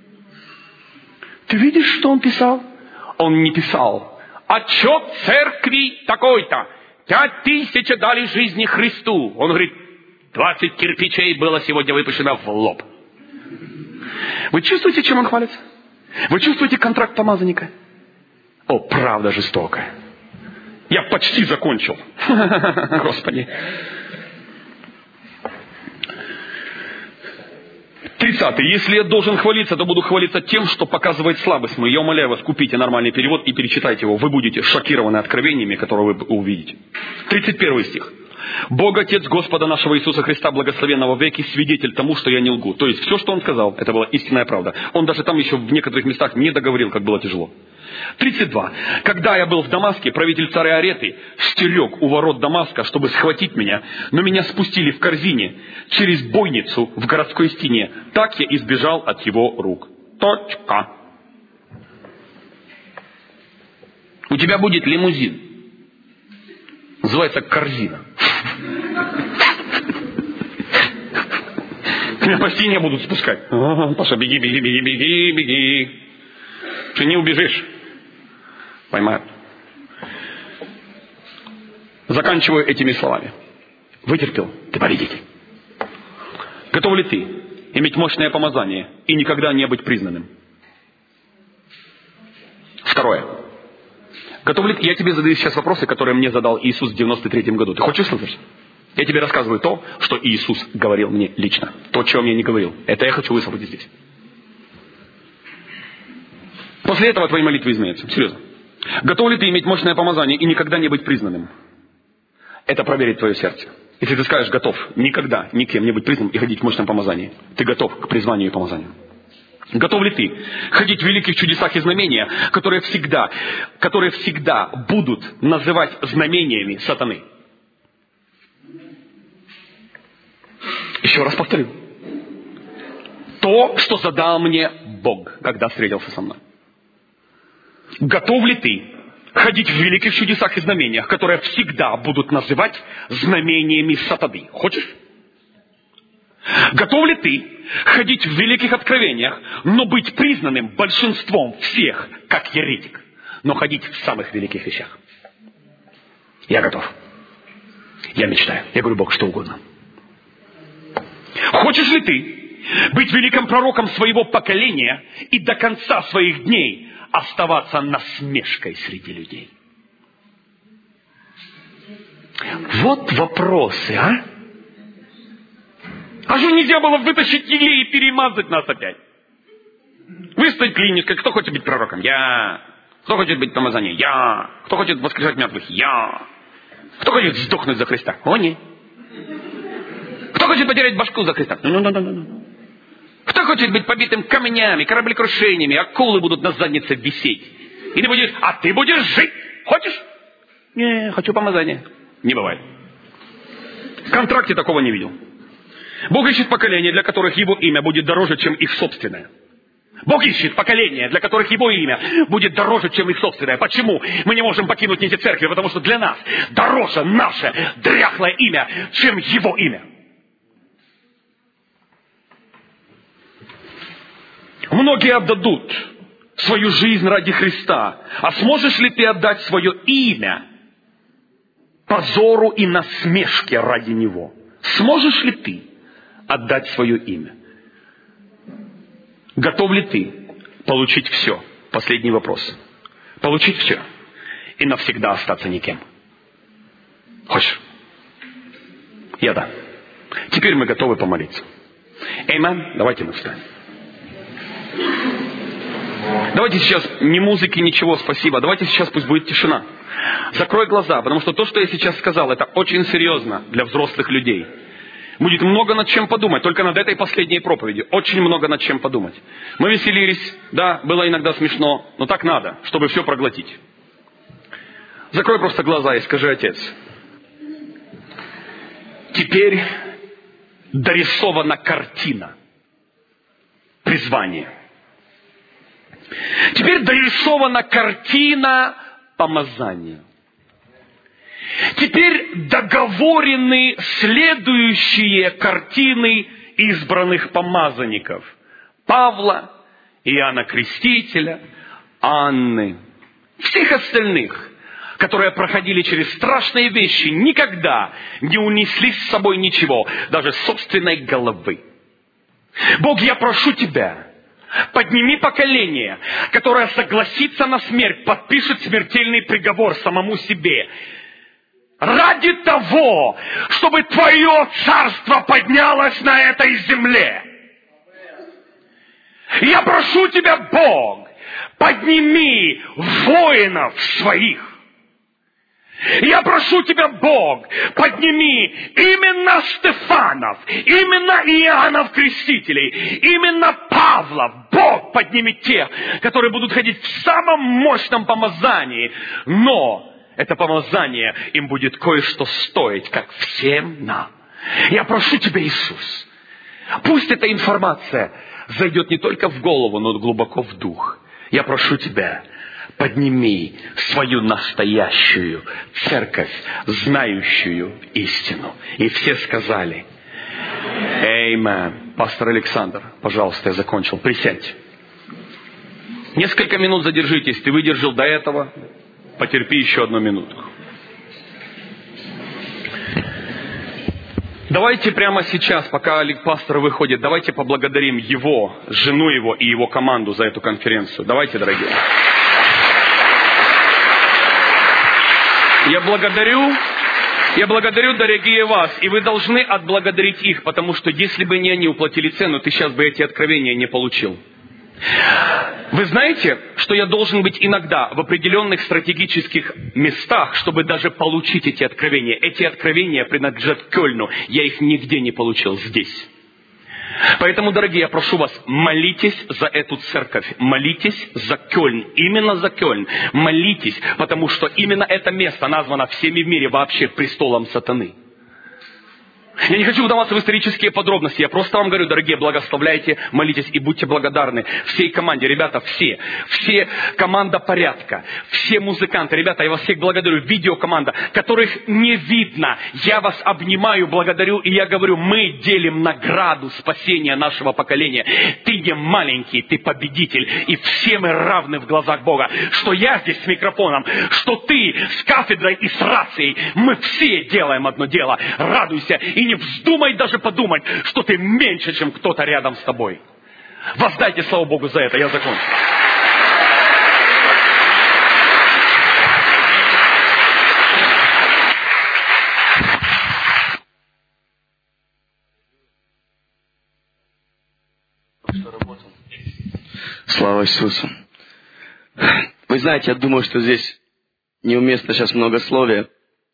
Ты видишь, что он писал? Он не писал: отчет церкви такой-то. Пять тысяч дали жизни Христу. Он говорит, двадцать кирпичей было сегодня выпущено в лоб. Вы чувствуете, чем он хвалится? Вы чувствуете контракт помазанника? О, правда жестокая. Я почти закончил. Господи. тридцатый. Если я должен хвалиться, то буду хвалиться тем, что показывает слабость мою. Я умоляю вас, купите нормальный перевод и перечитайте его. Вы будете шокированы откровениями, которые вы увидите. тридцать первый стих. Бог, Отец Господа нашего Иисуса Христа, благословенного веки, свидетель тому, что я не лгу. То есть все, что он сказал, это была истинная правда. Он даже там еще в некоторых местах не договорил, как было тяжело. тридцать два. Когда я был в Дамаске, правитель царя Ареты стерег у ворот Дамаска, чтобы схватить меня, но меня спустили в корзине через бойницу в городской стене. Так я избежал от его рук. Точка. У тебя будет лимузин. Называется корзина. Меня по стене будут спускать. А, Паша, беги, беги, беги, беги, беги. Ты не убежишь. Поймают. Заканчиваю этими словами. Вытерпел, ты победитель. Готов ли ты иметь мощное помазание и никогда не быть признанным? Второе. Готов ли ты? Я тебе задаю сейчас вопросы, которые мне задал Иисус в девяносто третьем году. Ты хочешь услышать? Я тебе рассказываю то, что Иисус говорил мне лично. То, чего мне не говорил. Это я хочу высвободить здесь. После этого твои молитвы изменятся. Серьезно. Готов ли ты иметь мощное помазание и никогда не быть признанным? Это проверит твое сердце. Если ты скажешь, готов никогда никем не быть признанным и ходить в мощном помазании, ты готов к призванию и помазанию. Готов ли ты ходить в великих чудесах и знамениях, которые всегда, которые всегда будут называть знамениями сатаны? Еще раз повторю. То, что задал мне Бог, когда встретился со мной. Готов ли ты ходить в великих чудесах и знамениях, которые всегда будут называть знамениями сатаны? Хочешь? Готов ли ты ходить в великих откровениях, но быть признанным большинством всех, как еретик, но ходить в самых великих вещах? Я готов. Я мечтаю. Я говорю, Бог, что угодно. Хочешь ли ты быть великим пророком своего поколения и до конца своих дней оставаться насмешкой среди людей? Вот вопросы, а? А что нельзя было вытащить елей и перемазать нас опять? Выставить клиническое. Кто хочет быть пророком? Я. Кто хочет быть помазанием? Я. Кто хочет воскрешать мертвых? Я. Кто хочет сдохнуть за Христа? О, нет. Кто хочет потерять башку за Христа? Ну, ну, ну, ну, ну. Кто хочет быть побитым камнями, кораблекрушениями, акулы будут на заднице висеть? И ты будешь, а ты будешь жить. Хочешь? Не, хочу помазания. Не бывает. В контракте такого не видел. Бог ищет поколения, для которых Его имя будет дороже, чем их собственное. Бог ищет поколения, для которых Его имя будет дороже, чем их собственное. Почему мы не можем покинуть эти церкви? Потому что для нас дороже наше дряхлое имя, чем Его имя. Многие отдадут свою жизнь ради Христа. А сможешь ли ты отдать свое имя позору и насмешке ради Него? Сможешь ли ты отдать свое имя? Готов ли ты получить все? Последний вопрос. Получить все и навсегда остаться никем. Хочешь? Я да. Теперь мы готовы помолиться. Аминь. Давайте мы встанем. Давайте сейчас ни музыки, ничего, спасибо. Давайте сейчас пусть будет тишина. Закрой глаза, потому что то, что я сейчас сказал, это очень серьезно для взрослых людей. Будет много над чем подумать, только над этой последней проповедью. Очень много над чем подумать. Мы веселились, да, было иногда смешно, но так надо, чтобы все проглотить. Закрой просто глаза и скажи: Отец, теперь дорисована картина призвания. Теперь дорисована картина помазания. Теперь договорены следующие картины избранных помазанников: Павла, Иоанна Крестителя, Анны, всех остальных, которые проходили через страшные вещи, никогда не унесли с собой ничего, даже собственной головы. Бог, я прошу Тебя, подними поколение, которое согласится на смерть, подпишет смертельный приговор самому себе, ради того, чтобы Твое царство поднялось на этой земле. Я прошу Тебя, Бог, подними воинов своих. Я прошу Тебя, Бог, подними именно Стефанов, именно Иоаннов Крестителей, именно Павла. Бог, подними тех, которые будут ходить в самом мощном помазании. Но это помазание им будет кое-что стоить, как всем нам. Я прошу Тебя, Иисус, пусть эта информация зайдет не только в голову, но глубоко в дух. Я прошу Тебя, подними свою настоящую церковь, знающую истину. И все сказали: Аминь. Пастор Александр, пожалуйста, я закончил. Присядьте. Несколько минут задержитесь. Ты выдержал до этого. Потерпи еще одну минутку. Давайте прямо сейчас, пока пастор выходит, давайте поблагодарим его, жену его и его команду за эту конференцию. Давайте, дорогие. Я благодарю, я благодарю, дорогие, вас, и вы должны отблагодарить их, потому что если бы не они уплатили цену, ты сейчас бы эти откровения не получил. Вы знаете, что я должен быть иногда в определенных стратегических местах, чтобы даже получить эти откровения. Эти откровения принадлежат Кёльну. Я их нигде не получил здесь. Поэтому, дорогие, я прошу вас, молитесь за эту церковь, молитесь за Кёльн, именно за Кёльн, молитесь, потому что именно это место названо всеми в мире вообще престолом сатаны. Я не хочу вдаваться в исторические подробности, я просто вам говорю, дорогие, благословляйте, молитесь и будьте благодарны всей команде. Ребята, все, все команда порядка, все музыканты, ребята, я вас всех благодарю, видеокоманда, которых не видно, я вас обнимаю, благодарю, и я говорю, мы делим награду спасения нашего поколения. Ты не маленький, ты победитель, и все мы равны в глазах Бога. Что я здесь с микрофоном, что ты с кафедрой и с рацией, мы все делаем одно дело. Радуйся и не вздумай даже подумать, что ты меньше, чем кто-то рядом с тобой. Воздайте славу Богу за это. Я закончу. Слава Иисусу. Вы знаете, я думаю, что здесь неуместно сейчас многословие.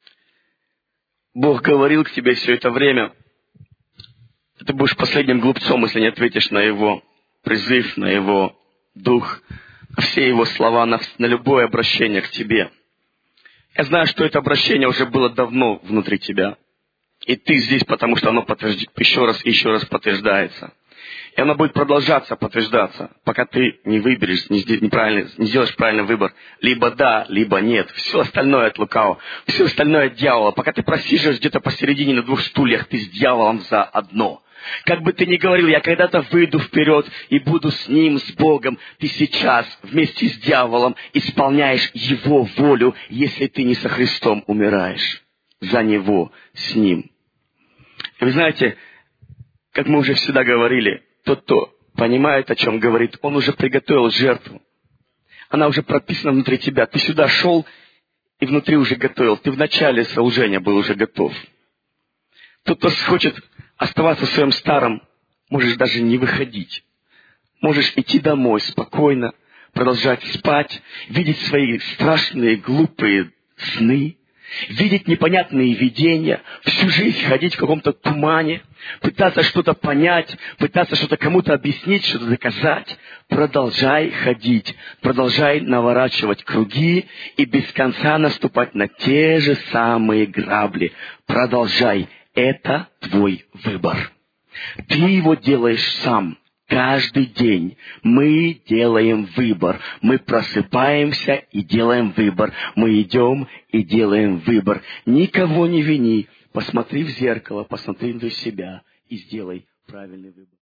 Бог говорил к тебе все это время. Ты будешь последним глупцом, если не ответишь на Его призыв, на Его дух, все его слова, на, на любое обращение к тебе. Я знаю, что это обращение уже было давно внутри тебя. И ты здесь, потому что оно подтвержд... еще раз и еще раз подтверждается. И оно будет продолжаться подтверждаться, пока ты не выберешь, не, неправильно, не сделаешь правильный выбор. Либо да, либо нет. Все остальное от лукавого, все остальное от дьявола. Пока ты просиживаешь где-то посередине на двух стульях, ты с дьяволом заодно. Как бы ты ни говорил, я когда-то выйду вперед и буду с ним, с Богом, ты сейчас вместе с дьяволом исполняешь его волю, если ты не со Христом умираешь. За него, с ним. И вы знаете, как мы уже всегда говорили, тот, кто понимает, о чем говорит, он уже приготовил жертву. Она уже прописана внутри тебя. Ты сюда шел и внутри уже готовил. Ты в начале служения был уже готов. Тот, кто хочет оставаться в своем старом, можешь даже не выходить. Можешь идти домой спокойно, продолжать спать, видеть свои страшные, глупые сны, видеть непонятные видения, всю жизнь ходить в каком-то тумане, пытаться что-то понять, пытаться что-то кому-то объяснить, что-то доказать. Продолжай ходить, продолжай наворачивать круги и без конца наступать на те же самые грабли. Продолжай. Это твой выбор. Ты его делаешь сам. Каждый день мы делаем выбор. Мы просыпаемся и делаем выбор. Мы идем и делаем выбор. Никого не вини. Посмотри в зеркало, посмотри на себя и сделай правильный выбор.